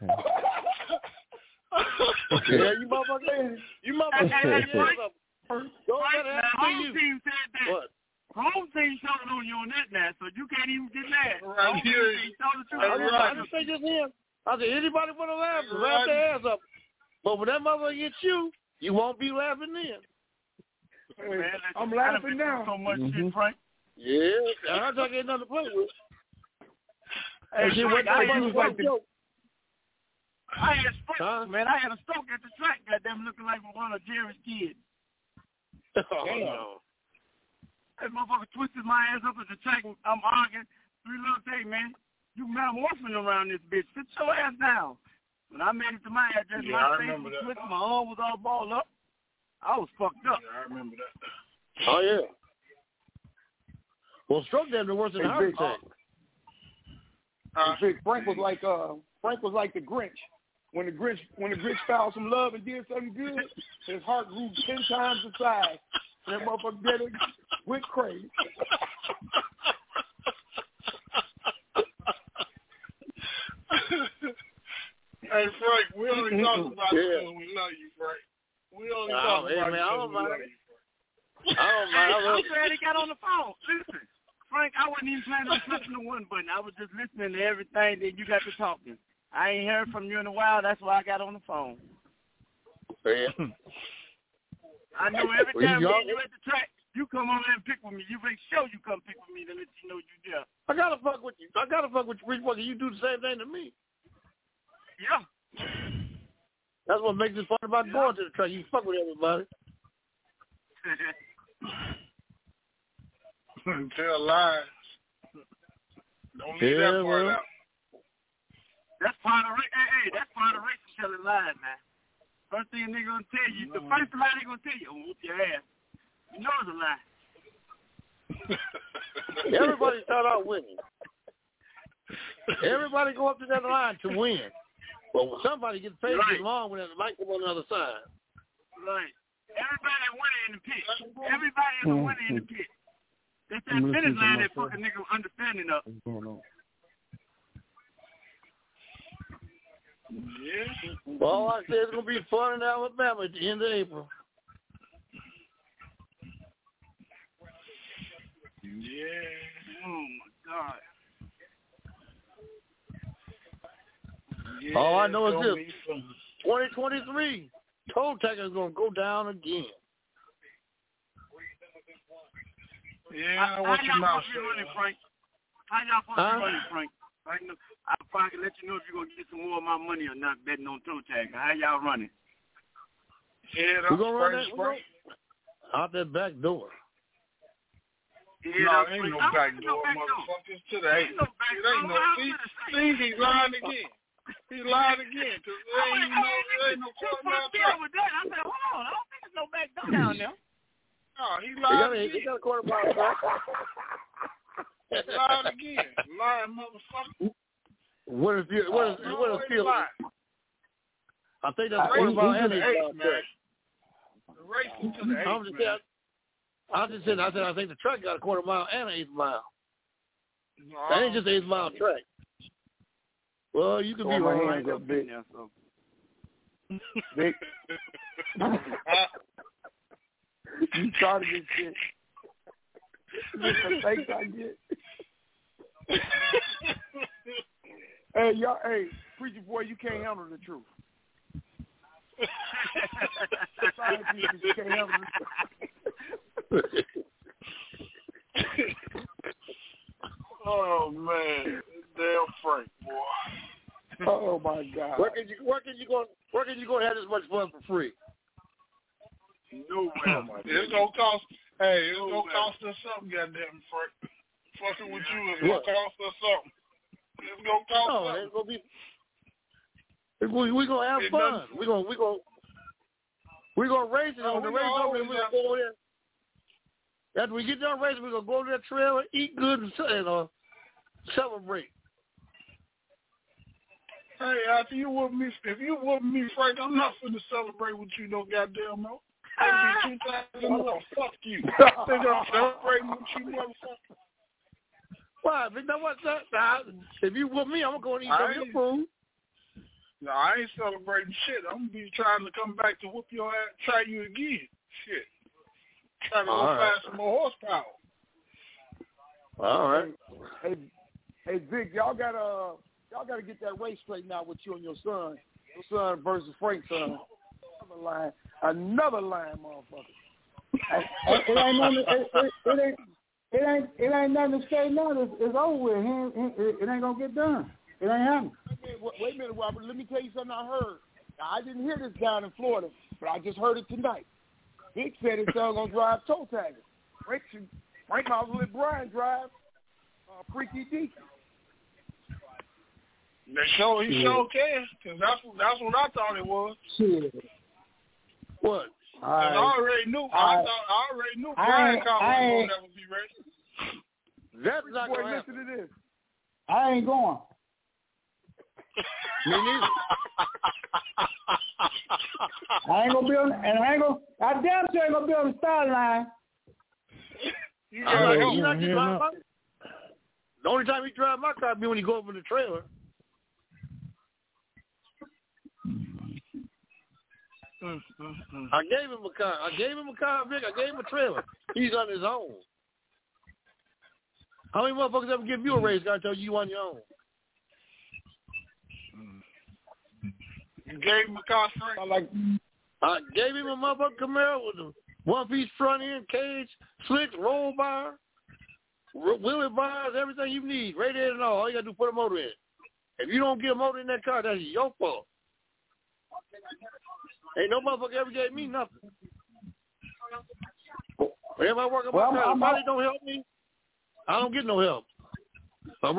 Yeah, you motherfucker. You motherfucker. Home team said that. What? Home team told on you on that now, so you can't even get mad. Home team told the truth. I didn't say just him. I said anybody want to laugh their ass up. But when that motherfucker gets you, you won't be laughing then. Hey, man, I'm laughing now. So much shit, Frank. Yeah, I'm not getting nothing to play with. Hey, shit, what I that was like joke. I had a stroke, man. I had a stroke at the track. Goddamn, looking like one of Jerry's kids. Oh, no. That motherfucker twisted my ass up at the track. I'm arguing. 3 little day, man. You metamorphing around this bitch. Sit your ass down. When I made it to my address, my face was twisted. My arm was all balled up. I was fucked up. Yeah, I remember that. Oh, yeah. Well, stroke damn near worse than a heart attack. Frank was like the Grinch. When the Grinch found some love and did something good, his heart grew 10 times the size. That motherfucker did it, went crazy. Hey, Frank, we only talk about it because we love you, Frank. We only talk about it because we love you, Frank. I don't mind. I'm glad he got on the phone. Listen, Frank, I wasn't even planning on pressing the one button. I was just listening to everything that you got to talking. I ain't heard from you in a while. That's why I got on the phone. Yeah. I know every time you at the track, you come on there and pick with me. You make sure you come pick with me to let you know you there. I gotta fuck with you. Rich Bucky. You do the same thing to me. Yeah. That's what makes it fun about going to the track. You fuck with everybody. Tell lies. Don't leave that part out. That's part of that's part of race telling lies, man. First thing they gonna tell you, the first lie they gonna tell you, whoop your ass. You know it's a lie. Everybody start out winning. Everybody go up to that line to win. But when somebody gets paid to get along with it, it might come on the other side. Right. Everybody a winner in the pit. Everybody is a winner in the pit. That's that finish line that fucking nigga understanding of. What's going on? Yeah. Well, I said it's going to be fun in Alabama at the end of April. Yeah. Oh, my God. Yeah, all I know is this. 2023, toe tagging is going to go down again. Yeah, what your mouth said. Frank? How y'all supposed to be running, Frank? I probably can let you know if you're going to get some more of my money or not betting on toe tag. How y'all running? Yeah, we're going to run that out that back door. Yeah, no, ain't no back door, motherfuckers. To the 8. It ain't no. See, he's lying again. He's lying again. Cause there ain't no corner out there. With that, I said, hold on. I don't think there's no back door down there. Oh, he lied again. He got a quarter mile track. Lied again. Lying motherfucker. What is still? I think that's the quarter mile and 8 mile man. The race is to the 8 man. I said I think the track got a quarter mile and an 8 mile. No. That ain't just an 8 mile track. Well, you could be wrong. Big. Big. You started this shit. Just the thanks I get. Hey, y'all. Hey, preacher boy, you can't handle the truth. Sorry, preacher, you can't handle the truth. Oh man, damn Frank, boy. Oh my God. Where can you go and have this much fun for free? No man. It's gonna cost. Hey, it's gonna cost us something, goddamn Frank. Fucking with you, it's gonna cost us something. It's gonna cost us. It's gonna be. We're gonna have fun. We're gonna race it on the race over and we're gonna go over there. After we get done racing, we're gonna go to that trail and eat good and celebrate. Hey, after you whoop me, if you whoop me, Frank, I'm not finna celebrate with you no goddamn more. I'll be 2,000 more. Fuck you. Think I'm celebrating with you, motherfucker. Why? You know what? If you whoop me, I'm gonna go and eat some of your food. No, I ain't celebrating shit. I'm gonna be trying to come back to whoop your ass, try you again. Shit. Trying to go find some more horsepower. All right. Hey, Vic, y'all gotta get that race straightened out with you and your son. Your son versus Frank's son. Another line, motherfucker. It ain't nothing to straighten out. It's over with. It ain't gonna get done. It ain't happening. Wait a minute, Robert. Let me tell you something I heard. Now, I didn't hear this down in Florida, but I just heard it tonight. Vic said his son gonna drive toe tagger. Frank might as well let Brian drive Freaky Deaky. He sure can, because that's what I thought it was. Shit. What? I already knew. I already knew Brian Collins would never be ready. That's not going to listen to this. I ain't going. Me neither. I ain't gonna be on, and I damn sure ain't gonna be on the start line. You gotta help. The only time he drive my car be when he go over the trailer. I gave him a car. Vic. I gave him a trailer. He's on his own. How many motherfuckers ever give you a raise car and tell you on your own? You gave him a car, Frank? I gave him a motherfucking Camaro with a one-piece front end, cage, slicks, roll bar, wheelie bars, everything you need, radiator and all you got to do is put a motor in. If you don't get a motor in that car, that's your fault. Ain't no motherfucker ever gave me nothing. If I work on my car, if somebody don't help me, I don't get no help. I'm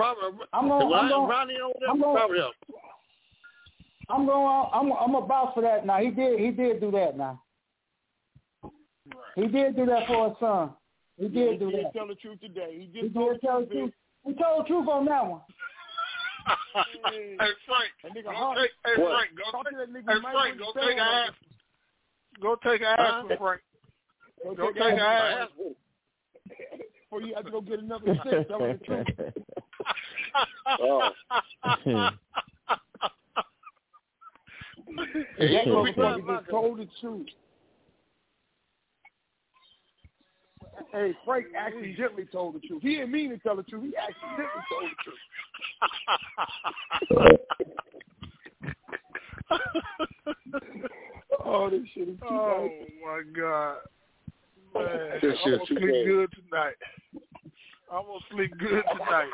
about for that now. He did do that now. He did do that for his son. He did do that. He did tell the truth today. He did tell the truth. He told the truth on that one. Hey Frank, go take an ass. Go take an ass for Frank. Go take an ass. Or you have to go get another stick. Tell the truth. That motherfucker just told the truth. Hey, Frank accidentally told the truth. He didn't mean to tell the truth. He accidentally told the truth. Oh, this shit is too Oh, my God. Man, I'm going to sleep good tonight. I'm going to sleep good tonight.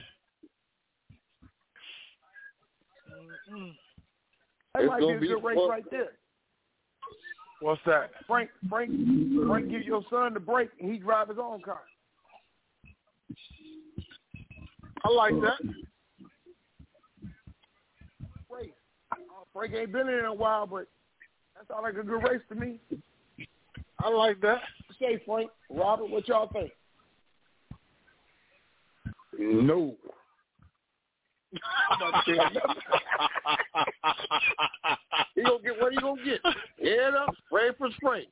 That might be a good race right there. What's that? Frank give your son the break and he drive his own car. I like that. Frank ain't been in a while, but that sounds like a good race to me. I like that. say, Frank? Robert, what y'all think? No. He gonna get what he gonna get. Head up, spray for spray.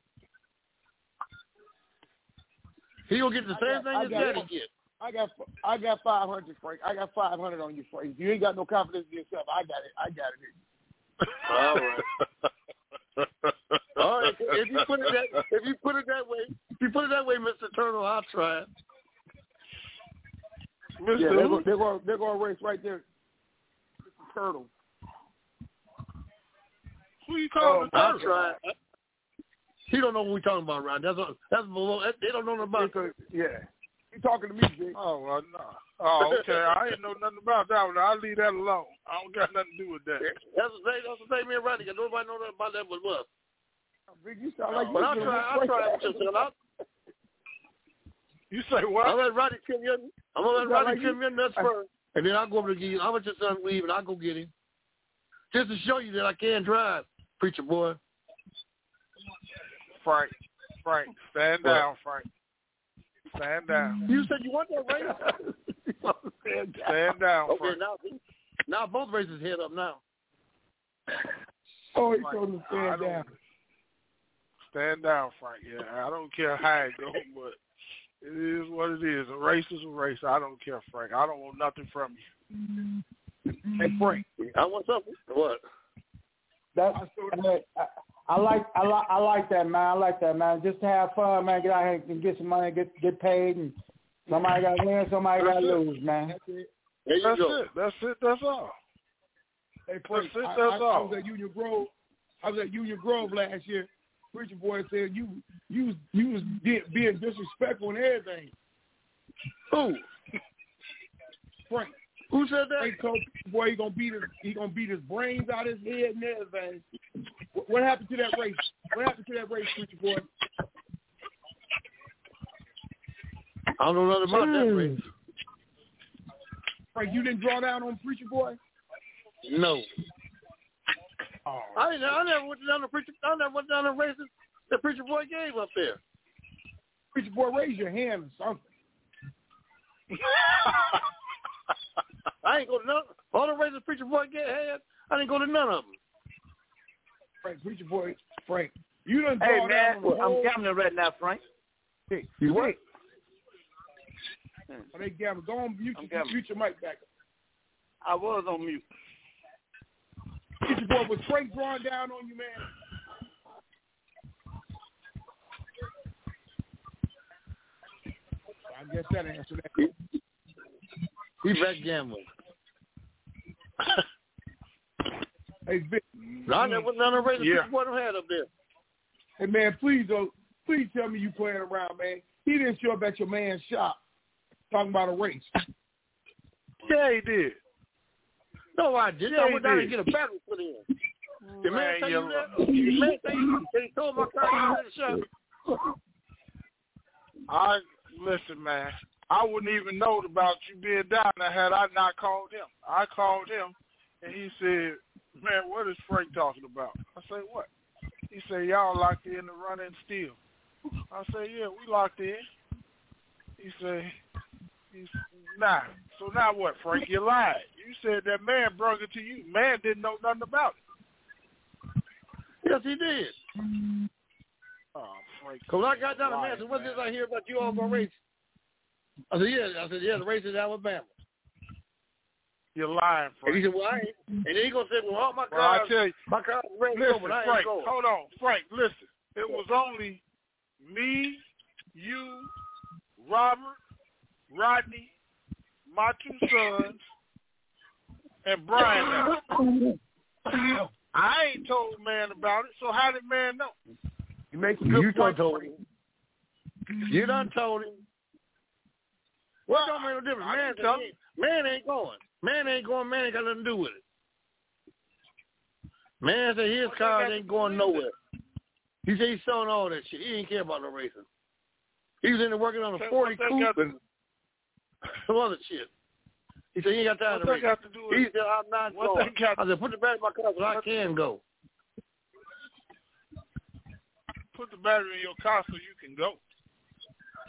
He gonna get the same thing as Daddy get. I got 500, Frank. I got 500 on you, Frank. If you ain't got no confidence in yourself, I got it. All right. All right. If you put it that way, Mr. Turtle, I'll try it. Yeah, they're gonna race right there. Mr. Turtle. Who you calling the Turtle? I'll try it. He don't know what we're talking about, Ryan. That's below. They don't know nothing about it. Yeah. You talking to me, Jay? Oh, well, no. Oh, okay. I ain't know nothing about that one. I'll leave that alone. I don't got nothing to do with that. That's the same me and Rodney. Nobody know nothing about that but us. You sound like but I'll try it with you. You say what? I'm gonna let Rodney kill you nuts first, and then I'll go over to get you. I'll let your son leave, and I'll go get him, just to show you that I can drive, preacher boy. Frank, stand down, Frank. Stand down. You said you want that race? Stand down, okay, Frank. now both races head up now. Oh, he's going to stand down. Stand down, Frank. Yeah, I don't care how it goes, but it is what it is. A race is a race. I don't care, Frank. I don't want nothing from you. Hey, Frank. I want something. What? I like that, man. I like that, man. Just to have fun, man. Get out here and get some money, get paid, and somebody got to win, somebody got to lose, man. That's it. That's all. Hey, Frank, I was at Union Grove. I was at Union Grove last year. Preacher boy said you was being disrespectful and everything. Who? Frank. Who said that? Frank told boy he gonna beat his brains out his head and everything. What happened to that race? Preacher boy? I don't know nothing about that race. Frank, you didn't draw down on Preacher boy? No. Oh. I never went down the races that Preacher Boy gave up there. Preacher Boy, raise your hand or something. I ain't go to none. All the races Preacher Boy had, I didn't go to none of them. Frank, Preacher Boy, Frank, you done Hey, draw man, down on the whole... I'm gambling right now, Frank. Hey, you what? Are they gambling? Go on mute your mic back. I was on mute. Preacher Boy, was Frank drawing down on you, man? I guess that answered that. He back gambling. Hey, Vic. I never went down the races Preacher Boy had up there. Hey, man, please tell me you playing around, man. He didn't show up at your man's shop talking about a race. Yeah, he did. No, I didn't. I went down and get a battle put in. The man tell you that? The man tell you that he told my car in the shop? Listen, man. I wouldn't even know about you being down there had I not called him. I called him, and he said, man, what is Frank talking about? I said, what? He said, y'all locked in to run and steal. I said, yeah, we locked in. He said, nah. So now what, Frank? You lied. You said that man brought it to you. Man didn't know nothing about it. Yes, he did. Oh, Frank. Because when I got down to man, said, what's this I hear about you all going to race? I said, yeah, the race is Alabama. You're lying, Frank. And he said, well, I ain't. And then he going to say, well, all my cars, I tell you, my cars are ready listen, to go, but I Frank, ain't going. hold on, Frank, listen. It was only me, you, Robert, Rodney, my two sons, and Brian. I ain't told man about it, so how did man know? You make a good point. Told him. You done told him. Well, don't make no difference. Man ain't going. Man ain't going. Man ain't got nothing to do with it. Man said his car ain't going nowhere. He said he's selling all that shit. He ain't care about no racing. He was in there working on a 40 coupe and some other shit. He said he ain't got time to race. He said, I'm not going. I said, put the battery in my car so I can go. Put the battery in your car so you can go.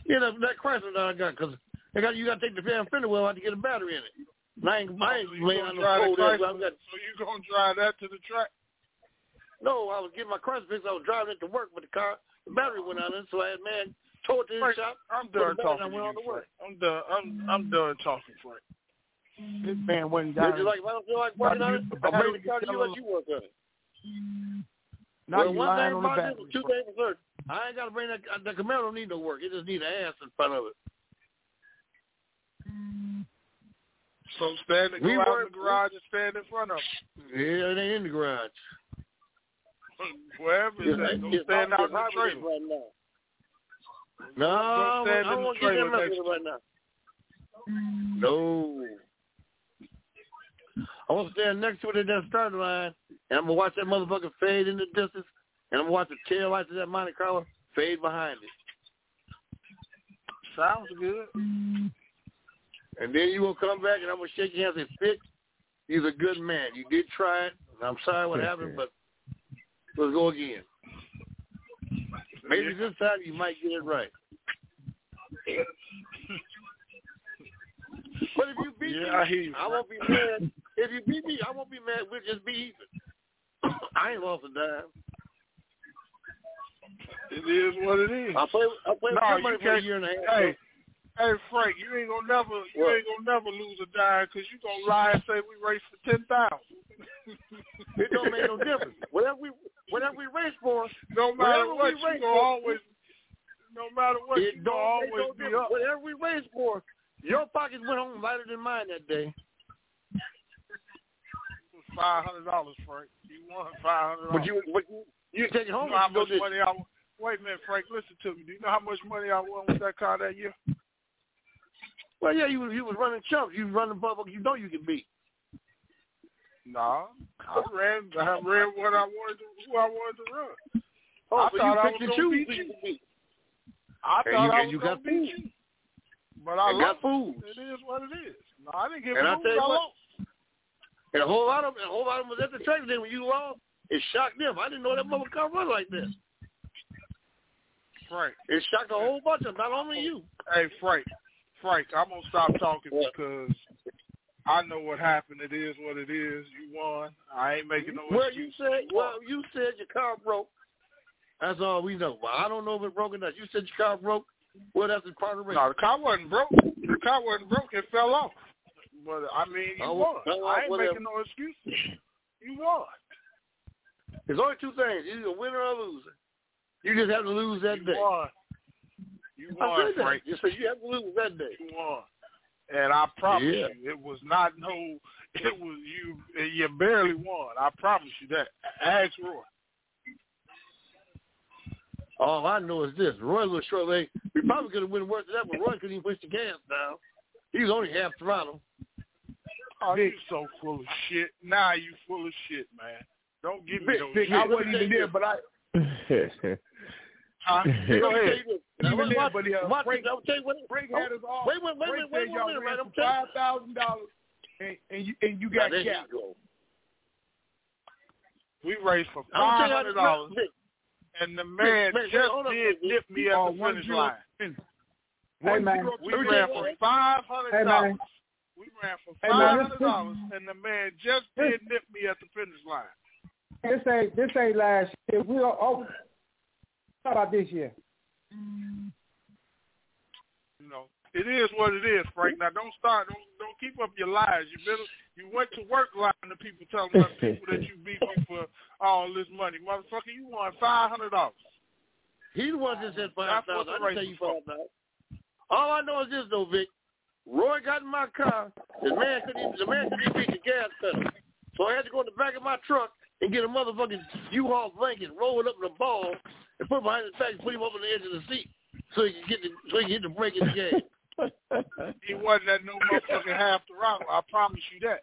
Yeah, that Chrysler that I got, because you got to take the damn fender well out to get a battery in it. And I ain't laying on the cold air. So you going to drive that to the track? No, I was getting my Chrysler fixed. I was driving it to work with the car. The battery went out in it, so I had towed it to the shop. I'm done talking to you, Frank. I'm done talking, Frank. This man wasn't down. Like, if I don't feel like working on it, I'll bring the car to you let you work on it. Now well, you one lying thing on the about battery. this, two things for certain. I ain't got to bring that. The Camaro don't need no work. It just needs an ass in front of it. So stand in the garage and stand in front of it. Yeah, it ain't in the garage. Wherever it's at, don't stand out in the trailer. Right now. No, I don't want to get that message right now. No. I want to stand next to it at that starting line, and I'm going to watch that motherfucker fade in the distance, and I'm going to watch the tail lights of that Monte Carlo fade behind it. Sounds good. And then you will come back, and I'm going to shake your hand and say, Fick, you're a good man. You did try it. I'm sorry what happened, but let's go again. Maybe this time you might get it right. But if you beat me, I won't be mad. If you beat me, I won't be mad. We'll just be even. I ain't lost a dime. It is what it is. I play with somebody for a year and a half. Hey, Frank, you ain't gonna never lose a dime because you gonna lie and say we raced for 10,000. It don't make no difference. Whatever we race for, no matter what, you gonna always. No matter what, you gonna always be up. Whatever we race for, your pockets went home lighter than mine that day. It was $500, Frank. You won $500. But you take it home. You know how much money I won? Wait a minute, Frank. Listen to me. Do you know how much money I won with that car that year? Well, yeah, you was running chumps. You was running motherfuckers you know you can beat. Nah, I ran what I wanted to, who I wanted to run. Oh, I so thought I was going to beat you. I thought I was going to beat you. But I lost. It is what it is. No, I didn't give a move. I lost. And a whole lot of them was at the track then when you lost. It shocked them. I didn't know that mother could run like this. Frank. It shocked a whole bunch of them, not only you. Hey, Frank, I'm going to stop talking because I know what happened. It is what it is. You won. I ain't making no excuse. You said your car broke. That's all we know. Well, I don't know if it broke or not. You said your car broke. Well, that's a part of the race. No, the car wasn't broke. It fell off. But, I mean, you won. I ain't making no excuses. You won. There's only two things. You're either a winner or a loser. You just have to lose that day. You won, Frank. You said you have to lose that day. You won. And I promise you, it was not it was you barely won. I promise you that. Ask Roy. All I know is this. Roy was short leg. We probably could have went worse than that, but Roy couldn't even push the gas down. He was only half throttle. Oh, you so full of shit. Nah, you full of shit, man. Don't give me no shit. I wasn't even there, but I... Go ahead. Frank had us all. Wait a minute. $5,000 and you got capped. We raced for $500, and the man just did nip me at the finish line. Hey, man. We ran for $500. We ran for $500, and the man just did nip me at the finish line. This ain't last year. We are over. How about this year? You know, it is what it is, Frank. Now don't keep up your lies. You went to work lying to people, telling other people that you beat me for all this money, motherfucker. You won $500. He the one that said $5,000. I didn't tell you $5,000. All I know is this, though, Vic. Roy got in my car. The man couldn't even reach the gas pedal, so I had to go in the back of my truck and get a motherfucking U-Haul blanket, roll it up in a ball, and put it behind his back and put him up on the edge of the seat so he can hit the brake in the gas. He wasn't at no motherfucking half the route. I promise you that.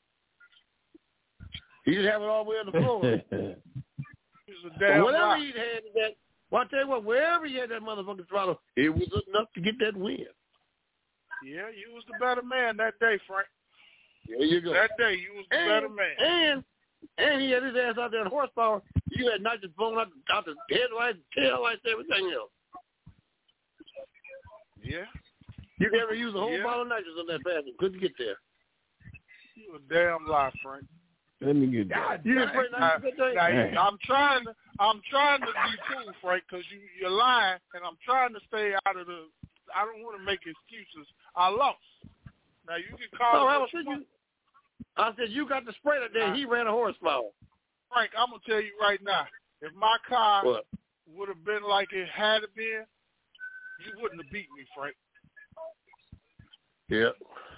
He didn't have it all the way on the floor. He was a damn whatever rock. he had that, well, I tell you what, wherever he had that motherfucking throttle, it was enough to get that win. Yeah, you was the better man that day, Frank. There you go. That day, you was the better man. And he had his ass out there in horsepower. You had nitrogen blown out the headlights, tail lights, everything else. Yeah. You never use a whole bottle of nitrous on that bathroom. Couldn't get there. You a damn lie, Frank. Let me get that. You didn't spray nitrous that day? I'm trying to be cool, Frank, because you're lying, and I'm trying to stay out of the. I don't want to make excuses. I lost. Now you can call. I said you got the spray that day. He ran a horsepower. Frank, I'm gonna tell you right now. If my car would have been like it had been, you wouldn't have beat me, Frank. Yeah.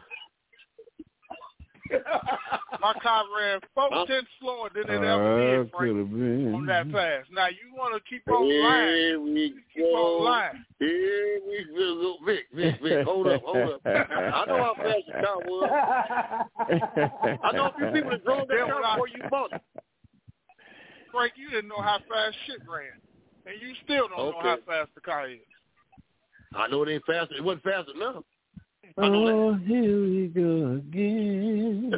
My car ran 4/10 slower than it ever did, Frank, on that pass. Now you want to keep on lying? Keep on lying. Here we go, Vic. Hold up. I know how fast your car was. I know a few people that drove that car before you bought it. Frank, you didn't know how fast shit ran, and you still don't know how fast the car is. I know it ain't fast. It wasn't fast enough. Oh, here we go again.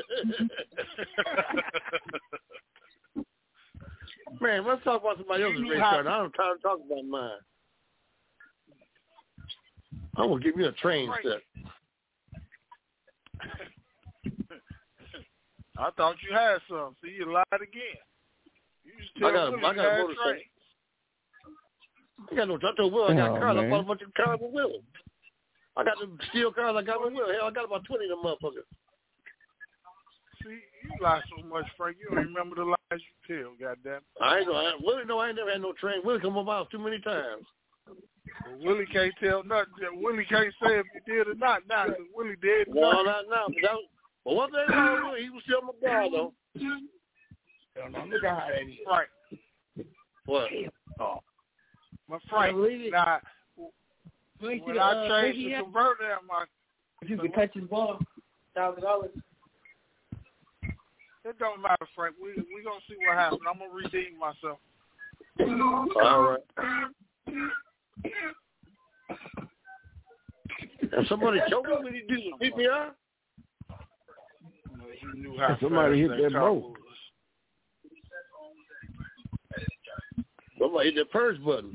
Man, let's talk about somebody else's race car. I don't try to talk about mine. I'm going to give you a train set. I thought you had some. See, you lied again. You just tell I got a motorcycle. I got no. I told Will I got cars. I bought a bunch of cars with Will. I got the steel cars I got with Will. Hell, I got about 20 of them motherfuckers. See, you lie so much, Frank. You don't remember the lies you tell, goddamn. I ain't know. Willie know I ain't never had no train. Willie come up my house too many times. Well, Willie can't tell nothing. Willie can't say if you did or not now, because Willie did. No, not now. But one thing about Willie, he was still my guy, though. Look at how that is. Right. What? Oh. My Frank, now, when I changed the converter at my... If you could touch his ball, $1,000. It don't matter, Frank. We gonna see what happens. I'm gonna redeem myself. All right. And somebody choked him when he did the PPR? You knew how somebody hit that boat. Somebody hit that purse button.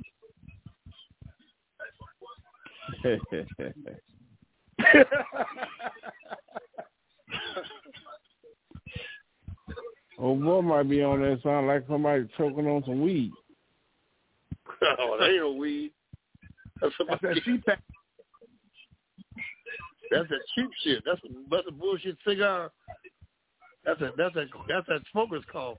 Oh boy, might be on that. Sound like somebody choking on some weed. Oh, that ain't no weed. That's a cheap. That's a cheap shit. That's a bullshit cigar. That's that smoker's call.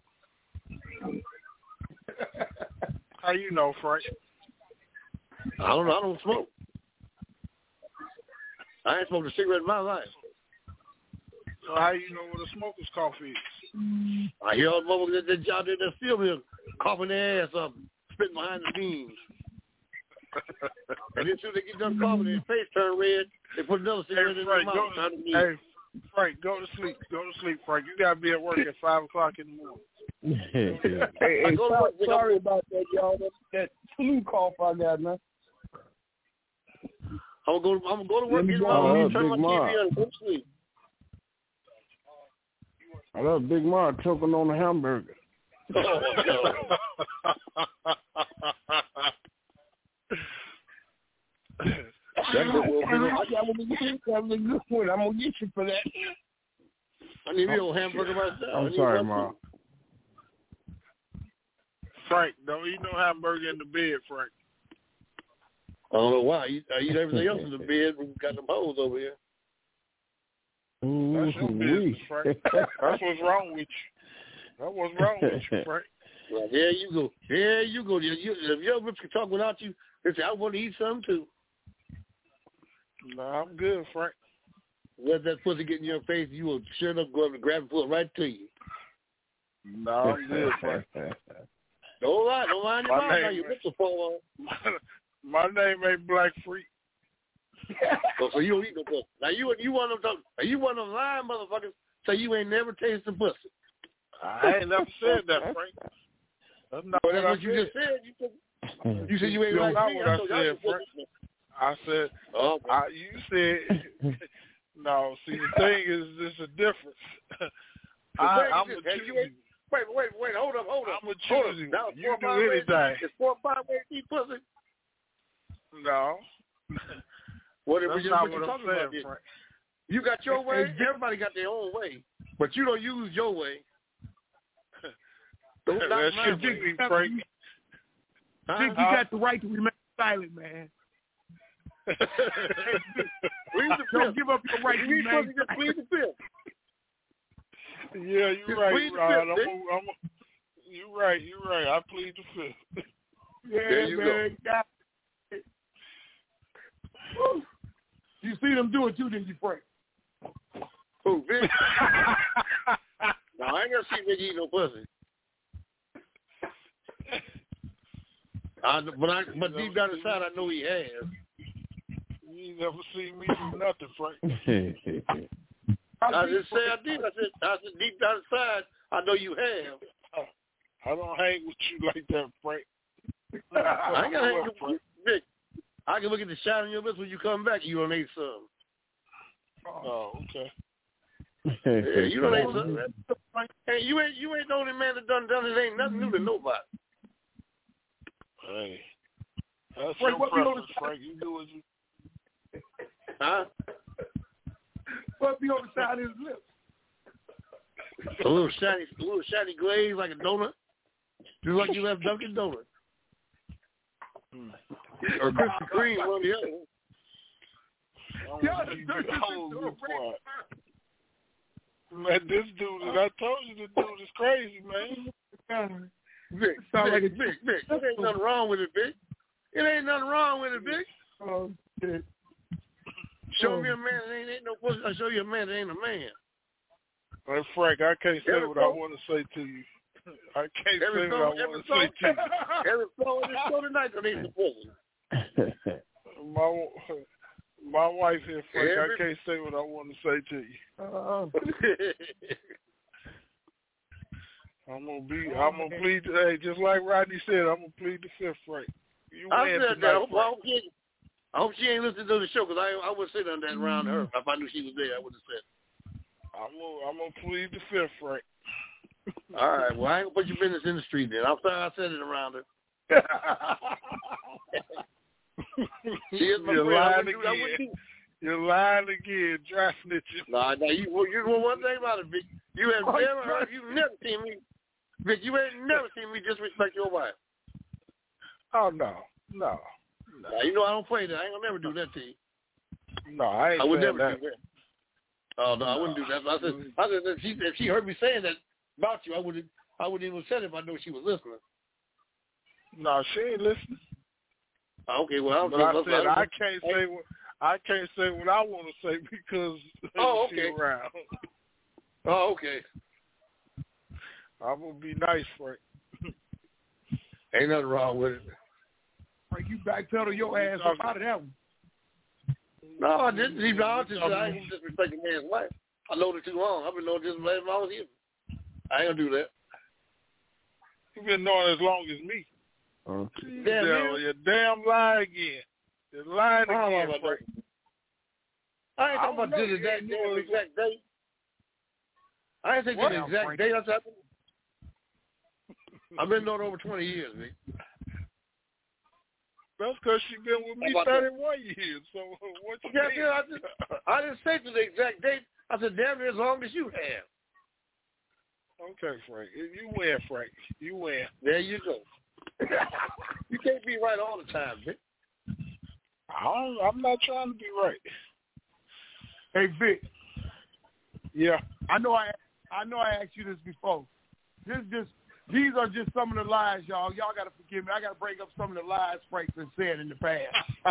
How you know, Frank? I don't know. I don't smoke. I ain't smoked a cigarette in my life. So how you know what a smoker's cough is? I hear all the motherfuckers that job there that still here coughing their ass up, spitting behind the beams. And then as soon as they get done coughing, their face turn red, they put another cigarette in their mouth. Hey, Frank, go to sleep. Go to sleep, Frank. You got to be at work at 5 o'clock in the morning. Hey, sorry about that, y'all. That flu cough I got, man. I'm gonna go to work, get my turn my TV on, and go to sleep. I love Big Ma choking on a hamburger. Oh, no. I got one of good one. I'm gonna get you for that. I need me a hamburger myself. I'm sorry, Ma. Frank, don't eat no hamburger in the bed, Frank. I don't know why. I eat everything else in the bed. We've got them hoes over here. That's your business, Frank. That's what's wrong with you. That's what's wrong with you, Frank. Well, there you go. There you go. If your lips can talk without you, they say, I want to eat something too. No, I'm good, Frank. Let that pussy get in your face, you will sure enough go up and grab and pull it right to you. No, I'm good, Frank. Don't lie. Don't lie in your mouth. Now your lips will fall off. My name ain't Black Freak. So you don't eat no pussy. Now you one of them. You one of them lying motherfuckers. So you ain't never tasted pussy. I ain't never said that, Frank. That's not what you just said. You said you ain't like me. What I said, Frank. I said. Oh, you said. No. See, the thing is, there's a difference. I'm a choosy. Wait. Hold up. I'm a choosy. You do anything. It's 4 or 5 ways to eat pussy. No. What That's you not what I'm talking saying, about? Frank. You got your way. Everybody got their own way, but you don't use your way. Don't That knock should mine, be Frank. You got the right to remain silent, man. Don't give up your right to remain silent. Plead the fifth. Yeah, you're right, Rod. You're right. I plead the fifth. Yeah, man. You see them do it too, didn't you, Frank? Who, Vic? No, I ain't gonna see Vic eat no pussy. But deep down inside, I know he has. You ain't never seen me do nothing, Frank. I just say I did. I said deep down inside, I know you have. I don't hang with you like that, Frank. I ain't gonna hang with you, Vic. I can look at the shine on your lips when you come back. You don't need some. Oh, okay. Yeah, you don't need some. Hey, you ain't the only man that done it. Ain't nothing new to nobody. Hey, that's your preference, Frank. You do what you. Huh? What be on the side of his lips? A little shiny glaze like a donut, just like you left Dunkin' Donuts. Or Krispy Kreme, one or the other. Man, this dude, I told you this dude is crazy, man. Vic, Vic, there ain't nothing wrong with it, Vic. It ain't nothing wrong with it, Vic. Oh, shit. Show me a man that ain't no pussy. I show you a man that ain't a man. Hey, Frank, I can't say what I want to say to you. I can't say what I want to say to you. Every floor in this show tonight, there ain't no pussy. My wife here, Frank. I can't say what I want to say to you. I'm gonna plead. Hey, just like Rodney said, I'm gonna plead the fifth, Frank. You win tonight, Frank. I hope she ain't listening to the show because I would say nothing that around her. If I knew she was there, I would have said. I'm gonna plead the fifth, Frank. All right. Well, I ain't gonna put your business in the street then. I'm sorry I said it around her. She is my You're friend. lying again. You're lying again, dry snitching. Nah, you know one thing about it, Vic. You have never heard. You've never seen me, Vic. You ain't never seen me disrespect your wife. Oh no. Now, you know I don't play that. I ain't gonna never do that to you. No, I would never that. do that. Oh no, I wouldn't do that. I said if she heard me saying that about you, I wouldn't even said it if I knew she was listening. No, she ain't listening. Okay, well, but I said I can't say what I want to say because she's around. Oh, okay. I'm gonna be nice, Frank. Ain't nothing wrong with it. Frank, you backpedal your ass up out of that one. No, I didn't. I ain't disrespecting man's wife. I know it too long. I've been knowing this as long as I was here. I ain't gonna do that. You've been knowing as long as me. You're damn lying again. You're lying again, Frank. I ain't talking about the exact date. I ain't saying the exact date that's happened. I've been knowing over 20 years, Vic. That's because she's been with me 31 years. So what you mean? I didn't say to the exact date. I said, damn near as long as you have. Okay, Frank. You win, Frank. You win. There you go. You can't be right all the time, Vic. I'm not trying to be right. Hey, Vic. Yeah. I know I asked you this before. These are just some of the lies, y'all. Y'all got to forgive me. I got to break up some of the lies Frank's been saying in the past.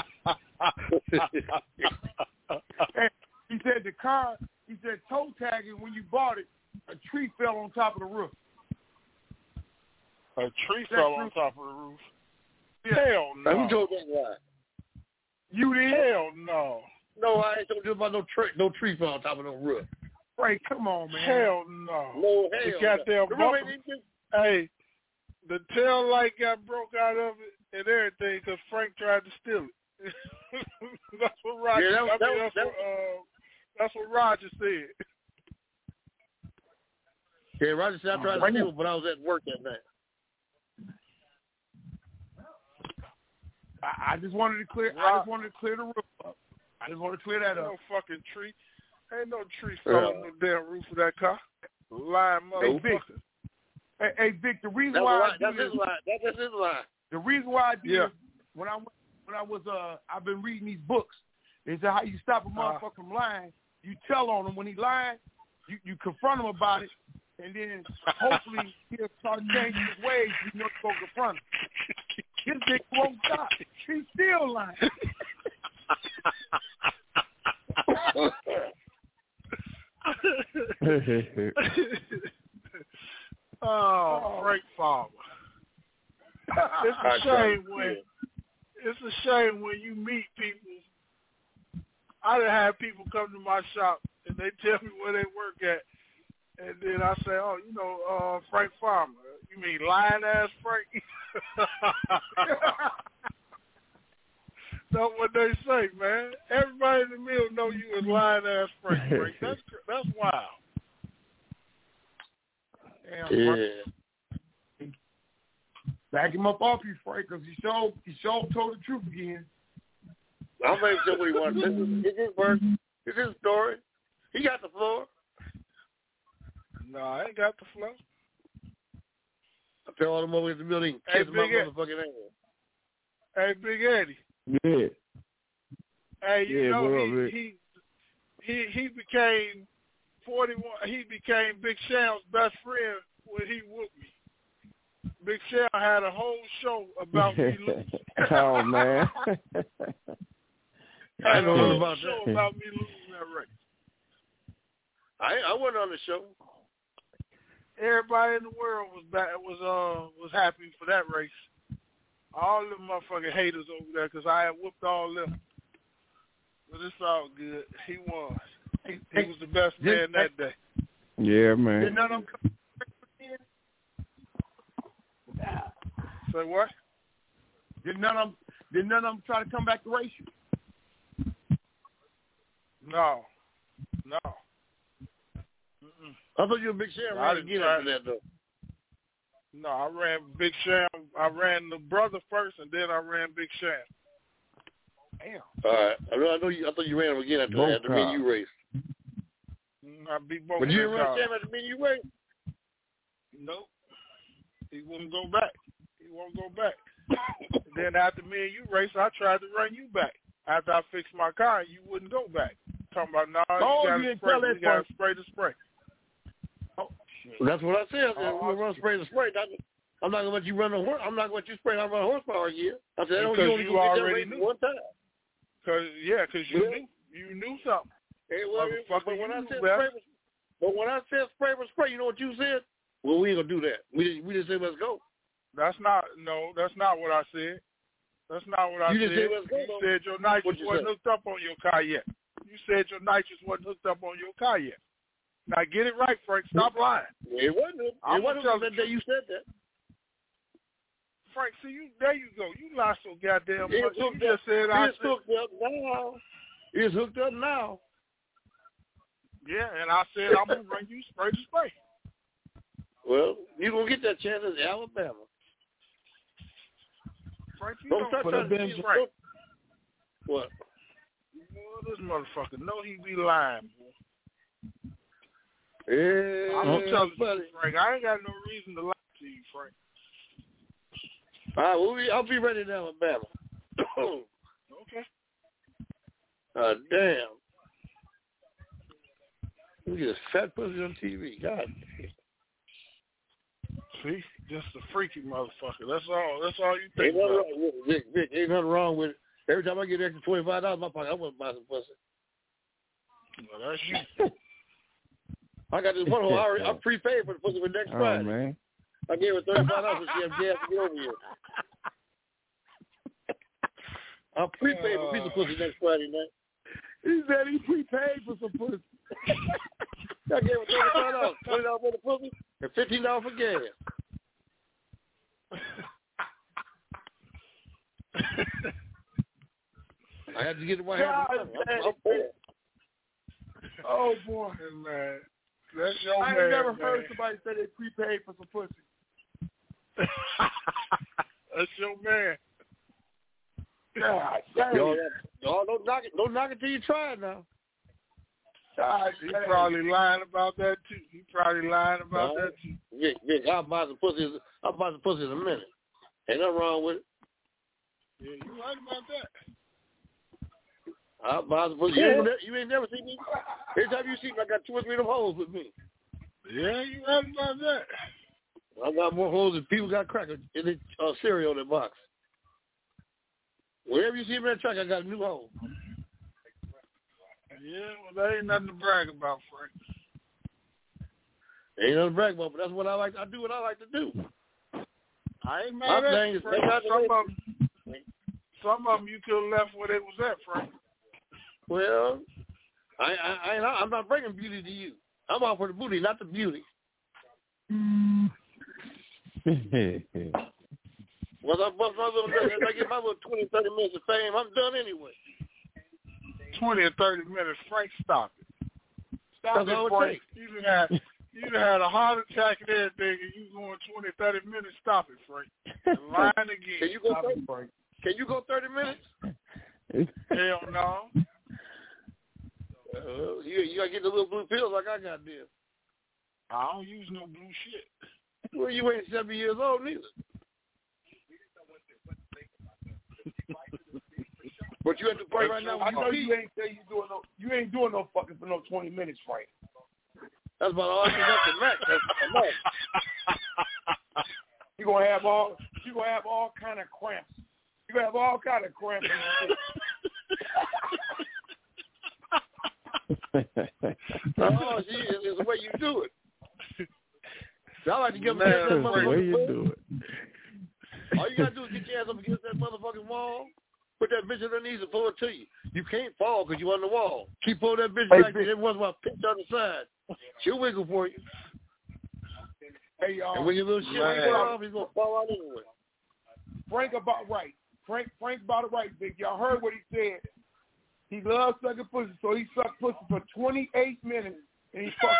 He said toe tagging when you bought it, a tree fell on top of the roof. A tree fell on top of the roof? Yeah. Hell no. Who told that lie? You did? Hell no. No, I ain't told you about no tree fell on top of no roof. Frank, come on, man. Hell no. No, hell the goddamn bumper. Hey, the tail light got broke out of it and everything because Frank tried to steal it. That's what Roger. That's what Roger said. Yeah, Roger said I tried to steal it, but I was at work that night. I just wanted to clear. I just wanted to clear the roof up. I I just want to clear that up. No fucking tree. Ain't no tree fell on no damn roof of that car. Lying motherfucker. Hey, Vic, the reason why that's his line. That's his line. The reason why I did when I was I've been reading these books is how you stop a motherfucker from lying. You tell on him when he lying. You confront him about it, and then hopefully he'll start changing his ways. You know, go confront him. This dick won't stop. He's still lying. Frank Farmer. It's a shame when you meet people. I done had people come to my shop and they tell me where they work at, and then I say, "Oh, you know, Frank Farmer." You mean lying ass Frank? That's what they say, man. Everybody in the mill know you as lying ass Frank. That's wild. Damn, back him up off you, Frank, because he told the truth again. I'm making sure what he wants. This is his version. This is his story. He got the floor. No, I ain't got the floor. I tell all the motherfuckers in the building, kiss my motherfucking ass. Hey, Big Eddie. Yeah. Hey, you know he became 41. He became Big Sham's best friend when he whooped me. Big Sham had a whole show about me losing. Oh man. I don't know about show that. About me losing that race. I wasn't on the show. Everybody in the world was happy for that race. All them motherfucking haters over there, because I had whooped all them. But it's all good. He won. He was the best man that day. Yeah, man. Did none of them come Say what? Did none of them try to come back to race you? No. I thought you were Big Sham. I didn't get after that though. No, I ran Big Sham. I ran the brother first, and then I ran Big Sham. Damn. All right. I thought you ran him again after the menu race. I beat both. But you didn't run Sham at the menu race? Nope. He wouldn't go back. He won't go back. Then after me and you race, I tried to run you back. After I fixed my car, you wouldn't go back. Talking about, you got to spray the spray. Oh, well, that's what I said. I said, we're going to run spray the spray. I'm not going to let you run the horse. I'm not going to let you spray. I'm running horsepower again. I said, you only go get that race one time. Because you knew something. Hey, but when I said spray for spray, you know what you said? Well, we ain't gonna do that. We didn't say let's go. That's not what I said. That's not what I said. You didn't say let's go. You said your nitrous wasn't hooked up on your car yet. You said your nitrous wasn't hooked up on your car yet. Now get it right, Frank. Stop lying. It wasn't. It wasn't that day you said that. Frank, see there you go. You lie so goddamn much. It's hooked up. It's hooked up now. It's hooked up now. Yeah, and I said I'm gonna run you spray to spray. Well, you gonna get that chance in Alabama. Frank, you don't try to be right. What? Well, this motherfucker know he be lying, boy. Yeah, I'm gonna tell you, Frank. I ain't got no reason to lie to you, Frank. All right, well, I'll be ready in Alabama. Okay. Damn. Look at this fat pussy on TV. God. See, just a freaky motherfucker. That's all you think about. Vic, ain't nothing wrong with it. Every time I get an extra $25 in my pocket, I want to buy some pussy. Well, that's you. I got this one hole. I prepaid for the pussy for next Friday. Man. I gave her $35 so she have gas to get over here. I prepaid for a piece of pussy next Friday night. He said he prepaid for some pussy. I gave her $35, $20 for the pussy, and $15 for gas. I had to get it while I had the money. Oh boy, man, that's your I man. ain't never heard somebody say they prepaid for some pussy. That's your man. God, Don't knock it till you try it now. He probably lying about that too. Vic, I'll buy some pussy. I'll buy some pussy in a minute. Ain't nothing wrong with it. Yeah, you right about that. I'll buy some pussy. You ain't never seen me. Every time you see me, I got 2 or 3 of them hoes with me. Yeah, you right about that. I got more hoes than people got crackers in the cereal in the box. Wherever you see me in that truck, I got a new hole. Yeah, well, that ain't nothing to brag about, Frank. Ain't nothing to brag about, but that's what I like. I do what I like to do. I ain't mad at you, Frank. Some of them you could have left where they was at, Frank. Well, I'm not bringing beauty to you. I'm out for the booty, not the beauty. Once I bust my little, if I get my little 20, 30 minutes of fame, I'm done anyway. 20 or 30 minutes, Frank, stop it. Stop That's it, Frank. You done had a heart attack and everything, and you going 20, 30 minutes. Stop it, Frank. Lying again. Can you go 30 minutes? Can you go 30 minutes? Hell no. You got to get the little blue pills like I got there. I don't use no blue shit. Well, you ain't 70 years old neither. But you at the point right now. I know you ain't say you ain't doing no fucking for no 20 minutes, Frank. That's about all you got to max. You gonna have all kind of cramps. You gonna have all kind of cramps. Oh, gee, it's the way you do it. I like to give them That's the way you do it. All you gotta do is get your ass up against that motherfucking wall. Put that bitch on her knees and pull it to you. You can't fall because you're on the wall. Keep pulling that bitch back. Every once in a while, pinch on the side. She'll wiggle for you. Hey, y'all. And when your little shit ain't off, he's going to fall out anyway. Frank about right. Frank about it right, Vic. Y'all heard what he said. He loves sucking pussy, so he sucked pussy for 28 minutes, and he fucked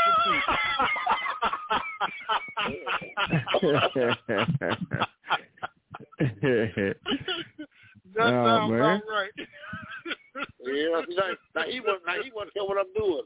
the teeth. That sounds about right. Yeah, now he want to tell what I'm doing.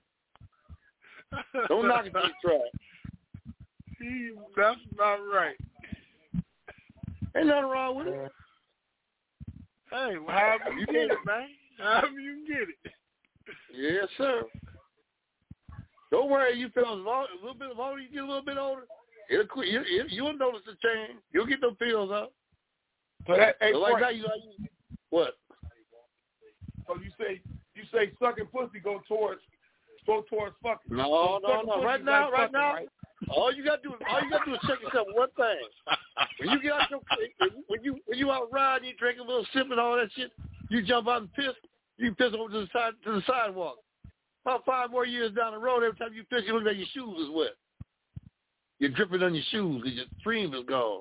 Don't knock it till you try. That's not right. Ain't nothing wrong with it. Hey, however you get it, man. However you get it. Yes, sir. Don't worry, you fellas. A little bit of older, you get a little bit older, you'll notice the change. You'll get those pills out. So that, hey, so like that, what? So you say sucking pussy go towards fucking. No. Right now, all you gotta do is check yourself one thing. When you get out when you out riding, you drink a little sip and all that shit, you jump out and piss. You piss over to the sidewalk. About 5 more years down the road, every time you piss, you look like your shoes is wet. You're dripping on your shoes because your stream is gone.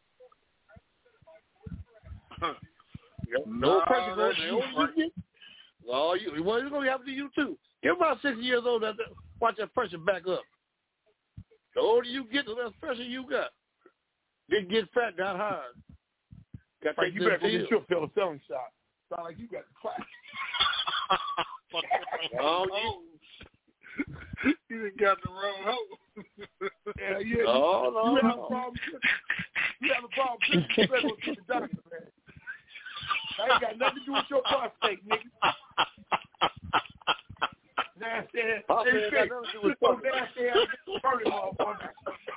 No pressure goes well, it's going to happen to you, too. You're about 60 years old. Watch that pressure back up. The older you get, the less pressure you got. Didn't get fat, got hard. Got to you better go get your penicillin shot. Sound like you got the class. You done got the wrong hoe. Yeah. No. You have a problem. You better go to the doctor, man. That ain't got nothing to do with your prostate, nigga. Nasty ass. Hey, Vic, you so nasty ass burning motherfucker.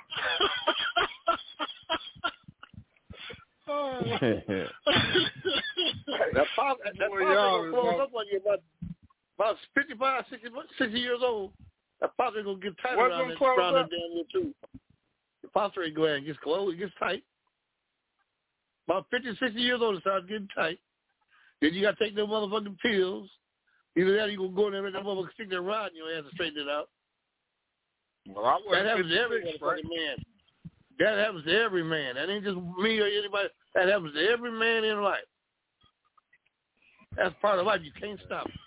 That prostate gonna close up on you about 55, 60 years old. That prostate gonna get tight around that down there too. The prostate gland gets closed, it gets tight. About 50, 60 years old, it starts getting tight. Then you got to take them motherfucking pills. Either that or you going to go in there and that motherfucker stick their rod in your ass and straighten it out. Well, that happens to every motherfucking man. That happens to every man. That ain't just me or anybody. That happens to every man in life. That's part of life. You can't stop it.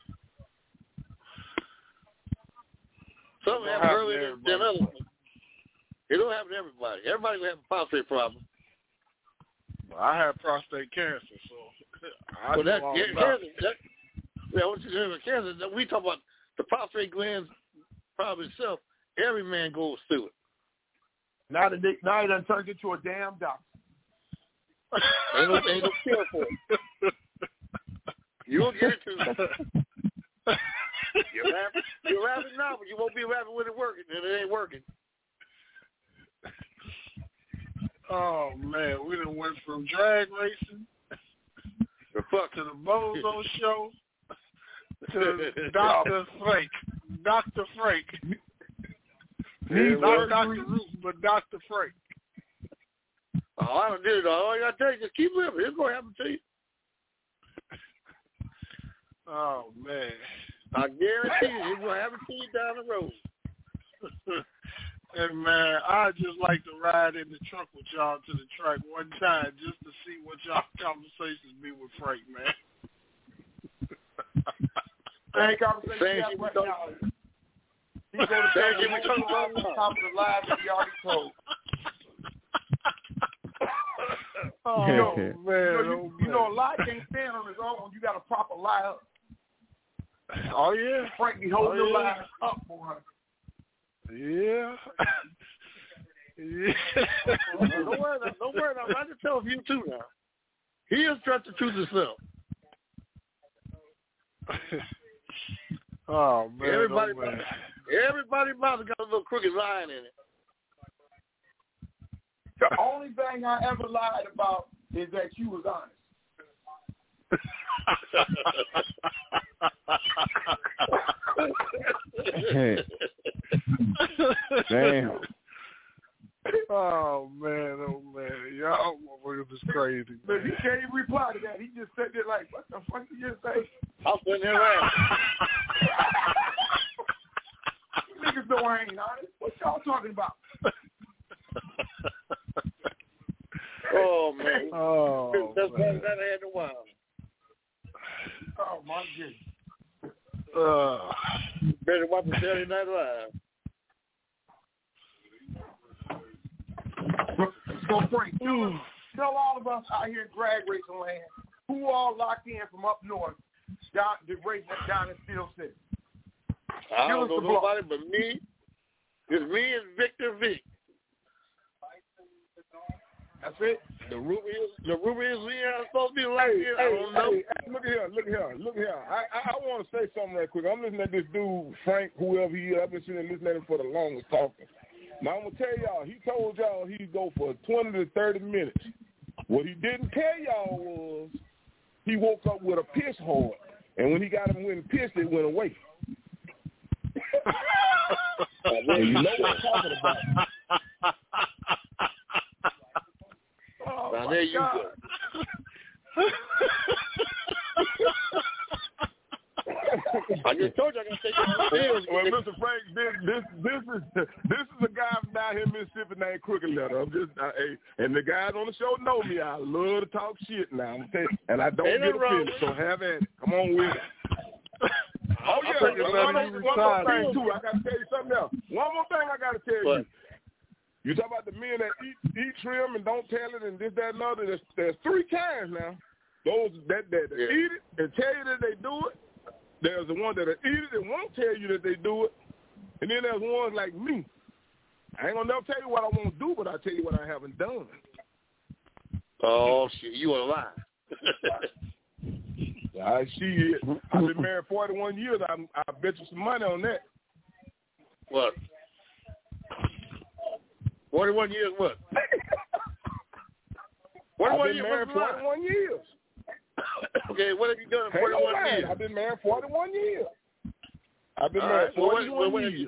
Some happen earlier than others. It don't happen to everybody. Everybody will have a prostate problem. Well, I have prostate cancer, so cancer. We talk about the prostate glands problem itself. Every man goes through it. Now he done turned into a damn doctor. Ain't no cure for it. You'll get it too. You're rapping now, but you won't be rapping when it's working, and it ain't working. Oh man, we done went from drag racing to the Bozo show to Dr. Frank. Dr. Frank. Not Dr. Root, but Dr. Frank. Oh, I don't do it. All you got to tell you, just keep living. It's going to happen to you. Oh, man. I guarantee you, it's going to happen to you down the road. And, man, I'd just like to ride in the truck with y'all to the track one time just to see what y'all conversations be with Frank, man. Same conversation right now. He's going to tell you on the top of the line that he already told. You know, a lie can't stand on his own. You got a proper lie up. Oh, yeah. Frank be holding the line up, boy. Yeah. Don't worry now. I can tell you too now. He is trust the truth himself. Oh, man. Everybody mouth got a little crooked line in it. The only thing I ever lied about is that you was honest. Damn. Oh man, y'all motherfuckers is crazy. But he can't even reply to that. He just said it like, what the fuck did you just say? I'll send him out. Niggas know I ain't honest. What y'all talking about? Oh man. Oh, that's man. better than I had in a while. Oh my goodness. Better watch the Saturday Night Live. So Frank, tell all of us out here in drag racing land who all locked in from up north down the race down in Steel City. I don't know nobody but me. It's me and Victor Vic. That's it. The Ruby is Leon supposed to be like this. I don't know. Hey, look here. I want to say something right quick. I'm listening to this dude, Frank, whoever he is. I've been sitting and listening to him for the longest talking. Now, I'm going to tell y'all, he told y'all he'd go for 20 to 30 minutes. What he didn't tell y'all was he woke up with a piss hard. And when he got him when pissed, it went away. And you know what I'm talking about. Oh, now, there you go. I just told you I got to take it. Well, Mr. Frank, this is a guy from down here in Mississippi named Crooked Letter. And the guys on the show know me. I love to talk shit now. And I don't get offended, so have at it. Come on with it. Oh, yeah. One more thing, too. I got to tell you something else. One more thing I got to tell you. You talk about the men that eat trim and don't tell it and this, that, and other. There's three kinds now. Those that eat it and tell you that they do it. There's the one that eat it and won't tell you that they do it. And then there's ones like me. I ain't going to never tell you what I won't do, but I'll tell you what I haven't done. Oh, shit. You want to lie. I've been married 41 years. I bet you some money on that. What? 41 years what? 41 I've been married 41 years. Okay, what have you done in 41 years? I've been married 41 years. I've been married 41 years.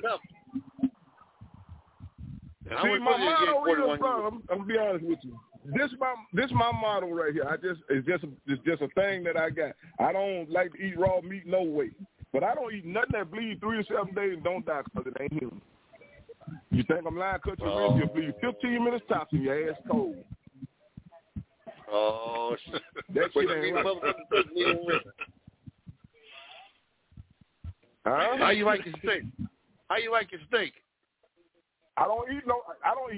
See, my motto is, I'm gonna be honest with you. This my motto right here. It's just a thing that I got. I don't like to eat raw meat no way, but I don't eat nothing that bleeds 3 to 7 days and don't die because it ain't human. You think I'm lying? Cut your wrist, you'll bleed 15 minutes tops and your ass cold. Oh, shit. That shit ain't right. Huh? How you like your steak? How you like your steak? I don't eat no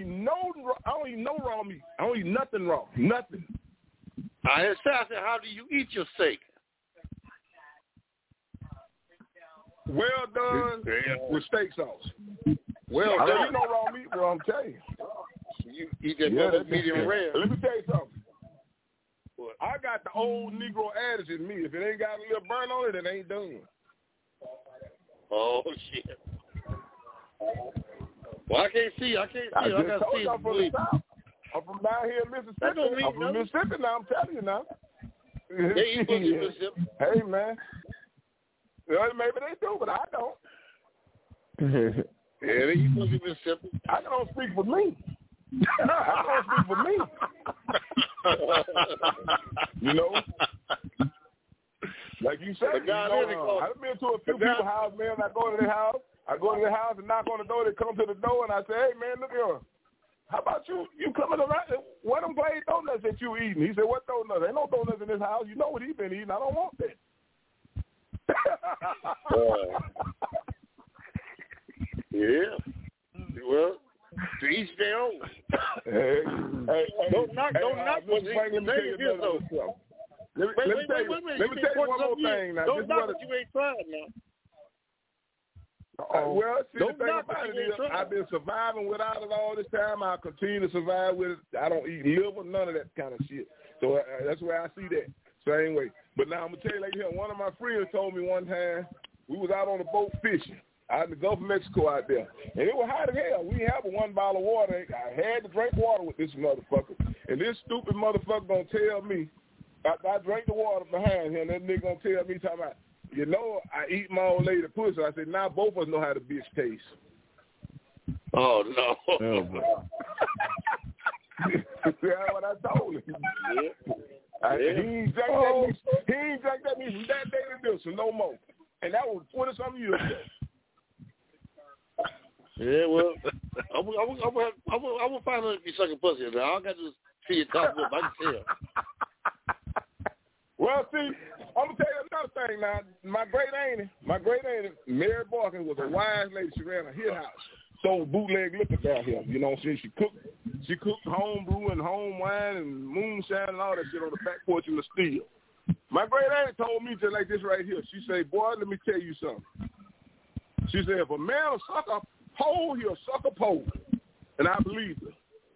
raw meat. I don't eat nothing raw. Nothing. I said, how do you eat your steak? well done with steak sauce. Well done. You know raw meat, bro, I'm telling you. You eat that medium rare. Let me tell you something. What? I got the old Negro adage in me. If it ain't got a little burn on it, it ain't done. Oh, shit. Well, I can't see. I got to see it. I'm from the South. I'm from down here in Mississippi. I'm from Mississippi now, I'm telling you now. They eat from Mississippi. Hey, man. Well, maybe they do, but I don't. Yeah, they eat from Mississippi. I can only speak for me. I don't speak for me. You know? Like you said, I've been to a few people's house, man. I go to their house and knock on the door. They come to the door and I say, hey, man, look here. How about you coming around? What them plain donuts that you eating? He said, what donuts? Ain't no donuts in this house. You know what he been eating. I don't want that. Yeah. Well, to each their own. Hey, don't knock. Let me tell you one more thing now. Don't knock what you ain't tried now. Well, see, the thing about it is, I've been surviving without it all this time. I'll continue to survive with it. I don't eat liver, none of that kind of shit. So that's where I see that. Same way. But now I'm going to tell you like here, one of my friends told me one time, we was out on the boat fishing out in the Gulf of Mexico out there. And it was hot as hell. We didn't have a 1 bottle of water. I had to drink water with this motherfucker. And this stupid motherfucker going to tell me, after I drank the water behind him, that nigga going to tell me, talking about, you know, I eat my old lady pussy. I said, now both of us know how the bitch tastes. Oh, no. That's what I told him. Yeah. He ain't drank that me from that day to this, so no more. And that was 20-something years ago. Yeah, well, I'm gonna find out if you sucking pussy. Now I got to see you talk with. I can tell. Well, see, I'm gonna tell you another thing now. My great auntie, Mary Barkin, was a wise lady. She ran a hit house, sold bootleg liquor down here. You know what I'm saying? She cooked home brew and home wine and moonshine and all that shit on the back porch in the steel. My great auntie told me just like this right here. She said, boy, let me tell you something. She said, if a man will suck a pole, he'll suck a pole. And I believe her.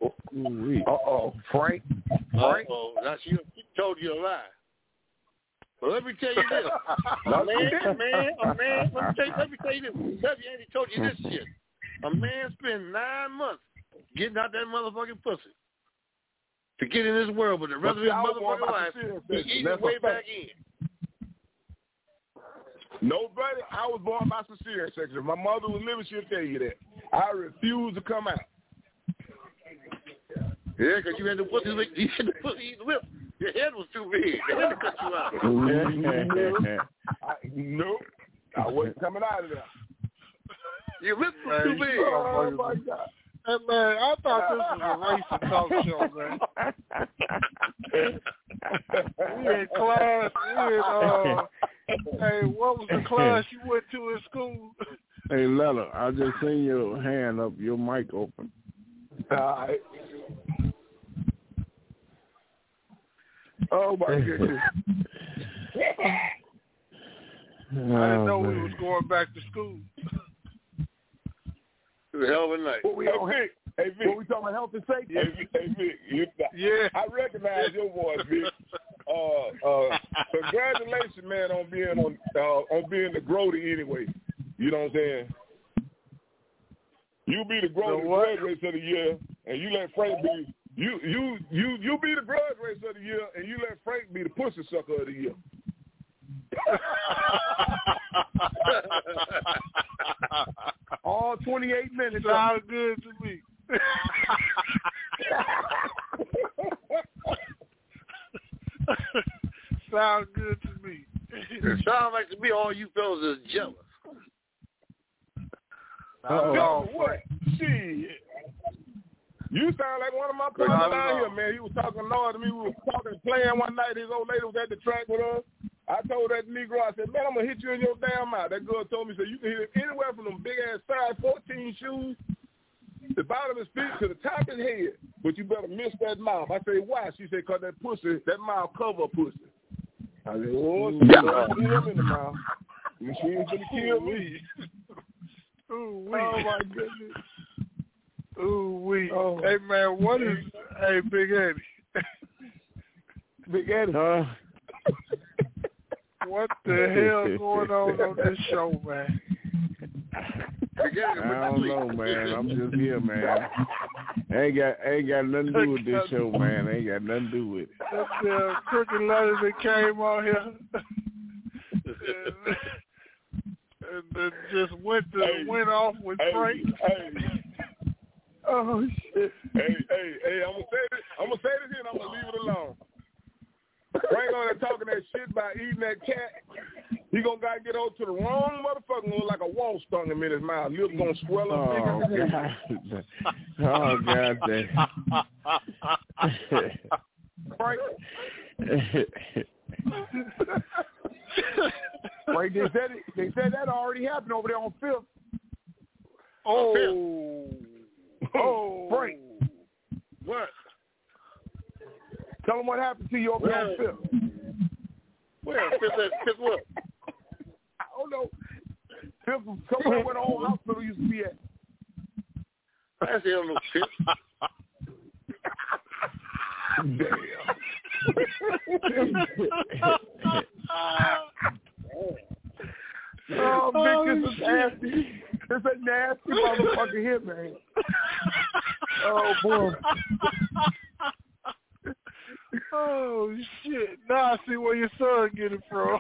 Frank. Uh-oh. Now she told you a lie. Well, let me tell you this. A man, let me tell you this. Auntie told you this shit. A man spent 9 months getting out that motherfucking pussy to get in this world, but the rest of his motherfucking life, he eating way back in. Nobody, I was born by cesarean section. If my mother was living, she'll tell you that. I refuse to come out. Yeah, because you had the pussy eating the whip. Your head was too big. They had to cut you out. Nope. I wasn't coming out of there. Your lips were too big. Oh, my God. Hey, man, I thought this was a racing talk show, man. We in class. Hey, what was the class you went to in school? Hey, Lella, I just seen your hand up, your mic open. All right. Oh, my goodness. I didn't know we was going back to school. It was a hell of a night. Hey, Vic. What we talking about, health and safety? Hey, Vic. Yeah. I recognize your voice, Vic. Congratulations, man, on being the Grody anyway. You know what I'm saying? You be the Grody grudge race of the year, and you let Frank be. You be the grudge race of the year, and you let Frank be the pussy sucker of the year. All 28 minutes. Sounds good to me. Sounds good to me. It sounds like to me all you fellas is jealous. What? Shit. You sound like one of my partners down here, man. He was talking noise to me. We was talking, playing one night. His old lady was at the track with us. I told that Negro, I said, man, I'm going to hit you in your damn mouth. That girl told me, so you can hit him anywhere from them big-ass size 14 shoes, the bottom of his feet to the top of his head. But you better miss that mouth. I said, why? She said, because that mouth cover pussy. I said, oh, she hit him in the mouth. Machine gonna kill me. Ooh, wee. Oh my goodness. Ooh, wee. Oh. Hey man, what is? Hey, Big Eddie. Big Eddie. What the hell going on this show, man? I don't know, man. I'm just here, man. Ain't got nothing to do with this show, man. Ain't got nothing to do with it. That crooked letters that came on here and then just went off with Frank. Oh shit. Hey, I'm gonna say this here and I'm gonna leave it alone. Frank on there talking that shit about eating that cat. He gotta get over to the wrong motherfucker look like a wall stung him in his mouth. Lips gonna swell up. Oh god damn. Frank. Frank, they said that already happened over there on Fifth. Oh, Frank. What? Tell them what happened to you over there on Fifth. Where? Fifth what? I don't know. Fifth was somewhere where the old hospital used to be at. That's the little shit. Oh, Vic, this is nasty. This is a nasty motherfucker here, man. Oh, boy. Oh, shit. Now I see where your son get it from.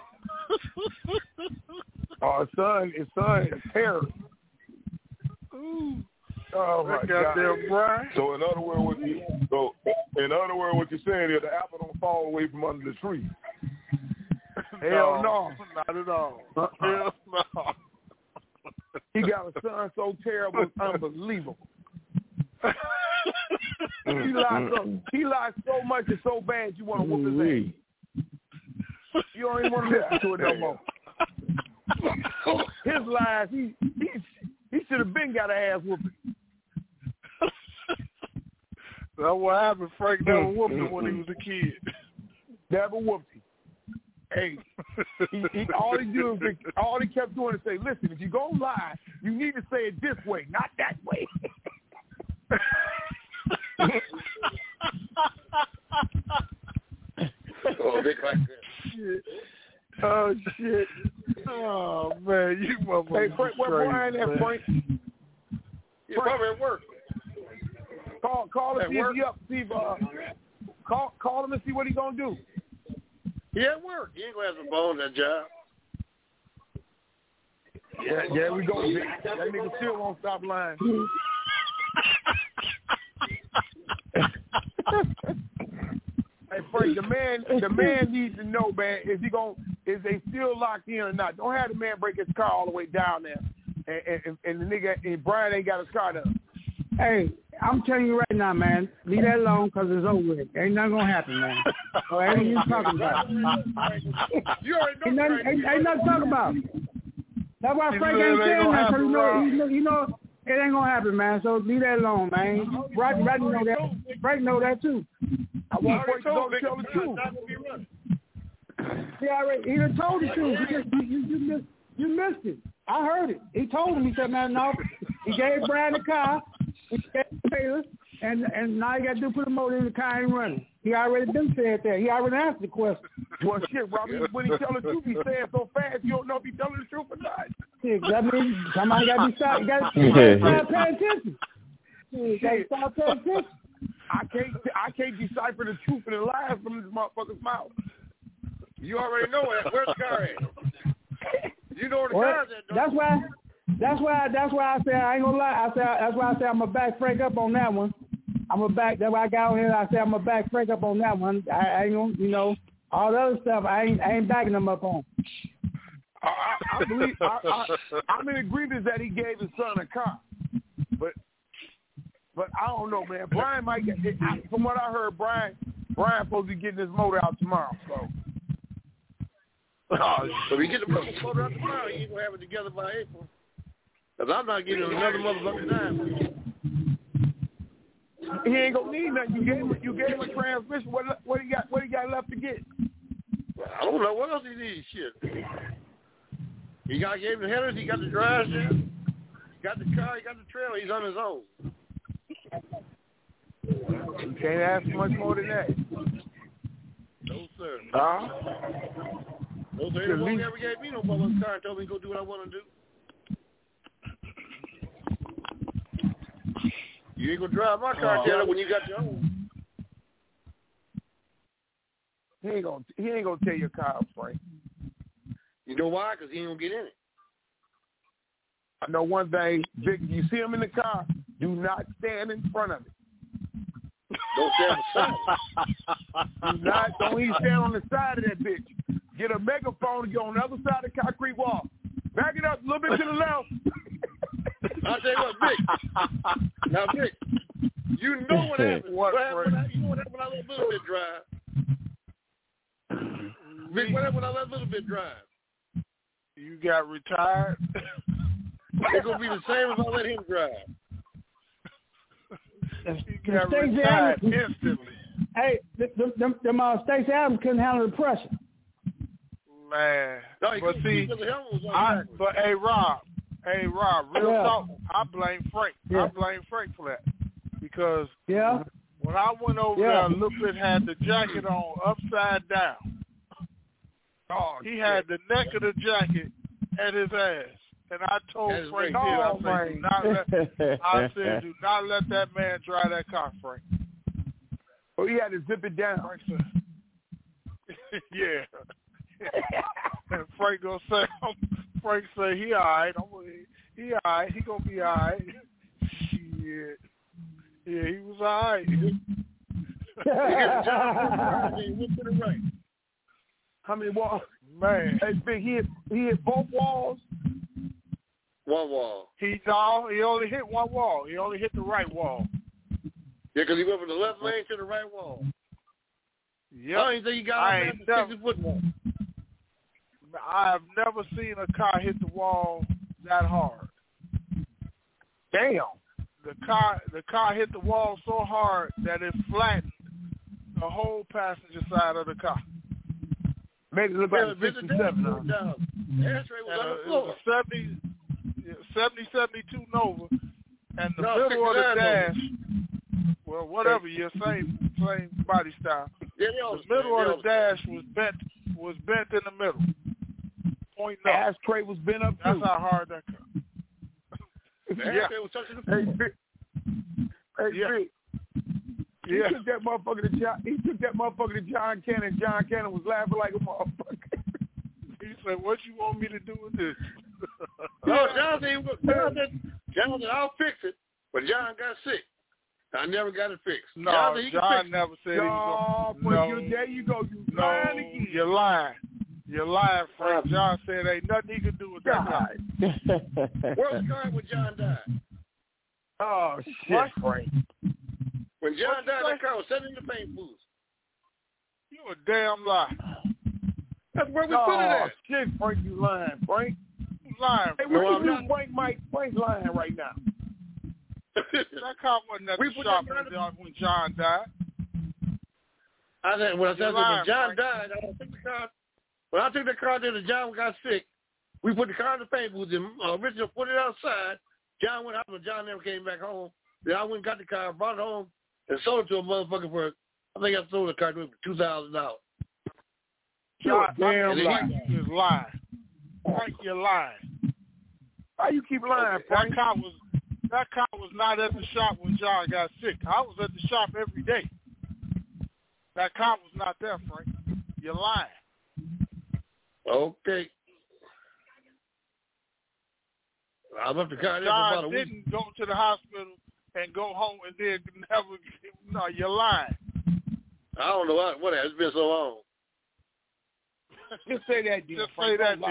Oh, his son is terror. Ooh. Oh, my God. Brian. So, in other words, what you're saying is the apple don't fall away from under the tree. Hell no. Not at all. Hell no. He got a son so terrible, it's unbelievable. He lies so much and so bad you want to whoop his ass. You don't even want to listen to it no more. His lies, he should have been got an ass whooping. That's what happened. Frank never whooped him when he was a kid. Never whooped him. Hey, all he kept doing is say, listen, if you're going to lie, you need to say it this way, not that way. Shit. Oh, shit. Oh, man, you motherfucker. Hey, Frank, where Brian at, Frank? He's probably at work. Call him, see if he up. Call him and see what he's going to do. He at work. He ain't going to have to bone that job. Yeah, we go. That nigga still won't stop lying. Hey Frank, the man needs to know, man, is they still locked in or not? Don't have the man break his car all the way down there, and the nigga and Brian ain't got his car done. Hey, I'm telling you right now, man, leave that alone because it's over with. Ain't nothing gonna happen, man. So ain't you talking about? You already know. Ain't nothing to talk about. That's why Frank ain't saying that, because you know it ain't gonna happen, man. So leave that alone, man. Right know that. Frank know that too. I want Frank to go tell the truth. He done told the truth. You missed it. I heard it. He told him. He said, man, no. He gave Brian the car. He gave Taylor, and now he got to put a motor in the car and running. He already been said that. He already answered the question. Well, shit, Robbie, when he tell the truth, he saying so fast you don't know if he telling the truth or not. Yeah, that means somebody got to be stopped. You got to start paying attention. You got to start paying attention. I can't decipher the truth and the lies from this motherfucker's mouth. You already know that. Where's the car at? You know where the car's at, though. That's why I said I ain't gonna lie. That's why I said I'm gonna back Frank up on that one. That's why I got on here. I said I'm gonna back Frank up on that one. I ain't gonna, all the other stuff. I ain't backing him up on. I believe I'm in agreement that he gave his son a car, but I don't know, man. Brian might get. From what I heard, Brian supposed to be getting his motor out tomorrow. So. So if he get the motor out tomorrow, he ain't gonna have it together by April. Cause I'm not getting another motherfucking time. He ain't gonna need nothing. You gave him a transmission. What he got left to get? I don't know what else he needs. Shit. He gave him the headers. He got the drives there. He got the car. He got the trailer. He's on his own. You can't ask much more than that. No, sir. Huh? No, sir. He won't ever gave me no motherfucking car and told me to go do what I want to do. You ain't gonna drive my car, Taylor, when you got your own. He ain't gonna tear your car up, Frank. You know why? Because he ain't gonna get in it. I know one thing, Vic. If you see him in the car, do not stand in front of it. Don't stand beside it. Don't even stand on the side of that bitch. Get a megaphone and go on the other side of the concrete wall. Back it up a little bit to the left. I'll tell you what, Vic. Now, Vic, you know what happened. You know what happened when I let a little bit drive? Vic, what happened when I let a little bit drive? You got retired? It's going to be the same if I let him drive. You got retired instantly. Hey, them Stacey Adams couldn't handle the pressure. Man. No, but see, hey, Rob, real talk, I blame Frank. Yeah. I blame Frank for that. Because when I went over there, Lupit had the jacket on upside down. Oh, he had the neck of the jacket at his ass. And I told Frank, I said, do not let that man drive that car, Frank. Oh, he had to zip it down. Frank said, yeah. And Frank gonna say, he all right. He all right. He gonna be all right. Shit. Yeah, he was all right. He went to the right. How many walls? Man. Hey, Big, he hit both walls. One wall. He only hit one wall. He only hit the right wall. Yeah, because he went from the left lane to the right wall. Yep. I don't think he got on the 60-foot wall. I have never seen a car hit the wall that hard. Damn. The car hit the wall so hard that it flattened the whole passenger side of the car. Made it look like a 57. The ashtray was on the floor. 72 Nova, and the middle of the dash, well, whatever, same body style. Yeah, the middle of the dash was bent in the middle. Point up. Ashtray was bent up too. That's how hard that car. The ashtray was touching the floor. Vic. He took that motherfucker to John Cannon. John Cannon was laughing like a motherfucker. He said, "What you want me to do with this?" No, John said, "I'll fix it," but John got sick. I never got it fixed. No, John never said he was going. There you go. You're lying. You're lying, Frank. John said ain't nothing he could do with that car. Where was the car when John died? Oh, shit, Frank. When John died, that car was sitting in the paint booth. You a damn lie. That's where we put it at. Shit, Frank, you lying, Frank. You lying. Hey, what you do, Frank's lying right now. That car wasn't at the shop when John died. I said, when John died, when I took the car there and John got sick, we put the car in the paint booth and Richard put it outside. John went out, but John never came back home. Then I went and got the car, brought it home, and sold it to a motherfucker for, I think I sold the car to him for $2,000. You're damn lying. You're lying. Frank, you're lying. Why you keep lying, Frank? That car was not at the shop when John got sick. I was at the shop every day. That car was not there, Frank. You're lying. Okay. I left the car there for about a week. John didn't go to the hospital and go home and then never. No, you're lying. I don't know what it's been so long. Just say that, dude. Just say that, dude.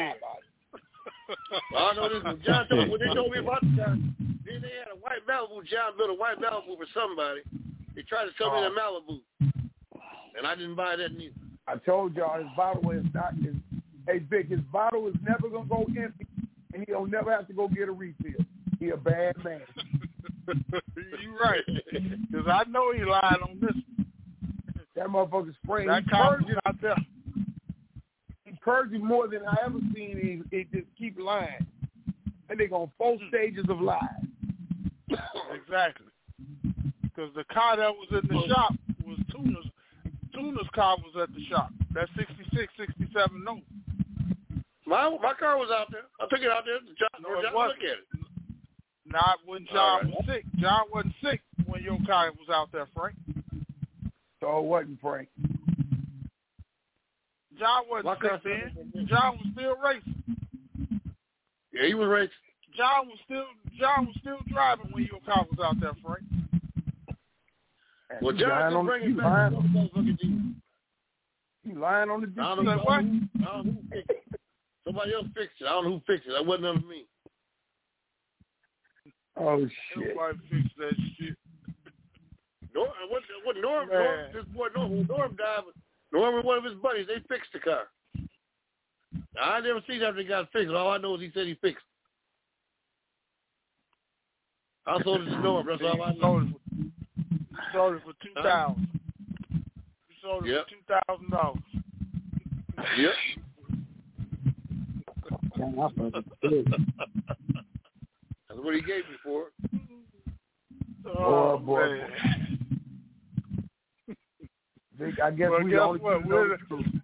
I know this. John told me when they told me about the car. Then they had a white Malibu. John built a white Malibu for somebody. They tried to sell me the Malibu, and I didn't buy that neither. I told y'all his bottle is not. Hey, Vic, his bottle is never gonna go empty, and he'll never have to go get a refill. He a bad man. You right, because I know he lied on this. That motherfucker spraying. That car was not there. He encourage him more than I ever seen. He just keep lying, and they on 4 stages of lies. Exactly. Because the car that was in the shop was Tuna's. Tuna's car was at the shop. That 66, 67 note. My car was out there. I took it out there to John. No, John look at it. Not when John was sick. John wasn't sick when your car was out there, Frank. So it wasn't Frank. John wasn't sick then. John was still racing. Yeah, he was racing. John was still driving when your car was out there, Frank. Well, John just bring it back. You lying on the DC. I don't know what? I don't know who fixed it. Somebody else fixed it. I don't know who fixed it. That wasn't under me. Oh, shit. Nobody fixed that shit. Norm, this boy Norm died. Norm and one of his buddies, they fixed the car. Now, I never seen after it got fixed. All I know is he said he fixed it. I sold it to Norm. That's all I know. Sold it for $2,000. You sold it for $2,000. Yep. That's what he gave me for it. Oh, boy. I guess we only know.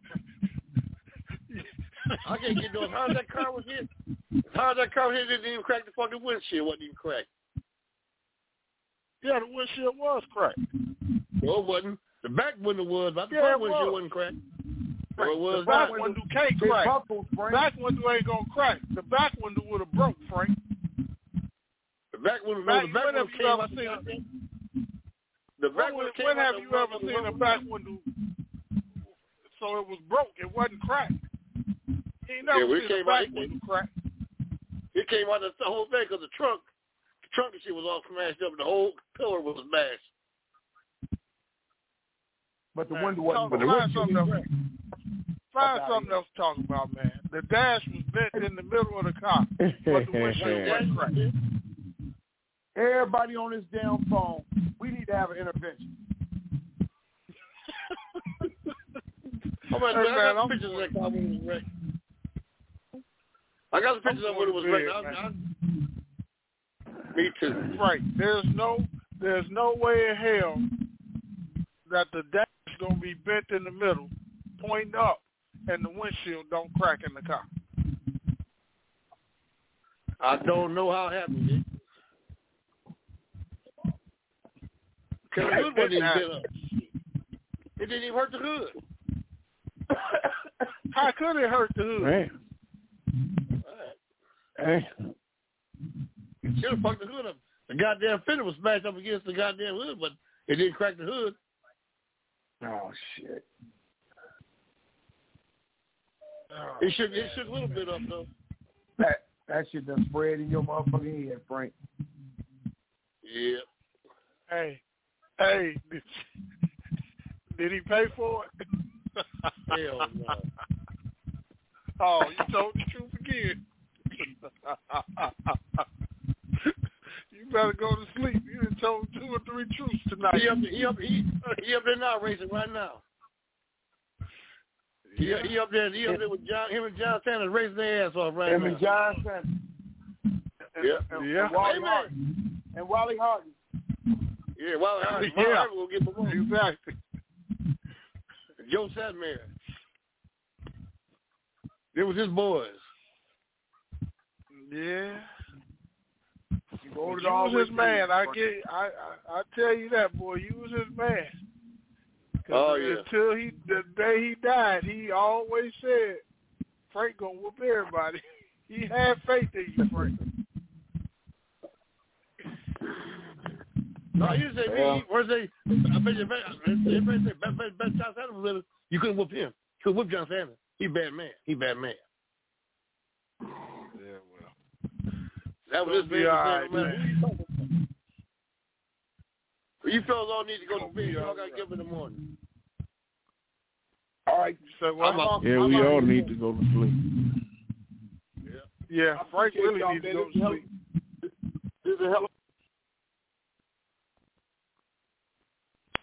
I can't get no. As hard as that car was hit, it didn't even crack the fucking windshield. Wasn't even cracked. Yeah, the windshield was cracked. No, it wasn't. The back window was, but the front windshield wasn't cracked. Well, it was the back window can't crack. The back window ain't gonna crack. The back window would have broke, Frank. The back window, came out. The back window came out. When have you ever seen a back window so it was broke? It wasn't cracked. He ain't never seen a back window crack. It came out of the whole thing because the trunk and shit was all smashed up and the whole pillar was smashed. But the window wasn't. Find something else to talk about, man. The dash was bent in the middle of the car, but the windshield wasn't cracked. Everybody on this damn phone, we need to have an intervention. I got the pictures of that car when it was wrecked. I got the pictures of when it was wrecked. Me too. Right. There's no way in hell that the dash is gonna be bent in the middle, pointing up, and the windshield don't crack in the car. I don't know how it happened. Because the hood wasn't even bent up. It didn't even hurt the hood. How could it hurt the hood? Man. Hey. It should have fucked the hood up. The goddamn fender was smashed up against the goddamn hood, but it didn't crack the hood. Oh, shit. It shook a little bit up, though. That shit done spread in your motherfucking head, Frank. Yeah. Hey, did he pay for it? Hell no. Oh, you told the truth again. You better go to sleep. You done told 2 or 3 truths tonight. He up there now racing right now. He up there with him and John Sanders racing their ass off right now. Him and John Sanders. Yeah. And Wally Hardy. Yeah, Wally Hardy. Yeah. Hardy will get the one. Exactly. Joe Sadmere. It was his boys. Yeah. You was his man. I tell you that, boy. You was his man. Oh yeah. Until the day he died, he always said, "Frank gonna whoop everybody." He had faith in you, Frank. No, you say me. Where's they? I bet you John Sanders. You couldn't whoop him. You couldn't whoop John Sanders. He bad man. Yeah, well. That was his business. Right, man. You fellas all need to go to bed. Y'all got to get up in the morning. All right. So we all need to go to sleep. Yeah, Frank really needs to go to sleep. This is a hell of